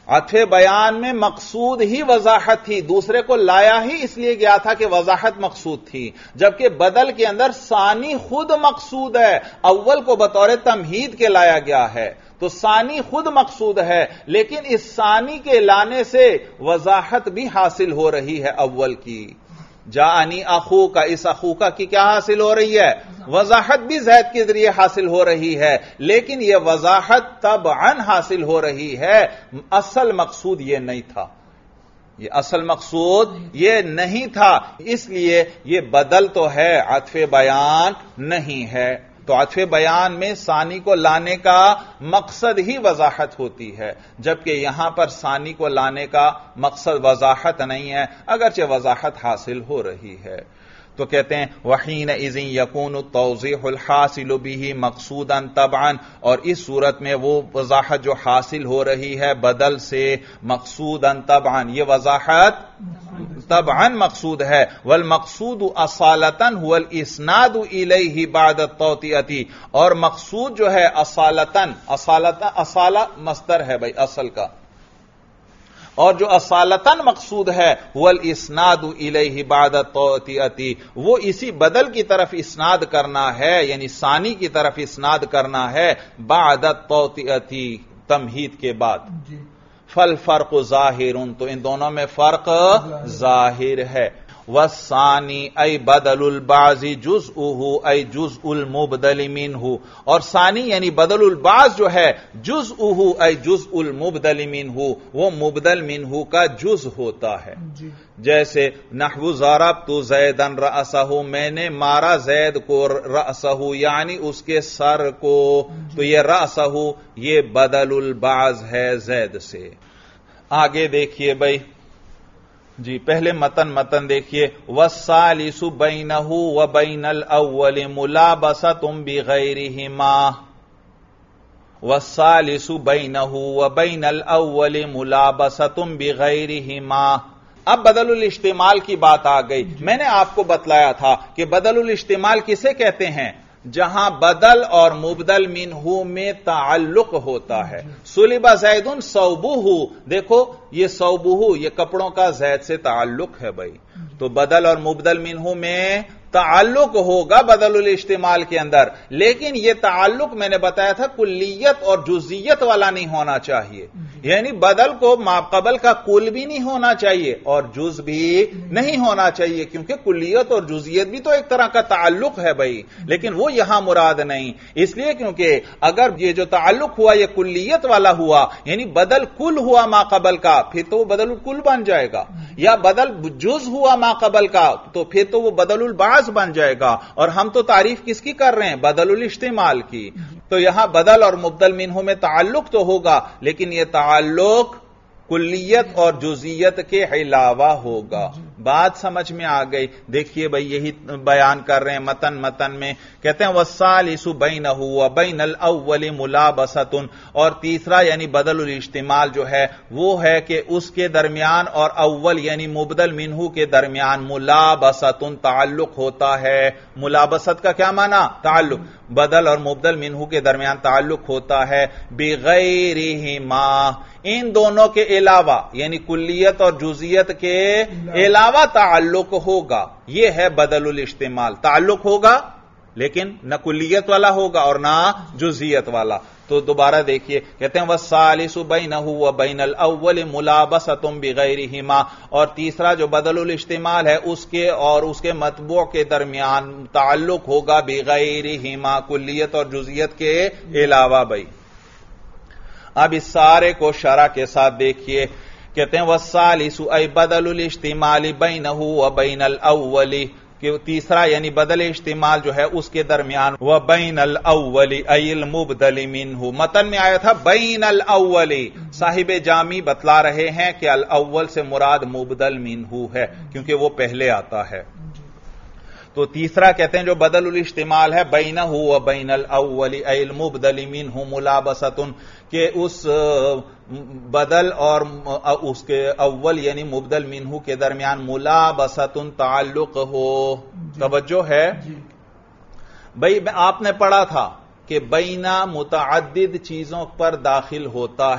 عطف بیان میں مقصود ہی وضاحت تھی، دوسرے کو لایا ہی اس لیے گیا تھا کہ وضاحت مقصود تھی، جبکہ بدل کے اندر ثانی خود مقصود ہے، اول کو بطور تمہید کے لایا گیا ہے، تو ثانی خود مقصود ہے، لیکن اس ثانی کے لانے سے وضاحت بھی حاصل ہو رہی ہے اول کی۔ جاءنی اخو کا، اس اخو کا کی کیا حاصل ہو رہی ہے؟ وضاحت بھی زید کے ذریعے حاصل ہو رہی ہے، لیکن یہ وضاحت طبعاً حاصل ہو رہی ہے، اصل مقصود یہ نہیں تھا، یہ اصل مقصود یہ نہیں تھا، اس لیے یہ بدل تو ہے، عطف بیان نہیں ہے۔ تو عطف بیان میں ثانی کو لانے کا مقصد ہی وضاحت ہوتی ہے، جبکہ یہاں پر ثانی کو لانے کا مقصد وضاحت نہیں ہے، اگرچہ وضاحت حاصل ہو رہی ہے۔ تو کہتے ہیں وَحِينَئِذٍ يَكُونُ التَّوْضِيحُ الْحَاصِلُ بِهِ مَقْصُودًا طَبْعًا، اور اس صورت میں وہ وضاحت جو حاصل ہو رہی ہے بدل سے مقصوداً طبعاً، یہ وضاحت طبعاً مقصود ہے۔ وَالْمَقْصُودُ أَصَالَةً هُوَ الْإِسْنَادُ إِلَيْهِ بَعْدَ التَّوْطِئَةِ، اور مقصود جو ہے اصالتاً، اصالتاً اصالہ مصدر ہے بھائی اصل کا، اور جو اصالتاً مقصود ہے هُوَ الْإِسْنَادُ إِلَيْهِ بَعْدَ التَّوْطِئَةِ، وہ اسی بدل کی طرف اسناد کرنا ہے، یعنی ثانی کی طرف اسناد کرنا ہے بعد التوطئة، تمہید کے بعد۔ فالفرق ظاہر، تو ان دونوں میں فرق ظاہر ہے۔ والثانی ای بدل البعض جزءه ای جزء المبدل منه، اور ثانی یعنی بدل البعض جو ہے جزءه ای جزء المبدل منه، وہ مبدل منه کا جز ہوتا ہے۔ جیسے نحو ضربت زیدا رأسه، میں نے مارا زید کو رأسه یعنی اس کے سر کو، تو یہ رأسه یہ بدل البعض ہے زید سے۔ آگے دیکھیے بھائی جی، پہلے متن متن دیکھیے، والثالث بینہ وبین الاول ملابسۃ بغیرہما، والثالث بینہ وبین الاول ملابسۃ بغیرہما۔ اب بدل الاشتمال کی بات آ گئی۔ میں نے آپ کو بتلایا تھا کہ بدل الاشتمال کسے کہتے ہیں؟ جہاں بدل اور مبدل منہ میں تعلق ہوتا ہے۔ سلب زید ثوبہ، دیکھو یہ ثوبہ یہ کپڑوں کا زید سے تعلق ہے بھائی، تو بدل اور مبدل منہ میں تعلق ہوگا بدل الاشتمال کے اندر، لیکن یہ تعلق میں نے بتایا تھا کلیت اور جزیت والا نہیں ہونا چاہیے، یعنی بدل کو ماقبل کا کل بھی نہیں ہونا چاہیے اور جز بھی نہیں ہونا چاہیے، کیونکہ کلیت اور جزیت بھی تو ایک طرح کا تعلق ہے بھائی، لیکن وہ یہاں مراد نہیں، اس لیے کیونکہ اگر یہ جو تعلق ہوا یہ کلیت والا ہوا، یعنی بدل کل ہوا ماقبل کا، پھر تو وہ بدل الکل بن جائے گا، یا بدل جز ہوا ماقبل کا تو پھر تو وہ بدل البعض بن جائے گا، اور ہم تو تعریف کس کی کر رہے ہیں؟ بدل الاشتمال کی۔ تو یہاں بدل اور مبدل منہ میں تعلق تو ہوگا، لیکن یہ تعلق کلیت اور جزیت کے علاوہ ہوگا۔ بات سمجھ میں آ گئی؟ دیکھیے بھائی یہی بیان کر رہے ہیں متن متن میں، کہتے ہیں والثالث بینہ وبین الاول ملابسۃ، اور تیسرا یعنی بدل الاشتمال جو ہے وہ ہے کہ اس کے درمیان اور اول یعنی مبدل منہ کے درمیان ملابسۃ تعلق ہوتا ہے۔ ملابسۃ کا کیا معنی؟ تعلق۔ بدل اور مبدل منہ کے درمیان تعلق ہوتا ہے بغیرہما، ان دونوں کے علاوہ، یعنی کلیت اور جزیت کے علاوہ تعلق ہوگا، یہ ہے بدل الاشتمال۔ تعلق ہوگا لیکن نہ کلیت والا ہوگا اور نہ جزیت والا۔ تو دوبارہ دیکھیے، کہتے ہیں والثالث بینہ وبین الاول ملابسۃ بغیرہما، اور تیسرا جو بدل الاشتمال ہے اس کے اور اس کے مطبوع کے درمیان تعلق ہوگا بغیرہما، کلیت اور جزیت کے علاوہ بھائی۔ اب اس سارے کو شرح کے ساتھ دیکھیے، کہتے ہیں والثالث ای بدل الاشتمال بینہ وبین الاول، کہ تیسرا یعنی بدل اشتمال جو ہے اس کے درمیان وبین الاول ای المبدل منہ، متن میں آیا تھا بین الاول، صاحب جامی بتلا رہے ہیں کہ الاول سے مراد مبدل منہ ہے کیونکہ وہ پہلے آتا ہے۔ تو تیسرا کہتے ہیں جو بدل الاشتمال ہے بینہ وبین الاول ای المبدل منہ ملابسۃ، کہ اس بدل اور اس کے اول یعنی مبدل منہ کے درمیان ملابسۃ تعلق ہو۔ توجہ ہے بھائی، آپ نے پڑھا تھا کہ بینا متعدد چیزوں پر داخل ہوتا ہے،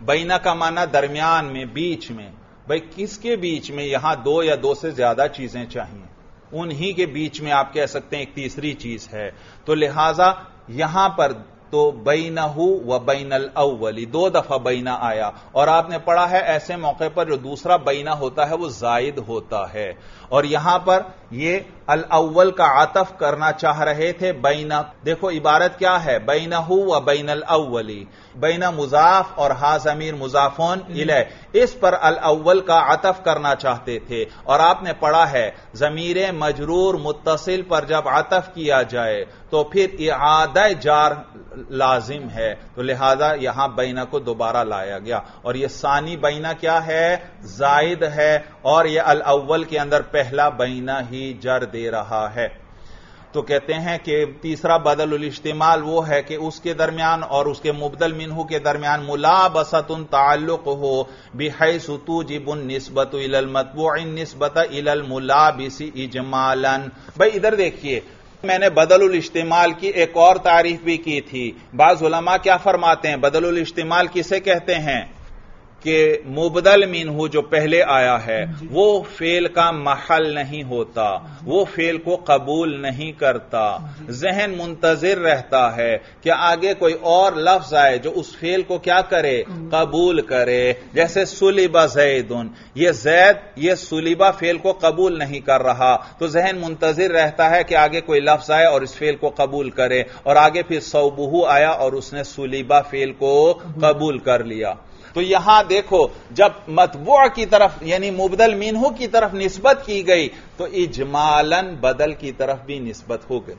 بینا کا معنی درمیان میں، بیچ میں. بھئی کس کے بیچ میں؟ یہاں دو یا دو سے زیادہ چیزیں چاہیے، انہی کے بیچ میں آپ کہہ سکتے ہیں ایک تیسری چیز ہے. تو لہذا یہاں پر تو بینہ و بین الاولی دو دفعہ بینہ آیا، اور آپ نے پڑھا ہے ایسے موقع پر جو دوسرا بینہ ہوتا ہے وہ زائد ہوتا ہے. اور یہاں پر یہ الاول کا عطف کرنا چاہ رہے تھے بینہ. دیکھو عبارت کیا ہے، بینہ و بین الاولی، بینہ مضاف اور ہا ضمیر مضافون الیہ، اس پر الاول کا عطف کرنا چاہتے تھے. اور آپ نے پڑھا ہے ضمیر مجرور متصل پر جب عطف کیا جائے تو پھر اعادہ جار لازم ہے، تو لہذا یہاں بینہ کو دوبارہ لایا گیا. اور یہ ثانی بینہ کیا ہے؟ زائد ہے، اور یہ الاول کے اندر پہلا بینہ ہی جر دے رہا ہے. تو کہتے ہیں کہ تیسرا بدل الاجتمال وہ ہے کہ اس کے درمیان اور اس کے مبدل منہ کے درمیان ملابست تعلق ہو بحیث توجب النسبت الی المتبوع النسبت الی الملابس اجمالا. بھئی ادھر دیکھیے، میں نے بدل الاجتمال کی ایک اور تعریف بھی کی تھی. بعض علماء کیا فرماتے ہیں، بدل الاجتمال کسے کہتے ہیں کہ مبدل منہ جو پہلے آیا ہے وہ فعل کا محل نہیں ہوتا، وہ فعل کو قبول نہیں کرتا، ذہن منتظر رہتا ہے کہ آگے کوئی اور لفظ آئے جو اس فعل کو کیا کرے، قبول کرے. جیسے سلب زید، یہ زید یہ سلبہ فعل کو قبول نہیں کر رہا، تو ذہن منتظر رہتا ہے کہ آگے کوئی لفظ آئے اور اس فعل کو قبول کرے. اور آگے پھر صوبہ آیا اور اس نے سلبہ فعل کو قبول کر لیا. تو یہاں دیکھو جب متبوع کی طرف یعنی مبدل منہ کی طرف نسبت کی گئی تو اجمالاً بدل کی طرف بھی نسبت ہو گئی.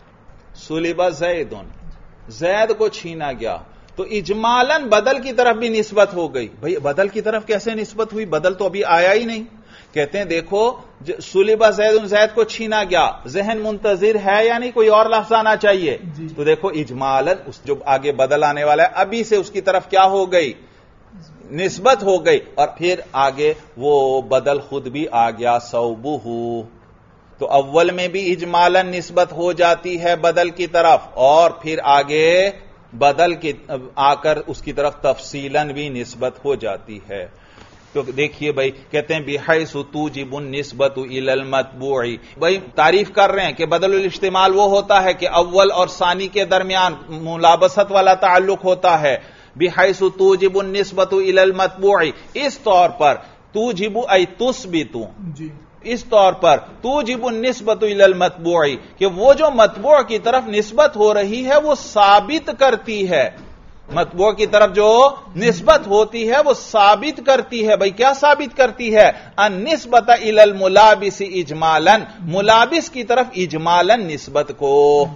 سلب زید، زید کو چھینا گیا تو اجمالاً بدل کی طرف بھی نسبت ہو گئی. بھئی بدل کی طرف کیسے نسبت ہوئی؟ بدل تو ابھی آیا ہی نہیں. کہتے ہیں دیکھو سلب زید، زید کو چھینا گیا، ذہن منتظر ہے یعنی کوئی اور لفظ آنا چاہیے. تو دیکھو اجمالاً اس جو آگے بدل آنے والا ہے ابھی سے اس کی طرف کیا ہو گئی، نسبت ہو گئی. اور پھر آگے وہ بدل خود بھی آ گیا صوبہ. تو اول میں بھی اجمالاً نسبت ہو جاتی ہے بدل کی طرف، اور پھر آگے بدل کی آ کر اس کی طرف تفصیلاً بھی نسبت ہو جاتی ہے. تو دیکھیے بھائی کہتے ہیں بحیث توجب النسبت الی المتبوع. بھائی تعریف کر رہے ہیں کہ بدل الاجتمال وہ ہوتا ہے کہ اول اور ثانی کے درمیان ملابست والا تعلق ہوتا ہے. بحیث توجب النسبت الی المتبوع، اس طور پر توجب ای تثبت، اس طور پر توجب النسبت الی المتبوع کہ وہ جو متبوع کی طرف نسبت ہو رہی ہے وہ ثابت کرتی ہے، متبوع کی طرف جو نسبت ہوتی ہے وہ ثابت کرتی ہے. بھئی کیا ثابت کرتی ہے؟ النسبت الی الملابس اجمالا، ملابس کی طرف اجمالا نسبت کو.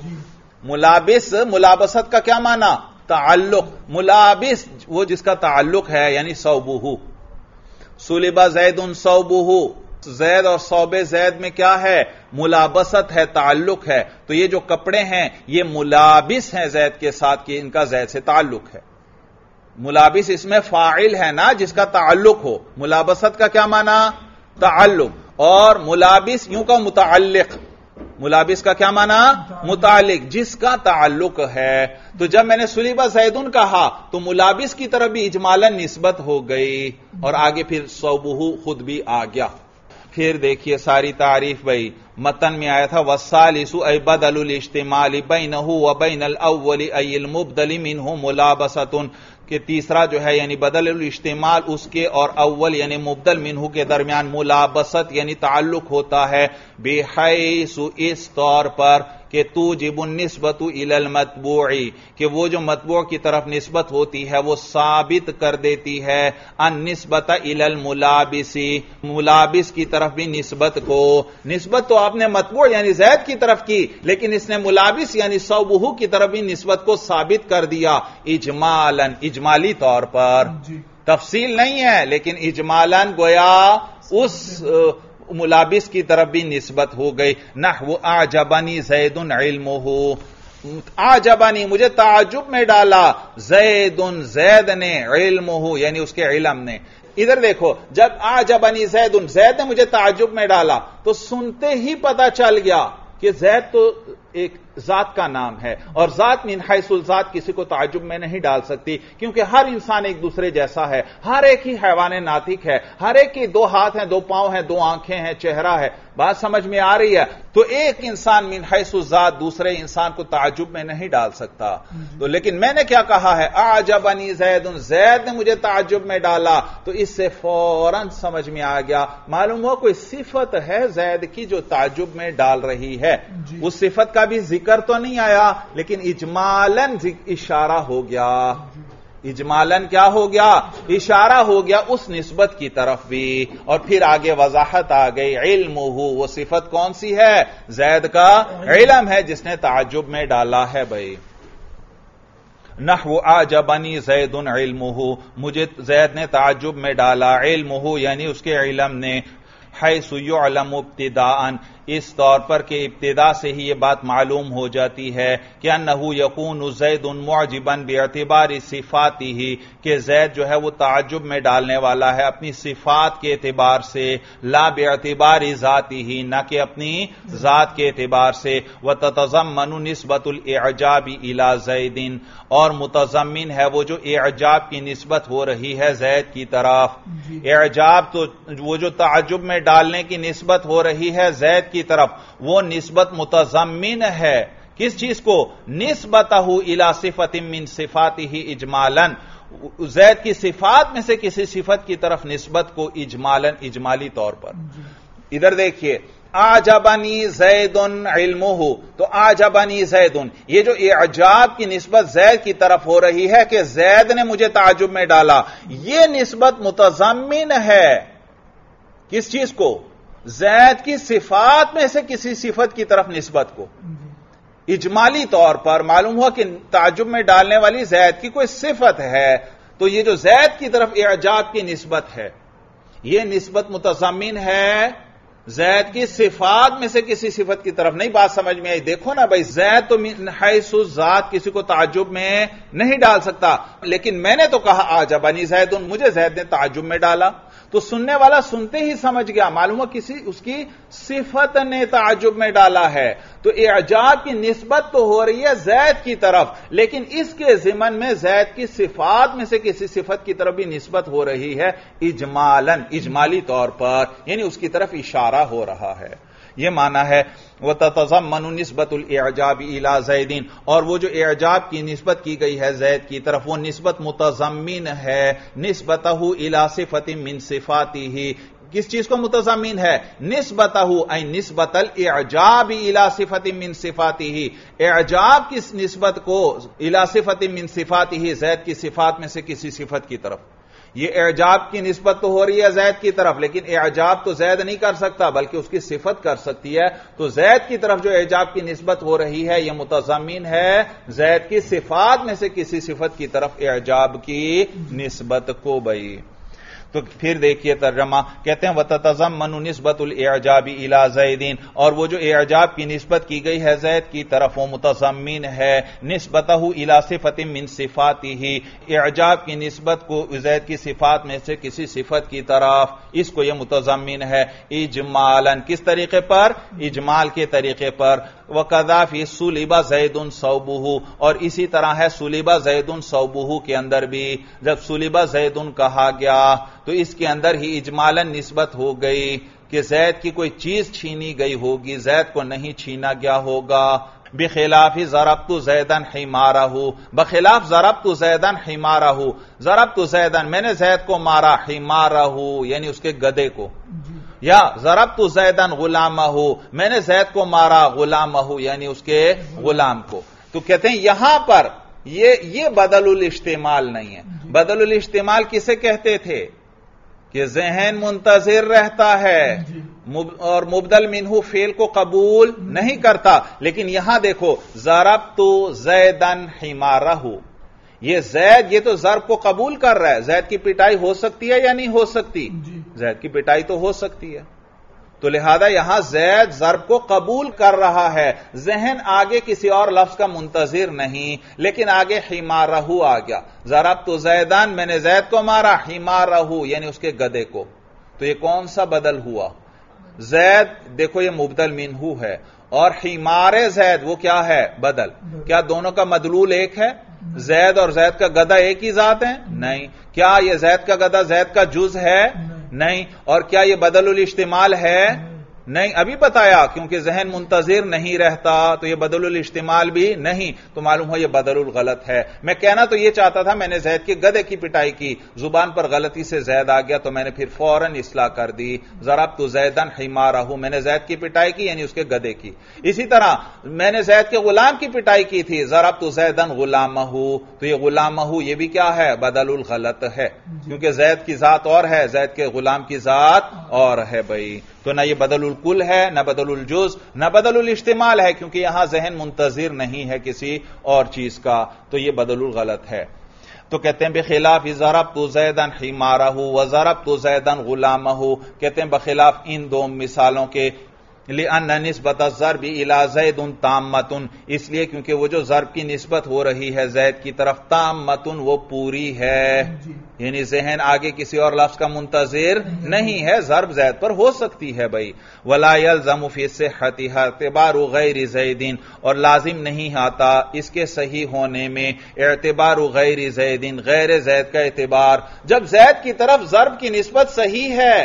ملابس، ملابست کا کیا معنی؟ تعلق. ملابس وہ جس کا تعلق ہے یعنی صوبہ. سلب زید صوبہ، زید اور صوب زید میں کیا ہے؟ ملابست ہے، تعلق ہے. تو یہ جو کپڑے ہیں یہ ملابس ہیں زید کے ساتھ کہ ان کا زید سے تعلق ہے. ملابس اس میں فاعل ہے نا جس کا تعلق ہو. ملابست کا کیا معنی؟ تعلق. اور ملابس یوں کا متعلق، ملابس کا کیا معنی؟ متعلق، جس کا تعلق ہے. تو جب میں نے سلب زیدن کہا تو ملابس کی طرف بھی اجمالاً نسبت ہو گئی، اور آگے پھر صوبہ خود بھی آ گیا. پھر دیکھیے ساری تعریف بھائی متن میں آیا تھا والثالث ای بدل الاجتمال بینہ و بین الاول ای المبدل منہ ملابست، کہ تیسرا جو ہے یعنی بدل الاجتمال اس کے اور اول یعنی مبدل منہ کے درمیان ملابست یعنی تعلق ہوتا ہے. بحیث اس طور پر کہ توجب النسبت الی المتبوع، کہ وہ جو متبوع کی طرف نسبت ہوتی ہے وہ ثابت کر دیتی ہے النسبت الی الملابس، ملابس کی طرف بھی نسبت کو. نسبت تو آپ نے متبوع یعنی زید کی طرف کی، لیکن اس نے ملابس یعنی صوبہ کی طرف بھی نسبت کو ثابت کر دیا اجمالاً، اجمالی طور پر. تفصیل نہیں ہے لیکن اجمالاً گویا اس ملابس کی طرف بھی نسبت ہو گئی. نحو اعجبنی زید علمہ، اعجبنی مجھے تعجب میں ڈالا، زید زید نے، علمہ یعنی اس کے علم نے. ادھر دیکھو جب اعجبنی زید، زید نے مجھے تعجب میں ڈالا تو سنتے ہی پتا چل گیا کہ زید تو ایک ذات کا نام ہے، اور ذات من حیث الذات کسی کو تعجب میں نہیں ڈال سکتی، کیونکہ ہر انسان ایک دوسرے جیسا ہے، ہر ایک ہی حیوان ناطق ہے، ہر ایک کی دو ہاتھ ہیں، دو پاؤں ہیں، دو آنکھیں ہیں، چہرہ ہے۔ بات سمجھ میں آ رہی ہے؟ تو ایک انسان من حیث الذات دوسرے انسان کو تعجب میں نہیں ڈال سکتا۔ تو لیکن میں نے کیا کہا ہے؟ اعجبنی زید، زید نے مجھے تعجب میں ڈالا، تو اس سے فوراً سمجھ میں آ گیا، معلوم ہو کوئی صفت ہے زید کی جو تعجب میں ڈال رہی ہے۔ اس صفت کا بھی ذکر تو نہیں آیا، لیکن اجمالاً اشارہ ہو گیا، اجمالاً کیا ہو گیا؟ اشارہ ہو گیا اس نسبت کی طرف بھی، اور پھر آگے وضاحت آ گئی، علمہ، وہ صفت کون سی ہے؟ زید کا علم ہے جس نے تعجب میں ڈالا ہے۔ بھائی نحو اعجبنی زید علمہ، مجھے زید نے تعجب میں ڈالا، علمہ یعنی اس کے علم نے، حیث یعلم ابتداءً، اس طور پر کہ ابتدا سے ہی یہ بات معلوم ہو جاتی ہے کہ انہو یکون زید معجبا باعتبار صفاته، کہ زید جو ہے وہ تعجب میں ڈالنے والا ہے اپنی صفات کے اعتبار سے، لا باعتبار ذاته، نہ کہ اپنی ذات کے اعتبار سے، وتتضمن نسبت الاعجاب الى زید، اور متضمن ہے وہ جو اعجاب کی نسبت ہو رہی ہے زید کی طرف۔ اعجاب تو وہ جو تعجب میں ڈالنے کی نسبت ہو رہی ہے زید کی طرف، وہ نسبت متضمن ہے کس چیز کو؟ نسبتہ الی صفت من صفاتہ اجمالا، زید کی صفات میں سے کسی صفت کی طرف نسبت کو اجمالا، اجمالی طور پر۔ ادھر دیکھیے، اعجبنی زید علمہ، تو اعجبنی زید، یہ جو اعجاب کی نسبت زید کی طرف ہو رہی ہے کہ زید نے مجھے تعجب میں ڈالا، یہ نسبت متضمن ہے کس چیز کو؟ زید کی صفات میں سے کسی صفت کی طرف نسبت کو۔ اجمالی طور پر معلوم ہوا کہ تعجب میں ڈالنے والی زید کی کوئی صفت ہے، تو یہ جو زید کی طرف اعجاب کی نسبت ہے، یہ نسبت متضمن ہے زید کی صفات میں سے کسی صفت کی طرف۔ نہیں بات سمجھ میں آئی؟ دیکھو نا بھائی، زید تو من حیث الذات کسی کو تعجب میں نہیں ڈال سکتا، لیکن میں نے تو کہا اعجبنی زید، مجھے زید نے تعجب میں ڈالا، تو سننے والا سنتے ہی سمجھ گیا، معلوم ہو کسی اس کی صفت نے تعجب میں ڈالا ہے، تو اعجاب کی نسبت تو ہو رہی ہے زید کی طرف، لیکن اس کے ضمن میں زید کی صفات میں سے کسی صفت کی طرف بھی نسبت ہو رہی ہے اجمالاً، اجمالی طور پر، یعنی اس کی طرف اشارہ ہو رہا ہے۔ یہ معنی ہے وَتَتَضَمَّنُ نِسْبَةُ الْإِعْجَابِ إِلَى زَيْدٍ، اور وہ جو اعجاب کی نسبت کی گئی ہے زید کی طرف، وہ نسبت متضمن ہے نسبتہ إِلَى صِفَةٍ مِّن صِفَاتِهِ، کس چیز کو متضمن ہے؟ نسبتہ، ای نسبت الاعجاب الى صفت من صفاته، اعجاب کی نسبت کو الى صفت من صفاته، زید کی صفات میں سے کسی صفت کی طرف۔ یہ اعجاب کی نسبت تو ہو رہی ہے زید کی طرف، لیکن اعجاب تو زید نہیں کر سکتا بلکہ اس کی صفت کر سکتی ہے، تو زید کی طرف جو اعجاب کی نسبت ہو رہی ہے یہ متضمن ہے زید کی صفات میں سے کسی صفت کی طرف اعجاب کی نسبت کو۔ بھائی تو پھر دیکھیے ترجمہ، کہتے ہیں وَتَتَضَمَّنُ نِسْبَةُ الْإِعْجَابِ إِلَى زَيْدٍ، اور وہ جو اعجاب کی نسبت کی گئی ہے زید کی طرف، وہ متضمن ہے نسبتہ إِلَى صِفَةٍ مِّن صِفَاتِهِ، اعجاب کی نسبت کو زید کی صفات میں سے کسی صفت کی طرف، اس کو یہ متضمن ہے اجمالاً، کس طریقے پر؟ اجمال کے طریقے پر۔ وَكَذَا فِي صُلِبَ زَيْدٌ صَوْبُهُ، اور اسی طرح ہے صُلِبَ زَيْدٌ صَوْبُهُ کے اندر بھی، جب صُلِبَ زَيْدٌ کہا گیا تو اس کے اندر ہی اجمالاً نسبت ہو گئی کہ زید کی کوئی چیز چھینی گئی ہوگی، زید کو نہیں چھینا گیا ہوگا۔ بخلاف ضربت زیدن حمارہ، بخلاف ضربت زیدن حمارہ، ضربت زیدن میں نے زید کو مارا، حمارہ یعنی اس کے گدے کو، یا ضربت زیدن غلامہ، میں نے زید کو مارا، غلامہ یعنی اس کے غلام کو۔ تو کہتے ہیں یہاں پر یہ یہ بدل الاشتمال نہیں ہے۔ بدل الاشتمال کسے کہتے تھے؟ کہ ذہن منتظر رہتا ہے اور مبدل منہ فعل کو قبول نہیں کرتا، لیکن یہاں دیکھو ضربت زیدن حمارہ، یہ زید یہ تو ضرب کو قبول کر رہا ہے، زید کی پٹائی ہو سکتی ہے یا نہیں ہو سکتی؟ زید کی پٹائی تو ہو سکتی ہے، تو لہذا یہاں زید ضرب کو قبول کر رہا ہے، ذہن آگے کسی اور لفظ کا منتظر نہیں، لیکن آگے حمارہ آ گیا، ضربت زیدن میں نے زید کو مارا، حمارہ یعنی اس کے گدے کو، تو یہ کون سا بدل ہوا؟ زید دیکھو یہ مبدل منہو ہے اور حمار زید وہ کیا ہے؟ بدل. کیا دونوں کا مدلول ایک ہے؟ زید اور زید کا گدا ایک ہی ذات ہیں؟ نہیں. کیا یہ زید کا گدا زید کا جز ہے؟ نہیں. اور کیا یہ بدل الاشتمال ہے؟ نہیں. ابھی بتایا کیونکہ ذہن منتظر نہیں رہتا تو یہ بدل الاشتمال بھی نہیں، تو معلوم ہو یہ بدل الغلط ہے. میں کہنا تو یہ چاہتا تھا، میں نے زید کے گدے کی پٹائی کی، زبان پر غلطی سے زید آ گیا تو میں نے پھر فوراً اصلاح کر دی. ضربت زیدن حمارہ، میں نے زید کی پٹائی کی یعنی اس کے گدے کی. اسی طرح میں نے زید کے غلام کی پٹائی کی تھی، ضربت زیدن غلامہ، تو یہ غلامہ یہ بھی کیا ہے؟ بدل الغلط ہے، کیونکہ زید کی ذات اور ہے، زید کے غلام کی ذات اور ہے بھائی. تو نہ یہ بدل الکل ہے، نہ بدل الجز، نہ بدل الاشتمال ہے، کیونکہ یہاں ذہن منتظر نہیں ہے کسی اور چیز کا، تو یہ بدل الغلط ہے. تو کہتے ہیں بخلاف ضربت زیدن حمارہ وضربت زیدن غلامہ، کہتے ہیں بخلاف ان دو مثالوں کے، لأن نسبت الضرب الى زید تامۃ، اس لیے کیونکہ وہ جو ضرب کی نسبت ہو رہی ہے زید کی طرف، تامۃ وہ پوری ہے، یعنی ذہن آگے کسی اور لفظ کا منتظر نہیں ہے، ضرب زید پر ہو سکتی ہے بھائی. ولا يلزم في صحتها اعتبار غیر زید، اور لازم نہیں آتا اس کے صحیح ہونے میں اعتبار غیر زید، غیر زید کا اعتبار. جب زید کی طرف ضرب کی نسبت صحیح ہے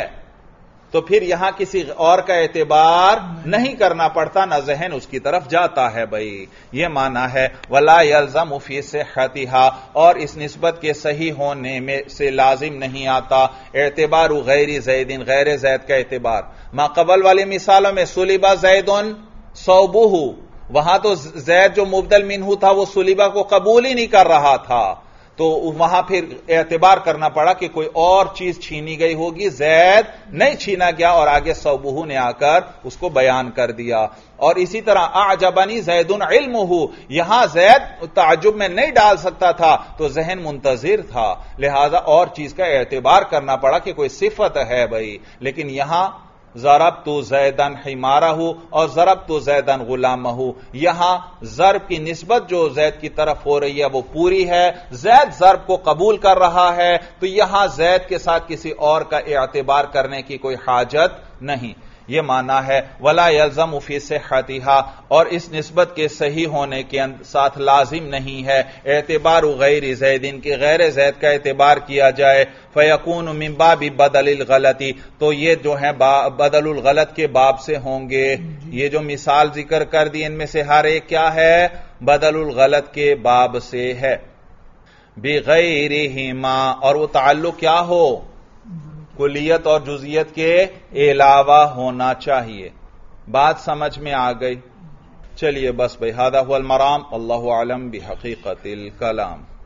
تو پھر یہاں کسی اور کا اعتبار نہیں کرنا پڑتا، نہ ذہن اس کی طرف جاتا ہے بھائی. یہ معنی ہے ولا يلزم في صحتها، اور اس نسبت کے صحیح ہونے میں سے لازم نہیں آتا اعتبار غیر زید، غیر زید کا اعتبار. ما قبل والی مثالوں میں صلب زید صوبہ، وہاں تو زید جو مبدل منہ تھا وہ صلبہ کو قبول ہی نہیں کر رہا تھا، تو وہاں پھر اعتبار کرنا پڑا کہ کوئی اور چیز چھینی گئی ہوگی، زید نہیں چھینا گیا، اور آگے صوبہ نے آ کر اس کو بیان کر دیا. اور اسی طرح اعجبنی زید علمہ، یہاں زید تعجب میں نہیں ڈال سکتا تھا تو ذہن منتظر تھا، لہذا اور چیز کا اعتبار کرنا پڑا کہ کوئی صفت ہے بھائی. لیکن یہاں ضربت زیدن حمارہ اور ضربت زیدن غلامہ، یہاں ضرب کی نسبت جو زید کی طرف ہو رہی ہے وہ پوری ہے، زید ضرب کو قبول کر رہا ہے، تو یہاں زید کے ساتھ کسی اور کا اعتبار کرنے کی کوئی حاجت نہیں. یہ معنی ہے ولا يلزم في صحتها، اور اس نسبت کے صحیح ہونے کے ساتھ لازم نہیں ہے اعتبار غیر زید، کہ غیر زید کا اعتبار کیا جائے. فیکون من باب بدل الغلط، تو یہ جو ہیں بدل الغلط کے باب سے ہوں گے. یہ جو مثال ذکر کر دی ان میں سے ہر ایک کیا ہے؟ بدل الغلط کے باب سے ہے. بغیرہما، اور وہ تعلق کیا ہو؟ کلیت اور جزئیت کے علاوہ ہونا چاہیے. بات سمجھ میں آ گئی؟ چلیے بس بھائی، ھذا ھو المرام، اللہ اعلم بحقیقت الکلام.